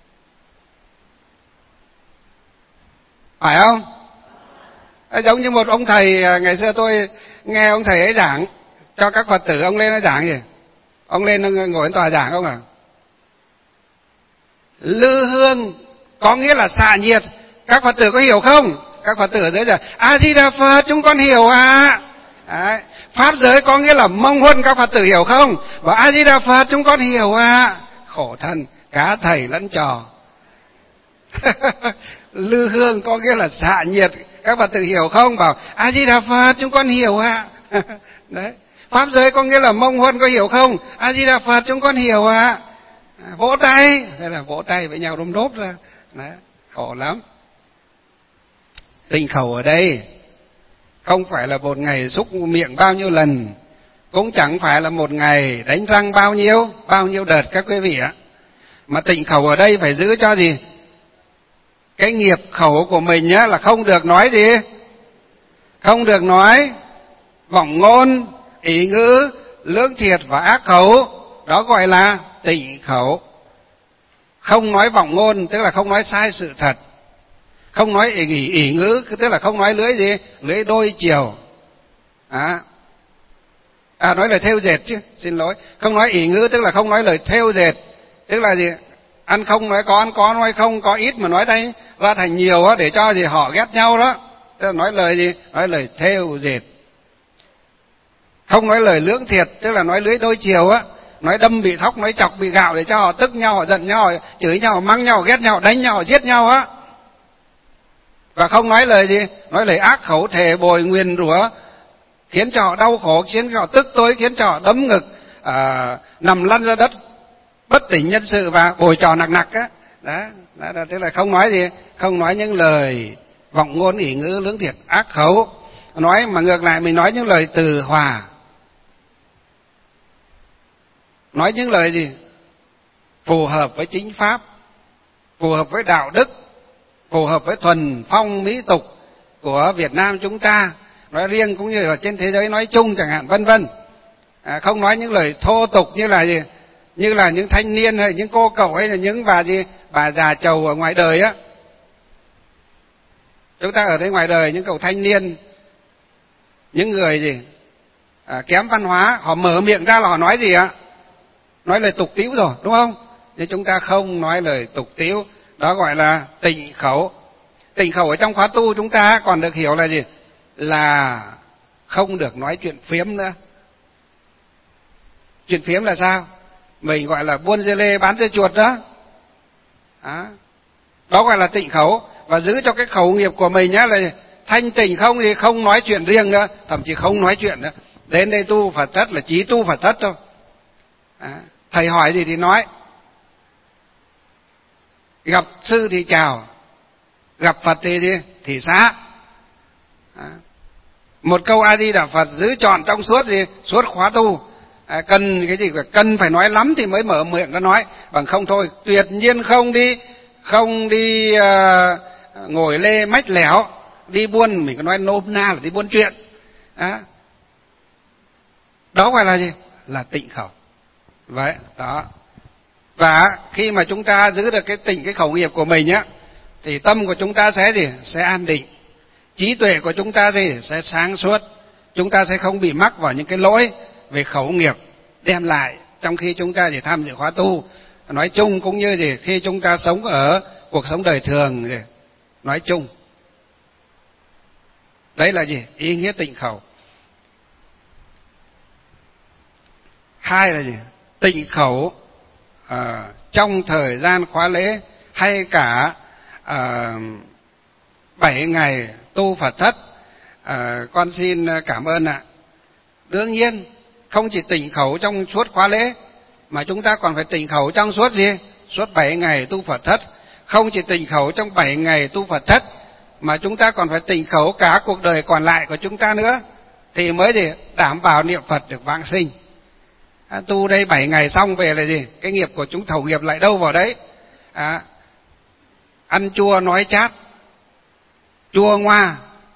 Phải không? Giống như một ông thầy, ngày xưa tôi nghe ông thầy ấy giảng, cho các Phật tử, ông lên nói giảng gì? Ông lên ngồi lên tòa giảng không à? Lư hương có nghĩa là xạ nhiệt. Các Phật tử có hiểu không? Các Phật tử ở dưới giờ A Di Đà Phật, chúng con hiểu à. Đấy. Pháp giới có nghĩa là mông huân, các Phật tử hiểu không? Và A Di Đà Phật, chúng con hiểu à. Khổ thân, cả thầy lẫn trò. Lư hương có nghĩa là xạ nhiệt, các Phật tử hiểu không? Bảo A Di Đà Phật, chúng con hiểu à. Đấy. Pháp giới có nghĩa là mông huân, có hiểu không? A Di Đà Phật, chúng con hiểu à. Vỗ tay, thế là vỗ tay với nhau đôm đốp ra. Đấy. Khổ lắm. Tịnh khẩu ở đây không phải là một ngày xúc miệng bao nhiêu lần, cũng chẳng phải là một ngày đánh răng bao nhiêu đợt các quý vị ạ. Mà tịnh khẩu ở đây phải giữ cho gì? Cái nghiệp khẩu của mình nhá, là không được nói gì? Không được nói vọng ngôn, ý ngữ, lưỡng thiệt và ác khẩu. Đó gọi là tịnh khẩu. Không nói vọng ngôn, tức là không nói sai sự thật. Không nói ỷ ngữ, tức là không nói lưỡi gì? Lưỡi đôi chiều. Nói lời thêu dệt chứ, xin lỗi. Không nói ỷ ngữ, tức là không nói lời thêu dệt. Tức là gì? Ăn không nói có nói không, có ít mà nói đây ra thành nhiều á, để cho gì họ ghét nhau đó. Tức là nói lời gì? Nói lời thêu dệt. Không nói lời lưỡng thiệt, tức là nói lưỡi đôi chiều á. Nói đâm bị thóc, nói chọc bị gạo để cho họ tức nhau, họ giận nhau, họ chửi nhau, họ mắng nhau, họ ghét nhau, đánh nhau, họ giết nhau á. Và không nói lời gì? Nói lời ác khẩu, thề bồi, nguyền rủa, khiến cho họ đau khổ, khiến cho họ tức tối, khiến cho họ đấm ngực, nằm lăn ra đất, bất tỉnh nhân sự và bồi trò nặc á. Đó, tức là không nói gì? Không nói những lời vọng ngôn, ỷ ngữ, lưỡng thiệt, ác khẩu. Nói mà ngược lại mình nói những lời từ hòa. Nói những lời gì? Phù hợp với chính pháp, phù hợp với đạo đức, phù hợp với thuần phong mỹ tục của Việt Nam chúng ta, nói riêng cũng như là trên thế giới nói chung chẳng hạn, vân vân. Không nói những lời thô tục như là gì? Như là những thanh niên hay những cô cậu hay là những bà già trầu ở ngoài đời á. Chúng ta ở đây ngoài đời những cậu thanh niên, những người gì? Kém văn hóa, họ mở miệng ra là họ nói gì ạ? Nói lời tục tĩu rồi, đúng không? Nhưng chúng ta không nói lời tục tĩu, đó gọi là tịnh khẩu. Tịnh khẩu ở trong khóa tu chúng ta còn được hiểu là gì? Là không được nói chuyện phiếm nữa. Chuyện phiếm là sao? Mình gọi là buôn dê lê bán dê chuột đó. Đó gọi là tịnh khẩu. Và giữ cho cái khẩu nghiệp của mình nhá, là thanh tịnh, không thì không nói chuyện riêng nữa, thậm chí không nói chuyện nữa. Đến đây tu Phật thất là chỉ tu Phật thất thôi. Thầy hỏi gì thì nói. Gặp sư thì chào, gặp Phật thì xá. Một câu A Di Đà Phật giữ trọn trong suốt khóa tu. Cần cái gì cần phải nói lắm thì mới mở miệng ra nói, bằng không thôi tuyệt nhiên không đi ngồi lê mách lẻo, đi buôn, mình có nói nôm na là đi buôn chuyện. Đó gọi là gì? Là tịnh khẩu. Vậy đó. Và khi mà chúng ta giữ được cái khẩu nghiệp của mình á, thì tâm của chúng ta sẽ gì? Sẽ an định. Trí tuệ của chúng ta gì? Sẽ sáng suốt. Chúng ta sẽ không bị mắc vào những cái lỗi về khẩu nghiệp đem lại trong khi chúng ta chỉ tham dự khóa tu. Nói chung cũng như gì? Khi chúng ta sống ở cuộc sống đời thường gì? Nói chung. Đấy là gì? Ý nghĩa tịnh khẩu. Hai là gì? Tịnh khẩu trong thời gian khóa lễ hay cả 7 ngày tu Phật thất. Con xin cảm ơn ạ. Đương nhiên không chỉ tịnh khẩu trong suốt khóa lễ, mà chúng ta còn phải tịnh khẩu trong suốt gì? Suốt 7 ngày tu Phật thất. Không chỉ tịnh khẩu trong 7 ngày tu Phật thất, mà chúng ta còn phải tịnh khẩu cả cuộc đời còn lại của chúng ta nữa, thì mới gì? Đảm bảo niệm Phật được vãng sinh. Tu đây 7 ngày xong về là gì? Cái nghiệp của chúng thầu nghiệp lại đâu vào đấy? Ăn chua nói chát, chua ngoa,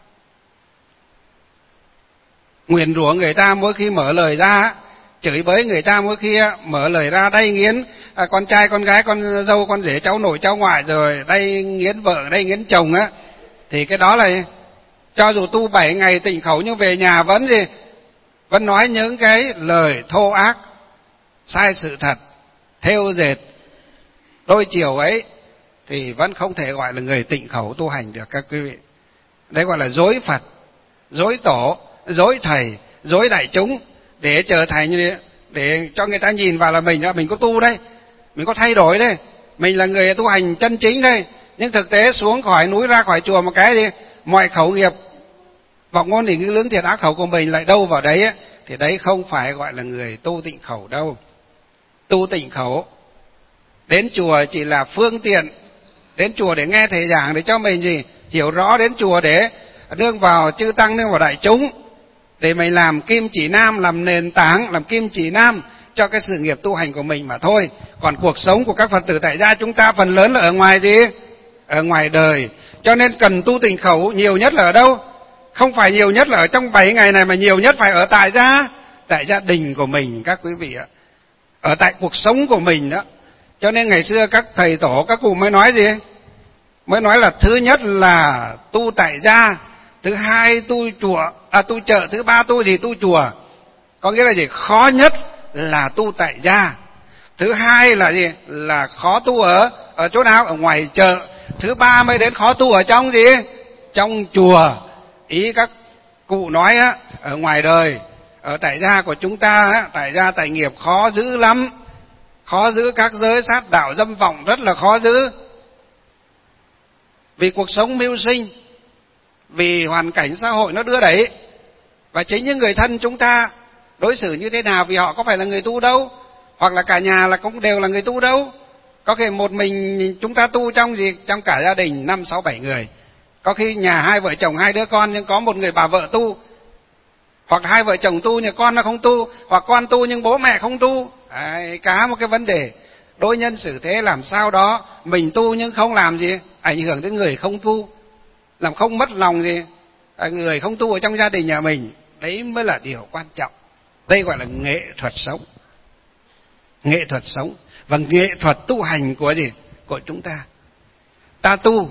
nguyền rủa người ta mỗi khi mở lời ra, chửi bới người ta mỗi khi mở lời ra, đay nghiến con trai con gái, con dâu con rể, cháu nội cháu ngoại, rồi đay nghiến vợ, đay nghiến chồng á, thì cái đó là cho dù tu 7 ngày tịnh khẩu nhưng về nhà vẫn gì? vẫn nói những cái lời thô ác, sai sự thật, thêu dệt đôi chiều ấy, thì vẫn không thể gọi là người tịnh khẩu tu hành được các quý vị. Đấy gọi là dối Phật, dối tổ, dối thầy, dối đại chúng, để trở thành như để cho người ta nhìn vào là mình có tu đây, mình có thay đổi đây, mình là người tu hành chân chính đây. Nhưng thực tế xuống khỏi núi ra khỏi chùa một cái thì mọi khẩu nghiệp vọng ngôn thì ngữ lưỡng thiệt ác khẩu của mình lại đâu vào đấy ấy, thì đấy không phải gọi là người tu tịnh khẩu đâu. Tu tịnh khẩu đến chùa chỉ là phương tiện, đến chùa để nghe thầy giảng để cho mình gì hiểu rõ, đến chùa để nương vào chư tăng, nương vào đại chúng, để mình làm kim chỉ nam, làm nền tảng, làm kim chỉ nam cho cái sự nghiệp tu hành của mình mà thôi. Còn cuộc sống của các Phật tử tại gia chúng ta phần lớn là ở ngoài gì? Ở ngoài đời. Cho nên cần tu tịnh khẩu nhiều nhất là ở đâu? Không phải nhiều nhất là ở trong 7 ngày này, mà nhiều nhất phải ở tại gia đình của mình các quý vị ạ. Ở tại cuộc sống của mình đó. Cho nên ngày xưa các thầy tổ, các cụ mới nói gì? Mới nói là thứ nhất là tu tại gia, thứ hai tu chợ, thứ ba tu gì? Tu chùa. Có nghĩa là gì? Khó nhất là tu tại gia. Thứ hai là gì? Là khó tu ở chỗ nào? Ở ngoài chợ. Thứ ba mới đến khó tu ở trong gì? Trong chùa. Ý các cụ nói á, ở ngoài đời, ở tại gia của chúng ta á, tại gia tại nghiệp khó giữ lắm. Khó giữ các giới sát đạo dâm vọng, rất là khó giữ. Vì cuộc sống mưu sinh, vì hoàn cảnh xã hội nó đưa đẩy. Và chính những người thân chúng ta đối xử như thế nào, vì họ có phải là người tu đâu, hoặc là cả nhà là cũng đều là người tu đâu. Có khi một mình chúng ta tu trong gì? Trong cả gia đình 5, 6, 7 người. Có khi nhà 2 vợ chồng 2 đứa con nhưng có một người bà vợ tu, hoặc 2 vợ chồng tu nhưng con nó không tu, hoặc con tu nhưng bố mẹ không tu. Cả một cái vấn đề. Đối nhân xử thế làm sao đó mình tu nhưng không làm gì ảnh hưởng đến người không tu, làm không mất lòng gì người không tu ở trong gia đình nhà mình. Đấy mới là điều quan trọng. Đây gọi là nghệ thuật sống. Nghệ thuật sống và nghệ thuật tu hành của gì? Của chúng ta. Ta tu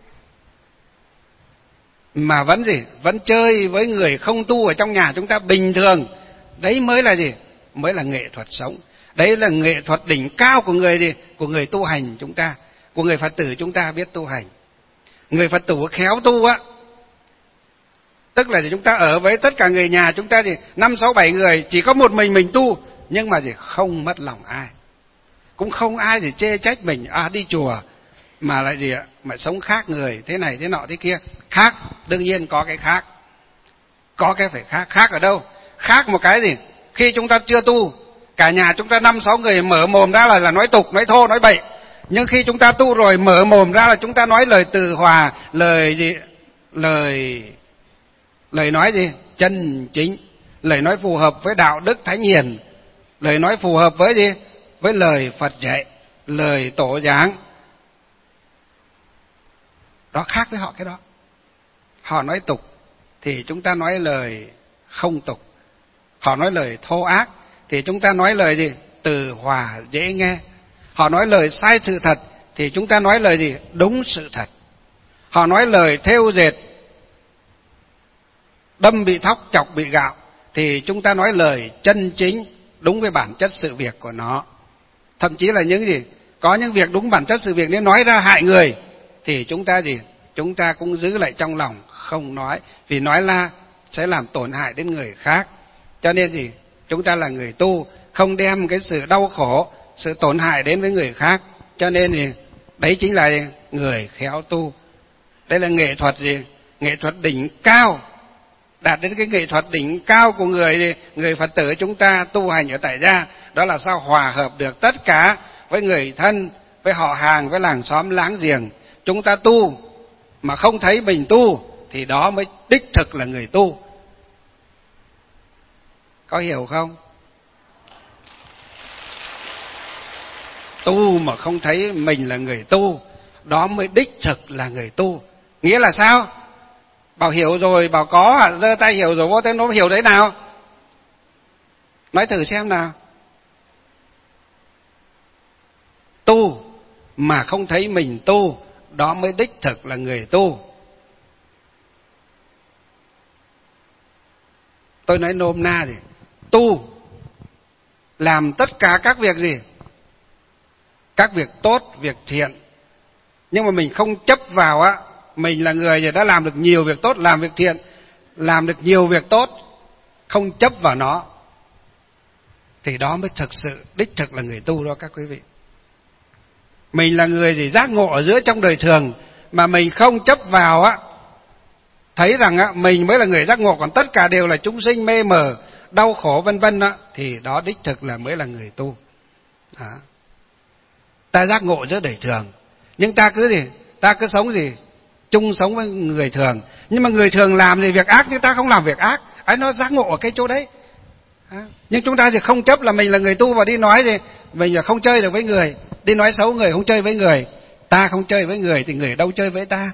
mà vẫn gì? Vẫn chơi với người không tu ở trong nhà chúng ta bình thường. Đấy mới là gì? Mới là nghệ thuật sống. Đấy là nghệ thuật đỉnh cao của người gì? Của người tu hành chúng ta, của người Phật tử chúng ta biết tu hành. Người Phật tử khéo tu á, tức là chúng ta ở với tất cả người nhà chúng ta thì 5, 6, 7 người, chỉ có một mình tu, nhưng mà gì? Không mất lòng ai, cũng không ai thì chê trách mình đi chùa mà lại gì ạ? Mà sống khác người, thế này thế nọ thế kia. Khác, đương nhiên có cái khác, có cái phải khác. Khác ở đâu? Khác một cái gì? Khi chúng ta chưa tu, cả nhà chúng ta 5, 6 người mở mồm ra là nói tục, nói thô, nói bậy. Nhưng khi chúng ta tu rồi, mở mồm ra là chúng ta nói lời từ hòa, lời gì? Lời nói gì? Chân chính, lời nói phù hợp với đạo đức thánh hiền, lời nói phù hợp với gì? Với lời Phật dạy, lời tổ giảng. Đó khác với họ cái đó. Họ nói tục thì chúng ta nói lời không tục. Họ nói lời thô ác thì chúng ta nói lời gì? Từ hòa dễ nghe. Họ nói lời sai sự thật thì chúng ta nói lời gì? Đúng sự thật. Họ nói lời thêu dệt, đâm bị thóc, chọc bị gạo thì chúng ta nói lời chân chính, đúng với bản chất sự việc của nó. Thậm chí là những gì? Có những việc đúng bản chất sự việc nếu nói ra hại người thì chúng ta gì? Chúng ta cũng giữ lại trong lòng, không nói, vì nói ra sẽ làm tổn hại đến người khác. Cho nên gì? Chúng ta là người tu, không đem cái sự đau khổ, sự tổn hại đến với người khác. Cho nên thì đấy chính là người khéo tu. Đây là nghệ thuật gì? Nghệ thuật đỉnh cao, đạt đến cái nghệ thuật đỉnh cao của người Phật tử chúng ta tu hành ở tại gia. Đó là sao hòa hợp được tất cả với người thân, với họ hàng, với làng xóm láng giềng. Chúng ta tu mà không thấy mình tu thì đó mới đích thực là người tu. Có hiểu không? Tu mà không thấy mình là người tu, đó mới đích thực là người tu. Nghĩa là sao? Bảo hiểu rồi, bảo có, giơ tay hiểu rồi, vô tên nó hiểu đấy nào? Nói thử xem nào. Tu mà không thấy mình tu, đó mới đích thực là người tu. Tôi nói nôm na thì tu, làm tất cả các việc gì? Các việc tốt, việc thiện. Nhưng mà mình không chấp vào á, mình là người đã làm được nhiều việc tốt, làm việc thiện, làm được nhiều việc tốt, không chấp vào nó, thì đó mới thực sự, đích thực là người tu đó các quý vị. Mình là người gì giác ngộ ở giữa trong đời thường, mà mình không chấp vào á, thấy rằng á, mình mới là người giác ngộ, còn tất cả đều là chúng sinh mê mờ, đau khổ vân vân á, thì đó đích thực là mới là người tu. Đó. Ta giác ngộ giữa đời thường, nhưng ta cứ gì? Ta cứ sống gì? Chung sống với người thường. Nhưng mà người thường làm gì việc ác nhưng ta không làm việc ác. Ấy nó giác ngộ ở cái chỗ đấy. Nhưng chúng ta thì không chấp là mình là người tu và đi nói gì? Mình là không chơi được với người. Đi nói xấu người, không chơi với người. Ta không chơi với người thì người đâu chơi với ta.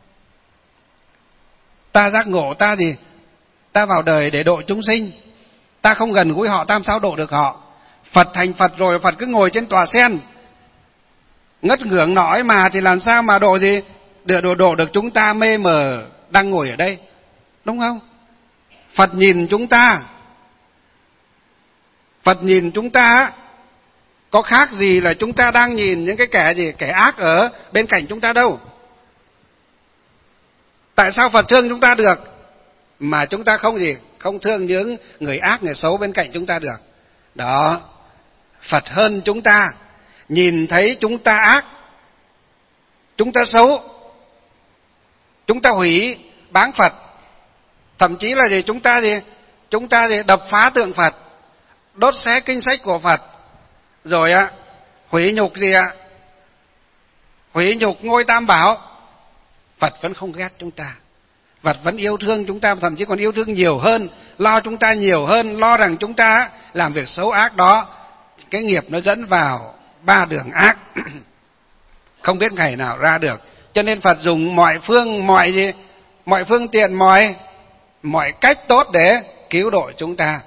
Ta giác ngộ, ta gì? Ta vào đời để độ chúng sinh. Ta không gần gũi họ, ta làm sao độ được họ? Phật thành Phật rồi, Phật cứ ngồi trên tòa sen ngất ngưỡng nói mà, thì làm sao mà độ gì? Độ được chúng ta mê mờ đang ngồi ở đây, đúng không? Phật nhìn chúng ta, Phật nhìn chúng ta có khác gì là chúng ta đang nhìn những cái kẻ gì? Kẻ ác ở bên cạnh chúng ta đâu. Tại sao Phật thương chúng ta được mà chúng ta không gì? Không thương những người ác, người xấu bên cạnh chúng ta được. Đó, Phật hơn chúng ta, nhìn thấy chúng ta ác, chúng ta xấu, chúng ta hủy báng Phật, thậm chí là gì? Chúng ta đập phá tượng Phật, đốt xé kinh sách của Phật, rồi hủy nhục gì ạ? Hủy nhục ngôi Tam Bảo. Phật vẫn không ghét chúng ta, Phật vẫn yêu thương chúng ta, thậm chí còn yêu thương nhiều hơn, lo chúng ta nhiều hơn, lo rằng chúng ta làm việc xấu ác đó, cái nghiệp nó dẫn vào ba đường ác không biết ngày nào ra được. Cho nên Phật dùng mọi phương tiện, mọi cách tốt để cứu độ chúng ta.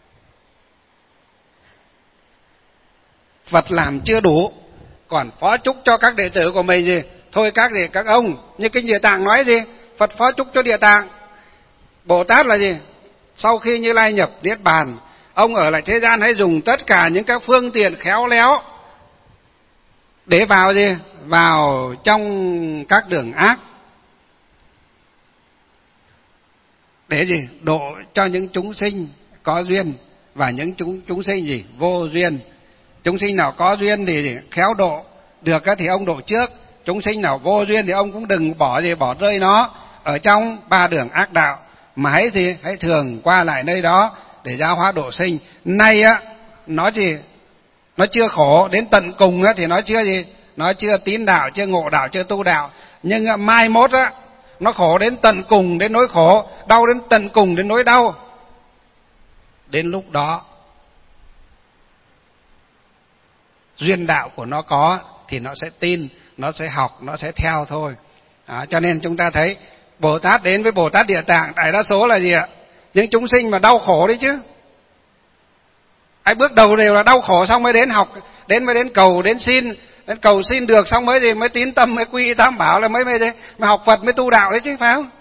Phật làm chưa đủ, còn phó chúc cho các đệ tử của mình gì? Thôi các ông, như Kinh Địa Tạng nói gì? Phật phó chúc cho Địa Tạng. Bồ Tát là gì? Sau khi Như Lai nhập Niết Bàn, ông ở lại thế gian hãy dùng tất cả những các phương tiện khéo léo để vào gì? Vào trong các đường ác, để gì? Độ cho những chúng sinh có duyên và những chúng sinh gì? Vô duyên. Chúng sinh nào có duyên thì khéo độ được thì ông độ trước. Chúng sinh nào vô duyên thì ông cũng đừng bỏ rơi nó ở trong ba đường ác đạo, mà hãy thường qua lại nơi đó để giáo hóa độ sinh. Nay nó chưa khổ đến tận cùng thì nó chưa gì? Nó chưa tín đạo, chưa ngộ đạo, chưa tu đạo. Nhưng mai mốt nó khổ đến tận cùng đến nỗi khổ, đau đến tận cùng đến nỗi đau. Đến lúc đó duyên đạo của nó có thì nó sẽ tin, nó sẽ học, nó sẽ theo thôi. Cho nên chúng ta thấy Bồ Tát đến với Bồ Tát Địa Tạng, đại đa số là gì ạ? Những chúng sinh mà đau khổ đấy chứ. Ai bước đầu đều là đau khổ, xong mới đến học, mới đến cầu, đến cầu xin được, xong mới tín tâm, mới quy Tam Bảo, là mới học Phật, mới tu đạo đấy chứ, phải không?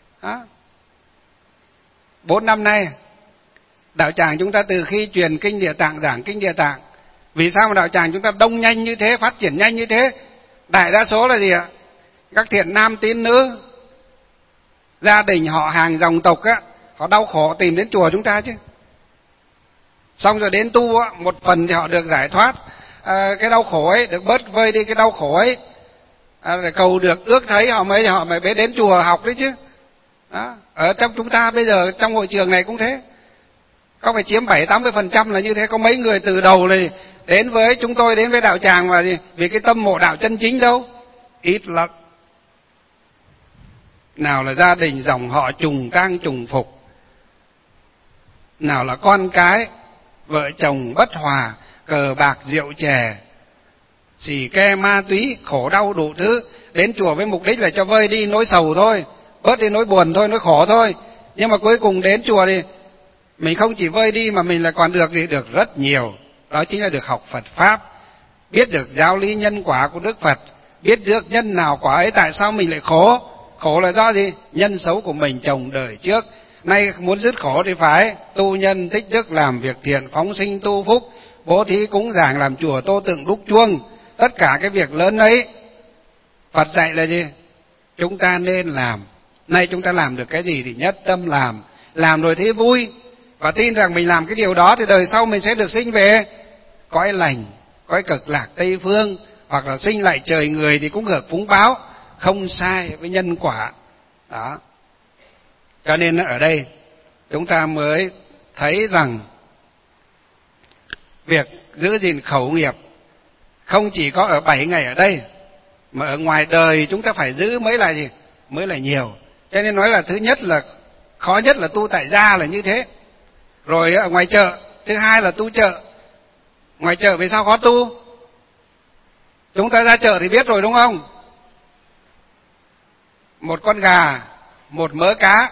4 năm nay đạo tràng chúng ta từ khi truyền Kinh Địa Tạng, giảng Kinh Địa Tạng, vì sao mà đạo tràng chúng ta đông nhanh như thế, phát triển nhanh như thế? Đại đa số là gì ạ? Các thiện nam tín nữ, gia đình họ hàng dòng tộc họ đau khổ tìm đến chùa chúng ta chứ. Xong rồi đến tu một phần thì họ được giải thoát cái đau khổ ấy, được bớt vơi đi cái đau khổ ấy, để cầu được ước thấy họ mới đến chùa học đấy chứ. Đó. Ở trong chúng ta bây giờ trong hội trường này cũng thế, có phải chiếm 70-80% là như thế. Có mấy người từ đầu này đến với chúng tôi, đến với đạo tràng mà gì? Vì cái tâm mộ đạo chân chính đâu, ít lắm. Nào là gia đình dòng họ trùng tang trùng phục, nào là con cái vợ chồng bất hòa, cờ bạc rượu chè, xì ke ma túy, khổ đau đủ thứ. Đến chùa với mục đích là cho vơi đi nỗi sầu thôi, bớt đi nỗi buồn thôi, nỗi khổ thôi. Nhưng mà cuối cùng đến chùa thì mình không chỉ vơi đi mà mình lại còn được được rất nhiều. Đó chính là được học Phật Pháp, biết được giáo lý nhân quả của Đức Phật, biết được nhân nào quả ấy, tại sao mình lại khổ. Khổ là do gì? Nhân xấu của mình trồng đời trước. Nay muốn dứt khổ thì phải tu nhân tích đức, làm việc thiện, phóng sinh tu phúc, bố thí cúng dường, làm chùa tô tượng đúc chuông. Tất cả cái việc lớn ấy Phật dạy là gì? Chúng ta nên làm. Nay chúng ta làm được cái gì thì nhất tâm làm rồi thấy vui, và tin rằng mình làm cái điều đó thì đời sau mình sẽ được sinh về cõi lành, cõi cực lạc Tây Phương, hoặc là sinh lại trời người thì cũng hưởng phúng báo, không sai với nhân quả. Đó. Cho nên ở đây chúng ta mới thấy rằng việc giữ gìn khẩu nghiệp không chỉ có ở 7 ngày ở đây, mà ở ngoài đời chúng ta phải giữ mới là gì? Mới là nhiều. Cho nên nói là thứ nhất là khó nhất là tu tại gia là như thế. Rồi ở ngoài chợ, thứ hai là tu chợ. Ngoài chợ vì sao khó tu? Chúng ta ra chợ thì biết rồi đúng không? Một con gà, một mớ cá,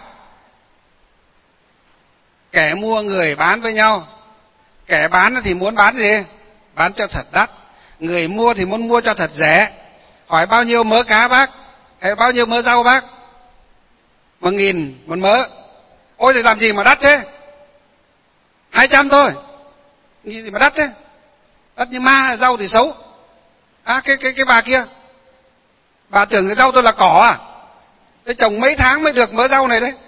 kẻ mua người bán với nhau. Kẻ bán thì muốn bán gì? Bán cho thật đắt. Người mua thì muốn mua cho thật rẻ. Hỏi bao nhiêu mớ cá bác? Hay bao nhiêu mớ rau bác? 1.000 một mớ. Ôi thì làm gì mà đắt thế? 200 thôi. Gì mà đắt thế? Đắt như ma, rau thì xấu. Cái bà kia, bà tưởng cái rau tôi là cỏ à? Thế trồng mấy tháng mới được mớ rau này đấy.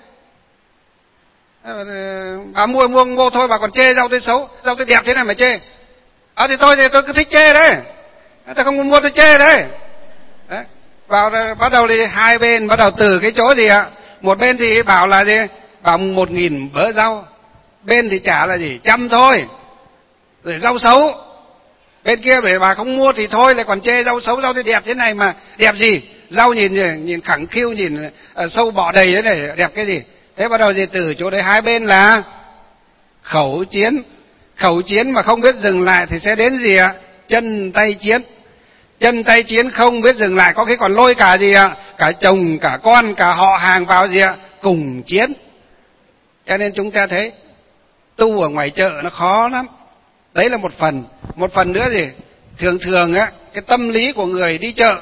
Bà mua thôi, bà còn chê rau tôi xấu, rau tôi đẹp thế này mà chê. Thì tôi cứ thích chê đấy. Tôi không mua tôi chê đấy. Đấy. Bắt đầu thì hai bên bắt đầu từ cái chỗ gì ạ? Một bên thì bảo là gì? Bảo 1.000 bớ rau. Bên thì trả là gì? 100 thôi. Rồi rau xấu. Bên kia để bà không mua thì thôi, lại còn chê rau xấu, rau thì đẹp thế này mà đẹp gì? Rau nhìn khẳng khiu, nhìn sâu bọ đầy thế này, đẹp cái gì? Thế bắt đầu thì từ chỗ đấy hai bên là khẩu chiến. Khẩu chiến mà không biết dừng lại thì sẽ đến gì ạ? Chân tay chiến. Chân tay chiến không biết dừng lại, có khi còn lôi cả gì ạ? Cả chồng, cả con, cả họ hàng vào gì ạ? Cùng chiến. Cho nên chúng ta thấy tu ở ngoài chợ nó khó lắm. Đấy là một phần. Một phần nữa gì? Thường á, cái tâm lý của người đi chợ,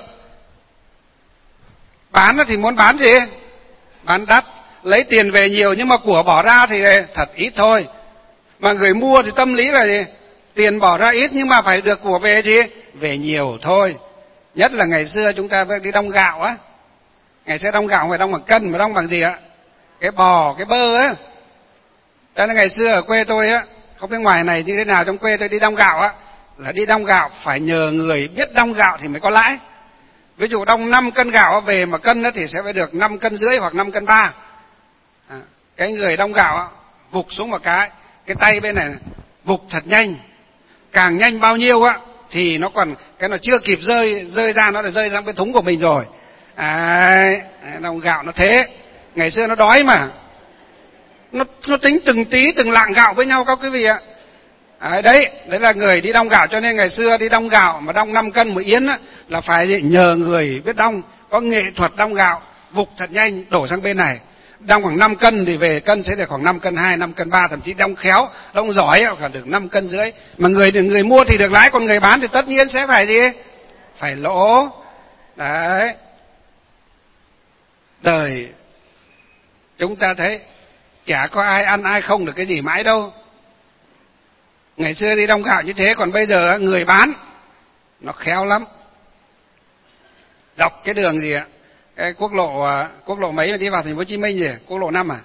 bán thì muốn bán gì? Bán đắt, lấy tiền về nhiều nhưng mà của bỏ ra thì thật ít thôi. Mà người mua thì tâm lý là gì? Tiền bỏ ra ít nhưng mà phải được của về gì? Về nhiều thôi. Nhất là ngày xưa chúng ta đi đong gạo á. Ngày xưa đong gạo không phải đong bằng cân mà đong bằng gì ạ? Cái bò, cái bơ á. Cho nên ngày xưa ở quê tôi á, không biết ngoài này như thế nào, trong quê tôi đi đong gạo á, là đi đong gạo phải nhờ người biết đong gạo thì mới có lãi. Ví dụ đong 5 cân gạo về mà cân thì sẽ phải được 5,5 cân hoặc 5,3 cân. Cái người đong gạo á, vục xuống một cái tay bên này vục thật nhanh. Càng nhanh bao nhiêu á thì nó còn cái nó chưa kịp rơi ra, nó đã rơi ra cái thúng của mình rồi. Đong gạo nó thế. Ngày xưa nó đói mà. Nó tính từng tí từng lạng gạo với nhau các quý vị ạ. Đấy là người đi đong gạo. Cho nên ngày xưa đi đong gạo mà đong 5 cân một yến á, là phải nhờ người biết đong, có nghệ thuật đong gạo, vục thật nhanh đổ sang bên này. Đong khoảng 5 cân thì về cân sẽ được khoảng 5,2 cân, 5,3 cân, thậm chí đong khéo, đong giỏi cả được 5,5 cân. Mà người mua thì được lãi, còn người bán thì tất nhiên sẽ phải gì? Phải lỗ. Đấy. Đời chúng ta thấy chả có ai ăn ai không được cái gì mãi đâu. Ngày xưa đi đong gạo như thế, còn bây giờ người bán nó khéo lắm. Dọc cái đường gì ạ? Cái quốc lộ mấy mà đi vào thành phố Hồ Chí Minh gì? Quốc lộ 5 à?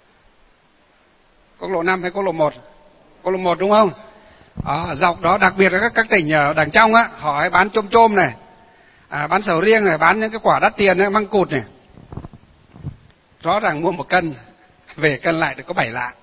Quốc lộ 5 hay quốc lộ 1? Quốc lộ 1 đúng không? Dọc đó, đặc biệt là các tỉnh ở đằng trong á, họ hay bán chôm này, bán sầu riêng này, bán những cái quả đắt tiền này, măng cụt này. Rõ ràng mua 1 cân, về cân lại được có 7 lạng.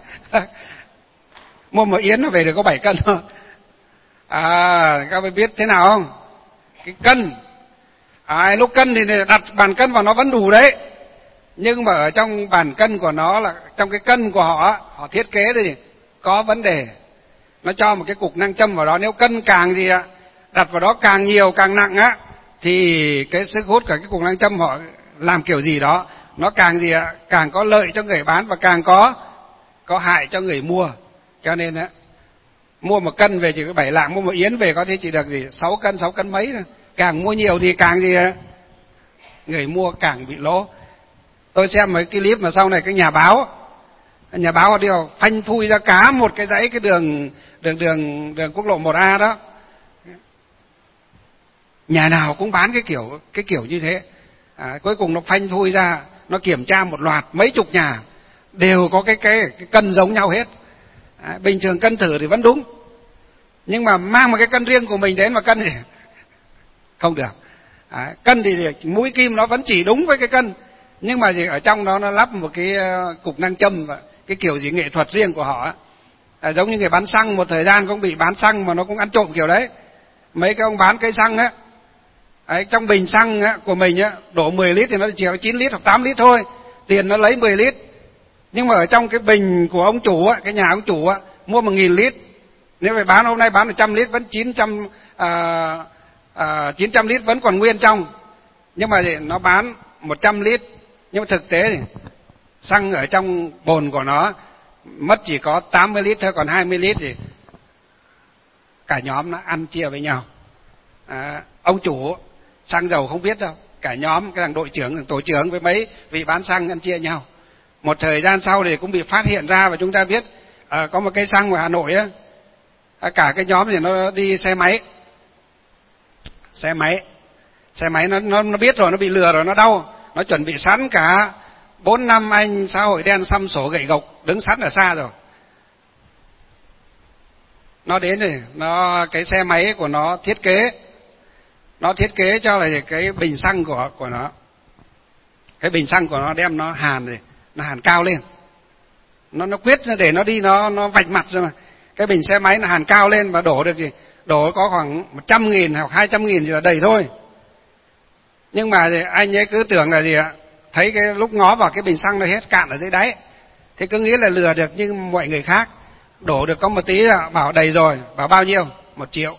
Mua 1 yến nó về được có 7 cân thôi. Các bạn biết thế nào không? Cái cân. Lúc cân thì đặt bàn cân vào nó vẫn đủ đấy. Nhưng mà ở trong bàn cân của nó, là trong cái cân của họ thiết kế thì có vấn đề. Nó cho một cái cục nam châm vào đó, nếu cân càng gì ạ, đặt vào đó càng nhiều càng nặng á, thì cái sức hút của cái cục nam châm họ làm kiểu gì đó, nó càng gì ạ, càng có lợi cho người bán và càng có hại cho người mua. Cho nên á, mua 1 cân về chỉ có 7 lạng, mua 1 yến về có thể chỉ được gì 6 cân mấy thôi. Càng mua nhiều thì càng gì ạ, người mua càng bị lỗ. Tôi xem mấy cái clip mà sau này cái nhà báo Nhà báo điều phanh phui ra cả một cái dãy cái đường quốc lộ 1A đó. Nhà nào cũng bán cái kiểu như thế. Cuối cùng nó phanh phui ra, nó kiểm tra một loạt mấy chục nhà đều có cái cân giống nhau hết. Bình thường cân thử thì vẫn đúng, nhưng mà mang một cái cân riêng của mình đến mà cân thì không được. Cân thì mũi kim nó vẫn chỉ đúng với cái cân, nhưng mà ở trong đó nó lắp một cái cục nam châm và cái kiểu gì nghệ thuật riêng của họ. Giống như người bán xăng, một thời gian cũng bị bán xăng mà nó cũng ăn trộm kiểu đấy. Mấy cái ông bán cây xăng á, trong bình xăng của mình đổ 10 lít thì nó chỉ có 9 lít hoặc 8 lít thôi, tiền nó lấy 10 lít. Nhưng mà ở trong cái bình của ông chủ cái nhà ông chủ mua 1.000 lít, nếu phải bán hôm nay bán 100 lít vẫn 900 lít vẫn còn nguyên trong. Nhưng mà nó bán 100 lít, nhưng mà thực tế thì xăng ở trong bồn của nó mất chỉ có 80 lít thôi, còn 20 lít thì cả nhóm nó ăn chia với nhau. Ông chủ xăng dầu không biết đâu, cả nhóm cái thằng đội trưởng, thằng tổ trưởng với mấy vị bán xăng ăn chia nhau. Một thời gian sau thì cũng bị phát hiện ra, và chúng ta biết có một cây xăng ở Hà Nội cả cái nhóm thì nó đi xe máy nó biết rồi, nó bị lừa rồi, nó đau, nó chuẩn bị sẵn cả 4-5 anh xã hội đen xăm sổ gậy gộc đứng sẵn ở xa rồi. Nó đến thì cái xe máy của nó thiết kế cho là cái bình xăng của nó, cái bình xăng của nó đem nó hàn cao lên, nó quyết để nó đi, nó vạch mặt rồi mà. Cái bình xe máy nó hàn cao lên và đổ được gì, đổ có khoảng 100.000 hoặc 200.000 gì là đầy thôi. Nhưng mà anh ấy cứ tưởng là gì ạ, thấy cái lúc ngó vào cái bình xăng nó hết cạn ở dưới đáy, thì cứ nghĩ là lừa được. Nhưng mọi người khác đổ được có một tí bảo đầy rồi, bảo bao nhiêu, 1 triệu.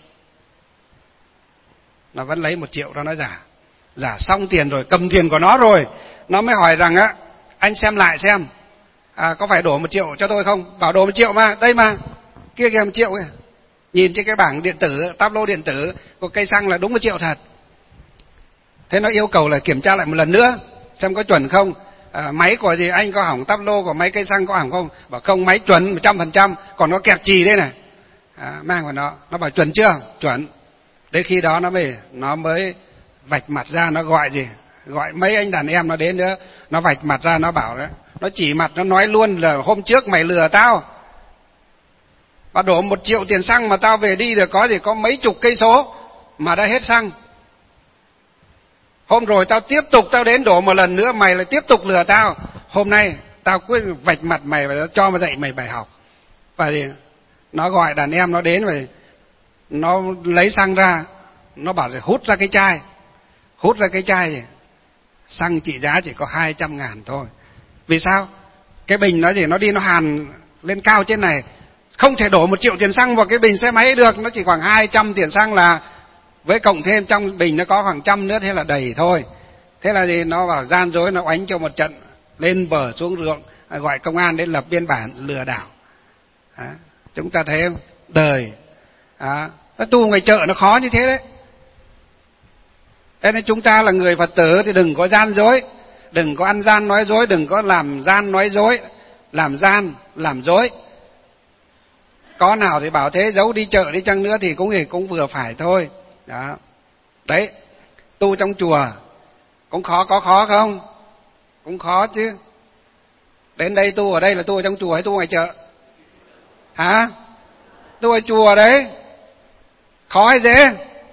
Nó vẫn lấy 1 triệu đó, nó giả xong tiền rồi, cầm tiền của nó rồi, nó mới hỏi rằng anh xem lại xem có phải đổ 1 triệu cho tôi không? Bảo đổ 1 triệu mà, đây mà, kia kìa 1 triệu kìa. Nhìn trên cái bảng điện tử, tablo điện tử của cây xăng là đúng 1 triệu thật. Thế nó yêu cầu là kiểm tra lại một lần nữa xem có chuẩn không. Máy của gì anh có hỏng, tablo của máy cây xăng có hỏng không? Bảo không, máy chuẩn 100%, còn nó kẹt chì đây này. Mang vào nó bảo chuẩn chưa? Chuẩn. Đến khi đó nó mới vạch mặt ra, nó gọi mấy anh đàn em nó đến nữa, nó vạch mặt ra, nó bảo đó, nó chỉ mặt, nó nói luôn là hôm trước mày lừa tao, và đổ 1 triệu tiền xăng mà tao về đi được có mấy chục cây số mà đã hết xăng. Hôm rồi tao tiếp tục tao đến đổ một lần nữa, mày lại tiếp tục lừa tao. Hôm nay tao quyết vạch mặt mày và cho mà dạy mày bài học. Và thì nó gọi đàn em nó đến, rồi nó lấy xăng ra, nó bảo là hút ra cái chai thì xăng trị giá chỉ có 200.000 thôi. Vì sao? Cái bình nó đi nó hàn lên cao trên này, không thể đổ 1 triệu tiền xăng vào cái bình xe máy được, nó chỉ khoảng 200 tiền xăng là, với cộng thêm trong bình nó có khoảng 100 nữa, thế là đầy thôi. Thế là gì, nó vào gian dối, nó oánh cho một trận, lên bờ xuống ruộng, gọi công an đến lập biên bản lừa đảo. Chúng ta thấy không? Đời nó tu ngoài chợ nó khó như thế đấy. Thế nên chúng ta là người Phật tử thì đừng có gian dối, đừng có ăn gian nói dối, đừng có làm gian nói dối, làm gian làm dối. Có nào thì bảo thế, giấu đi chợ đi chăng nữa thì cũng vừa phải thôi. Đó. Đấy, tu trong chùa cũng khó, có khó không? Cũng khó chứ. Đến đây tu ở đây là tu ở trong chùa hay tu ngoài chợ? Hả? Tu ở chùa đấy. Khó hay dễ?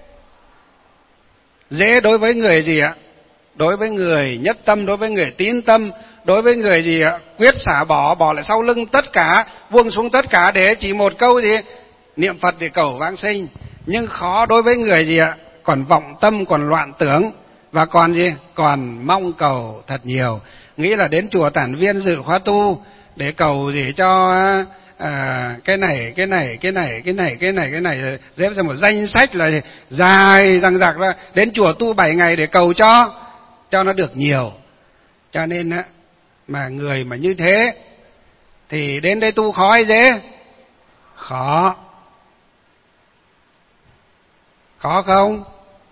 Dễ đối với người gì ạ? Đối với người nhất tâm, đối với người tín tâm, đối với người gì ạ? Quyết xả bỏ lại sau lưng tất cả, buông xuống tất cả để chỉ một câu gì? Niệm Phật để cầu vãng sinh. Nhưng khó đối với người gì ạ? Còn vọng tâm, còn loạn tưởng, và còn gì? Còn mong cầu thật nhiều. Nghĩ là đến chùa Tản Viên dự khóa tu để cầu gì cho cái này, xếp ra một danh sách là dài dằng dặc ra. Đến chùa tu 7 ngày để cầu cho nó được nhiều. Cho nên mà người mà như thế thì đến đây tu khó hay dễ? Khó. Khó không?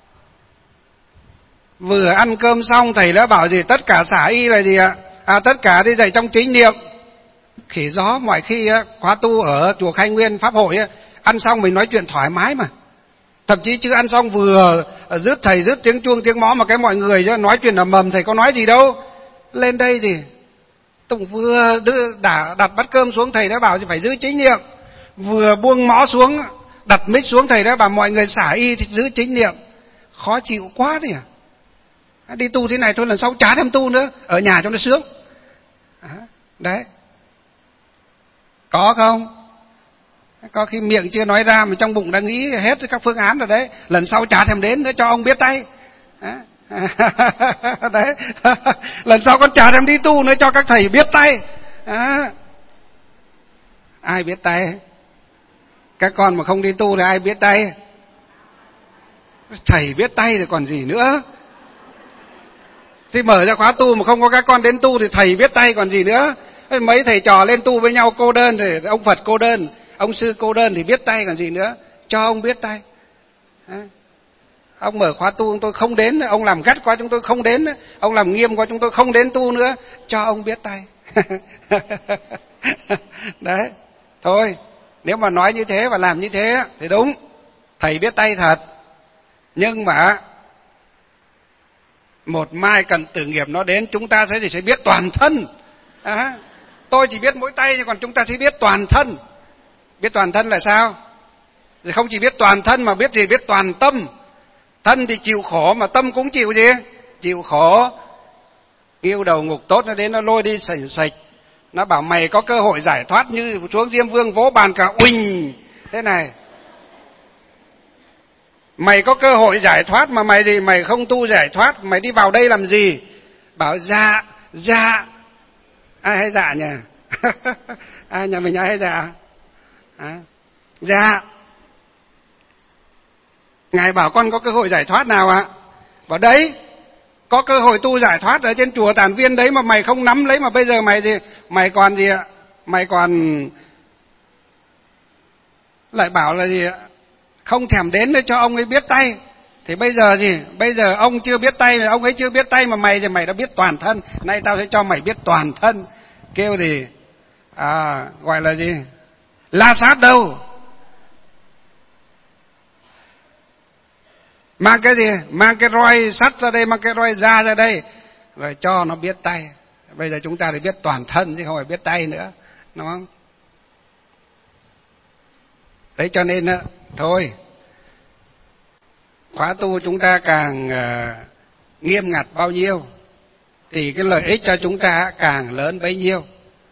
Vừa ăn cơm xong thầy đã bảo gì tất cả xả y là gì ạ? Tất cả đi dạy trong chánh niệm. khỉ gió. Mọi khi khóa tu ở chùa Khai Nguyên Pháp hội ăn xong mình nói chuyện thoải mái mà. Thậm chí chứ ăn xong vừa thầy rước tiếng chuông tiếng mõ mà cái mọi người nói chuyện ầm ầm, thầy có nói gì đâu. Lên đây gì Tùng vừa đặt bát cơm xuống, thầy đã bảo phải giữ chánh niệm. Vừa buông mõ xuống, đặt mic xuống, thầy đã bảo mọi người xả y thì giữ chánh niệm. Khó chịu quá đi à. Đi tu thế này thôi, lần sau chả thèm tu nữa, ở nhà cho nó sướng. Đấy. Có không? Có khi miệng chưa nói ra mà trong bụng đang nghĩ hết các phương án rồi đấy. Lần sau chả thèm đến nữa, cho ông biết tay. Đấy. Lần sau con chả thèm đi tu nữa, cho các thầy biết tay. Ai biết tay? Các con mà không đi tu thì ai biết tay? Thầy biết tay rồi còn gì nữa. Thì mở ra khóa tu mà không có các con đến tu thì thầy biết tay còn gì nữa. Mấy thầy trò lên tu với nhau cô đơn thì ông Phật cô đơn, ông sư cô đơn thì biết tay còn gì nữa. Cho ông biết tay. Ông mở khóa tu chúng tôi không đến, ông làm gắt quá chúng tôi không đến, ông làm nghiêm quá chúng tôi không đến tu nữa. Cho ông biết tay. Đấy. Thôi, nếu mà nói như thế và làm như thế thì đúng. Thầy biết tay thật. Nhưng mà một mai cần tử nghiệp nó đến, chúng ta sẽ biết toàn thân. Tôi chỉ biết mỗi tay, còn chúng ta sẽ biết toàn thân. Biết toàn thân là sao? Thì không chỉ biết toàn thân mà biết gì? Biết toàn tâm. Thân thì chịu khổ mà tâm cũng chịu gì? Chịu khổ. Yêu đầu ngục tốt nó đến nó lôi đi sành sạch. Nó bảo mày có cơ hội giải thoát như xuống Diêm Vương vỗ bàn cả uỳnh thế này. Mày có cơ hội giải thoát mà mày gì? Mày không tu giải thoát, mày đi vào đây làm gì? Bảo dạ. Ai hay dạ nhỉ? Ai nhà mình ai hay dạ? Dạ. Ngài bảo con có cơ hội giải thoát nào ạ? Bảo đấy, có cơ hội tu giải thoát ở trên chùa Tản Viên đấy mà mày không nắm lấy, mà bây giờ mày gì? Mày còn gì ạ? Mày còn lại bảo là gì ạ? Không thèm đến để cho ông ấy biết tay. Thì bây giờ gì? Bây giờ ông chưa biết tay, ông ấy chưa biết tay mà mày thì mày đã biết toàn thân. Nay tao sẽ cho mày biết toàn thân. Kêu gì? Gọi là gì? La sát đâu? Mang cái gì? Mang cái roi sắt ra đây, mang cái roi da ra đây. Rồi cho nó biết tay. Bây giờ chúng ta thì biết toàn thân chứ không phải biết tay nữa. Đúng không? Đấy cho nên thôi, khóa tu chúng ta càng nghiêm ngặt bao nhiêu thì cái lợi ích cho chúng ta càng lớn bấy nhiêu.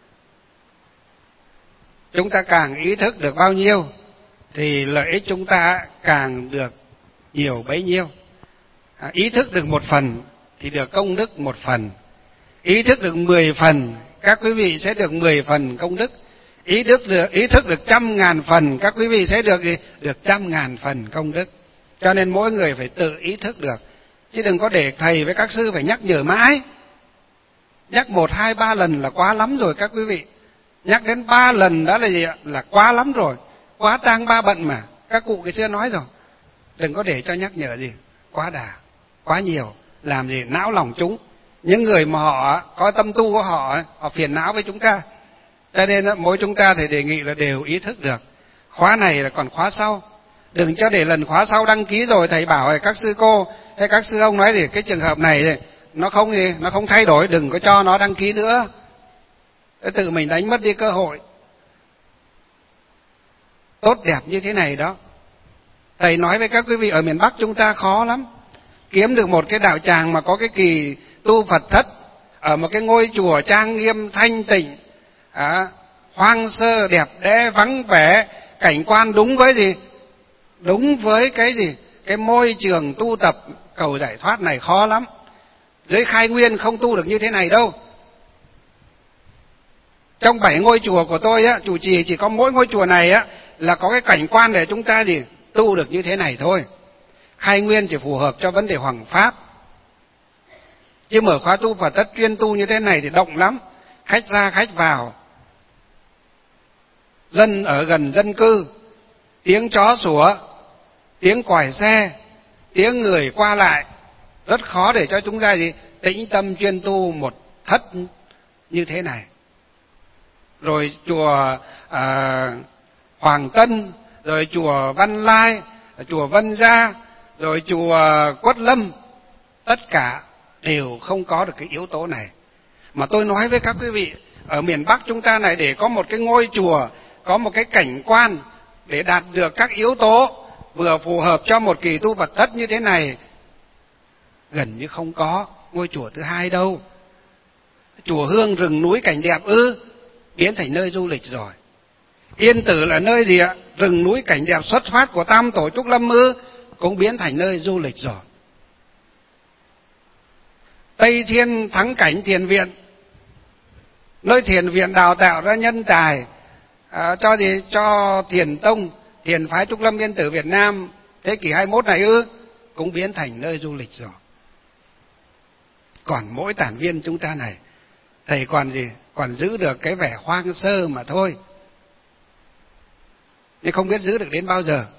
Chúng ta càng ý thức được bao nhiêu thì lợi ích chúng ta càng được nhiều bấy nhiêu. Ý thức được 1 phần thì được công đức 1 phần. Ý thức được 10 phần, các quý vị sẽ được 10 phần công đức. Ý thức được 100.000 phần, các quý vị sẽ được gì? Được 100.000 phần công đức. Cho nên mỗi người phải tự ý thức được, chứ đừng có để thầy với các sư phải nhắc nhở mãi. Nhắc 1, 2, 3 lần là quá lắm rồi các quý vị. Nhắc đến 3 lần đó là gì ạ? Là quá lắm rồi. Quá tang ba bận mà. Các cụ ngày xưa nói rồi. Đừng có để cho nhắc nhở gì quá đà, quá nhiều, làm gì não lòng chúng. Những người mà họ có tâm tu của họ phiền não với chúng ta. Cho nên mỗi chúng ta thì đề nghị là đều ý thức được. Khóa này là còn khóa sau. Đừng cho để lần khóa sau đăng ký rồi thầy bảo các sư cô hay các sư ông nói gì cái trường hợp này nó không thay đổi, đừng có cho nó đăng ký nữa. Tự mình đánh mất đi cơ hội tốt đẹp như thế này đó. Thầy nói với các quý vị ở miền Bắc chúng ta khó lắm. Kiếm được một cái đạo tràng mà có cái kỳ tu Phật thất ở một cái ngôi chùa trang nghiêm thanh tịnh, hoang sơ đẹp đẽ vắng vẻ, cảnh quan đúng với gì? Đúng với cái gì? Cái môi trường tu tập cầu giải thoát này khó lắm. Giới Khai Nguyên không tu được như thế này đâu. Trong 7 ngôi chùa của tôi chủ trì chỉ có mỗi ngôi chùa này là có cái cảnh quan để chúng ta gì? Tu được như thế này thôi. Khai Nguyên chỉ phù hợp cho vấn đề hoằng pháp. Chứ mở khóa tu Phật thất chuyên tu như thế này thì động lắm. Khách ra khách vào. Dân ở gần dân cư. Tiếng chó sủa, tiếng còi xe, tiếng người qua lại. Rất khó để cho chúng ta gì? Tĩnh tâm chuyên tu một thất như thế này. rồi chùa Hoàng Tân, rồi chùa Văn Lai, chùa Vân Gia, rồi chùa Quất Lâm, tất cả đều không có được cái yếu tố này. Mà tôi nói với các quý vị, ở miền Bắc chúng ta này, để có một cái ngôi chùa, có một cái cảnh quan để đạt được các yếu tố vừa phù hợp cho một kỳ tu Phật thất như thế này, gần như không có ngôi chùa thứ hai đâu. Chùa Hương rừng núi cảnh đẹp biến thành nơi du lịch rồi. Yên Tử là nơi gì ạ? Rừng núi cảnh đẹp xuất phát của Tam Tổ Trúc Lâm cũng biến thành nơi du lịch rồi. Tây Thiên Thắng Cảnh Thiền Viện, nơi thiền viện đào tạo ra nhân tài cho thiền tông, thiền phái Trúc Lâm Yên Tử Việt Nam thế kỷ 21 này cũng biến thành nơi du lịch rồi. Còn mỗi tản viên chúng ta này, thầy còn gì? Còn giữ được cái vẻ hoang sơ mà thôi. Nhưng không biết giữ được đến bao giờ.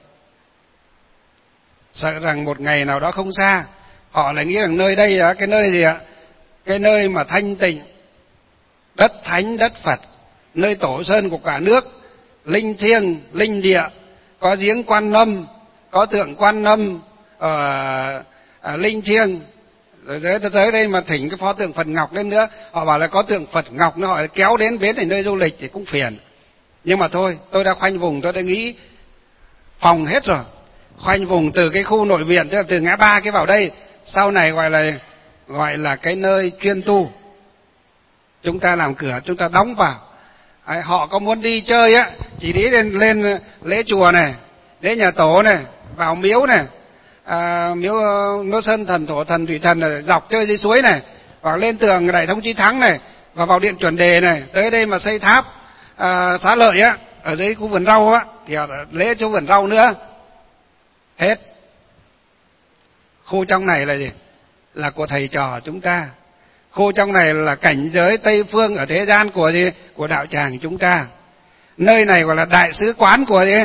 Sợ rằng một ngày nào đó không xa, họ lại nghĩ rằng nơi đây là cái nơi gì ạ? Cái nơi mà thanh tịnh, đất thánh, đất Phật, nơi tổ sơn của cả nước, linh thiêng, linh địa, có giếng Quan Âm, có tượng Quan Âm ở linh thiêng. Rồi tới đây mà thỉnh cái pho tượng Phật Ngọc lên nữa, họ bảo là có tượng Phật Ngọc nữa, họ kéo đến biến thành nơi du lịch thì cũng phiền. Nhưng mà thôi, tôi đã khoanh vùng, tôi đã nghĩ phòng hết rồi. Khoanh vùng từ cái khu nội viện, tức là từ ngã ba cái vào đây, sau này gọi là cái nơi chuyên tu. Chúng ta làm cửa, chúng ta đóng vào. Họ có muốn đi chơi á, chỉ đi lên lễ chùa này, lễ nhà tổ này, vào miếu này, miếu Sơn Thần, Thổ Thần, Thủy Thần này, dọc chơi dưới suối này, hoặc lên tường Đại Thông Chí Thắng này, và vào điện Chuẩn Đề này, tới đây mà xây tháp Xá Lợi á, ở dưới khu vườn rau á, thì lễ chỗ vườn rau nữa. Hết. Khu trong này là gì? Là của thầy trò chúng ta. Khu trong này là cảnh giới Tây Phương ở thế gian của gì? Của đạo tràng chúng ta. Nơi này gọi là đại sứ quán của gì?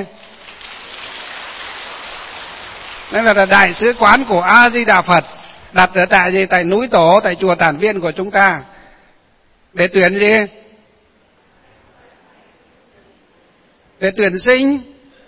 Nên là đại sứ quán của A Di Đà Phật, đặt ở tại gì? Tại núi Tổ, tại chùa Tản Viên của chúng ta. Để tuyển gì? Để tuyển sinh.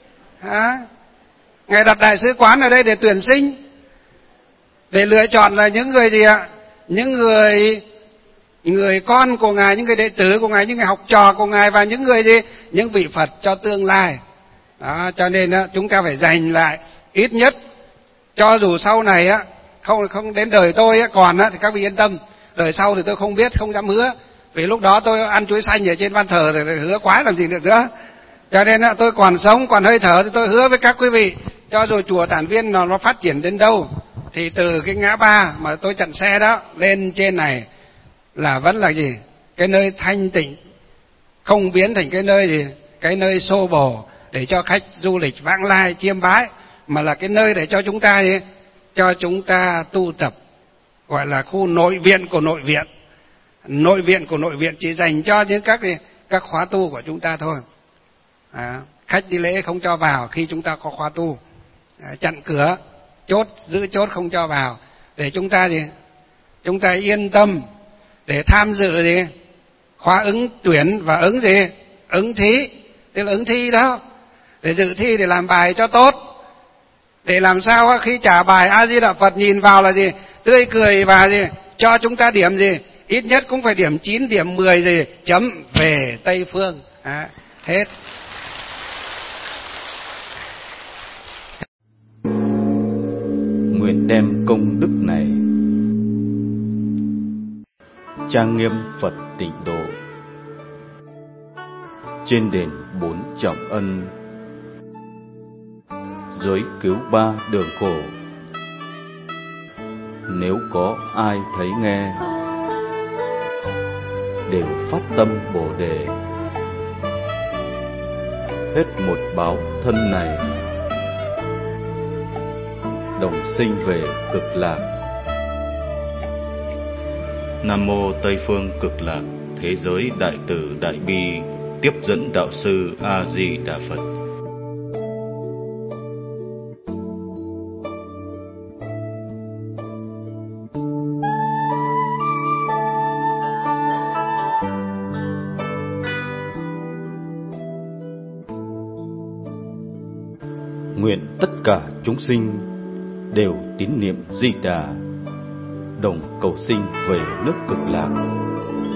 Ngài đặt đại sứ quán ở đây để tuyển sinh, để lựa chọn là những người gì ạ? Những người con của Ngài, những người đệ tử của Ngài, những người học trò của Ngài, và những người gì? Những vị Phật cho tương lai. Đó, cho nên chúng ta phải dành lại ít nhất, cho dù sau này không đến đời tôi còn thì các vị yên tâm, đời sau thì tôi không biết, không dám hứa, vì lúc đó tôi ăn chuối xanh ở trên ban thờ thì hứa quái làm gì được nữa. Cho nên tôi còn sống, còn hơi thở thì tôi hứa với các quý vị, cho dù chùa Tản Viên nó phát triển đến đâu, thì từ cái ngã ba mà tôi chặn xe đó lên trên này là vẫn là gì? Cái nơi thanh tịnh, không biến thành cái nơi gì? Cái nơi xô bồ để cho khách du lịch vãng lai chiêm bái, mà là cái nơi để cho chúng ta gì? Cho chúng ta tu tập, gọi là khu nội viện của nội viện. Nội viện của nội viện chỉ dành cho những các khóa tu của chúng ta thôi. Khách đi lễ không cho vào khi chúng ta có khóa tu, chặn cửa, chốt, giữ chốt không cho vào, để chúng ta gì? Chúng ta yên tâm để tham dự gì? Khóa ứng tuyển và ứng gì? Ứng thí, tức là ứng thi đó, để dự thi, để làm bài cho tốt, để làm sao khi trả bài A Di Đà Phật nhìn vào là gì? Tươi cười và gì? Cho chúng ta điểm gì? Ít nhất cũng phải điểm 9, điểm 10 gì? Chấm về Tây Phương. Hết. Nguyện đem công đức này trang nghiêm Phật Tịnh Độ, trên đền 4 trọng ân, giới cứu 3 đường khổ. Nếu có ai thấy nghe, đều phát tâm Bồ Đề, hết một báo thân này, đồng sinh về Cực Lạc. Nam mô Tây Phương Cực Lạc Thế Giới Đại Từ Đại Bi Tiếp Dẫn Đạo Sư A Di Đà Phật. Nguyện tất cả chúng sinh đều tín niệm Di Đà, đồng cầu sinh về nước Cực Lạc.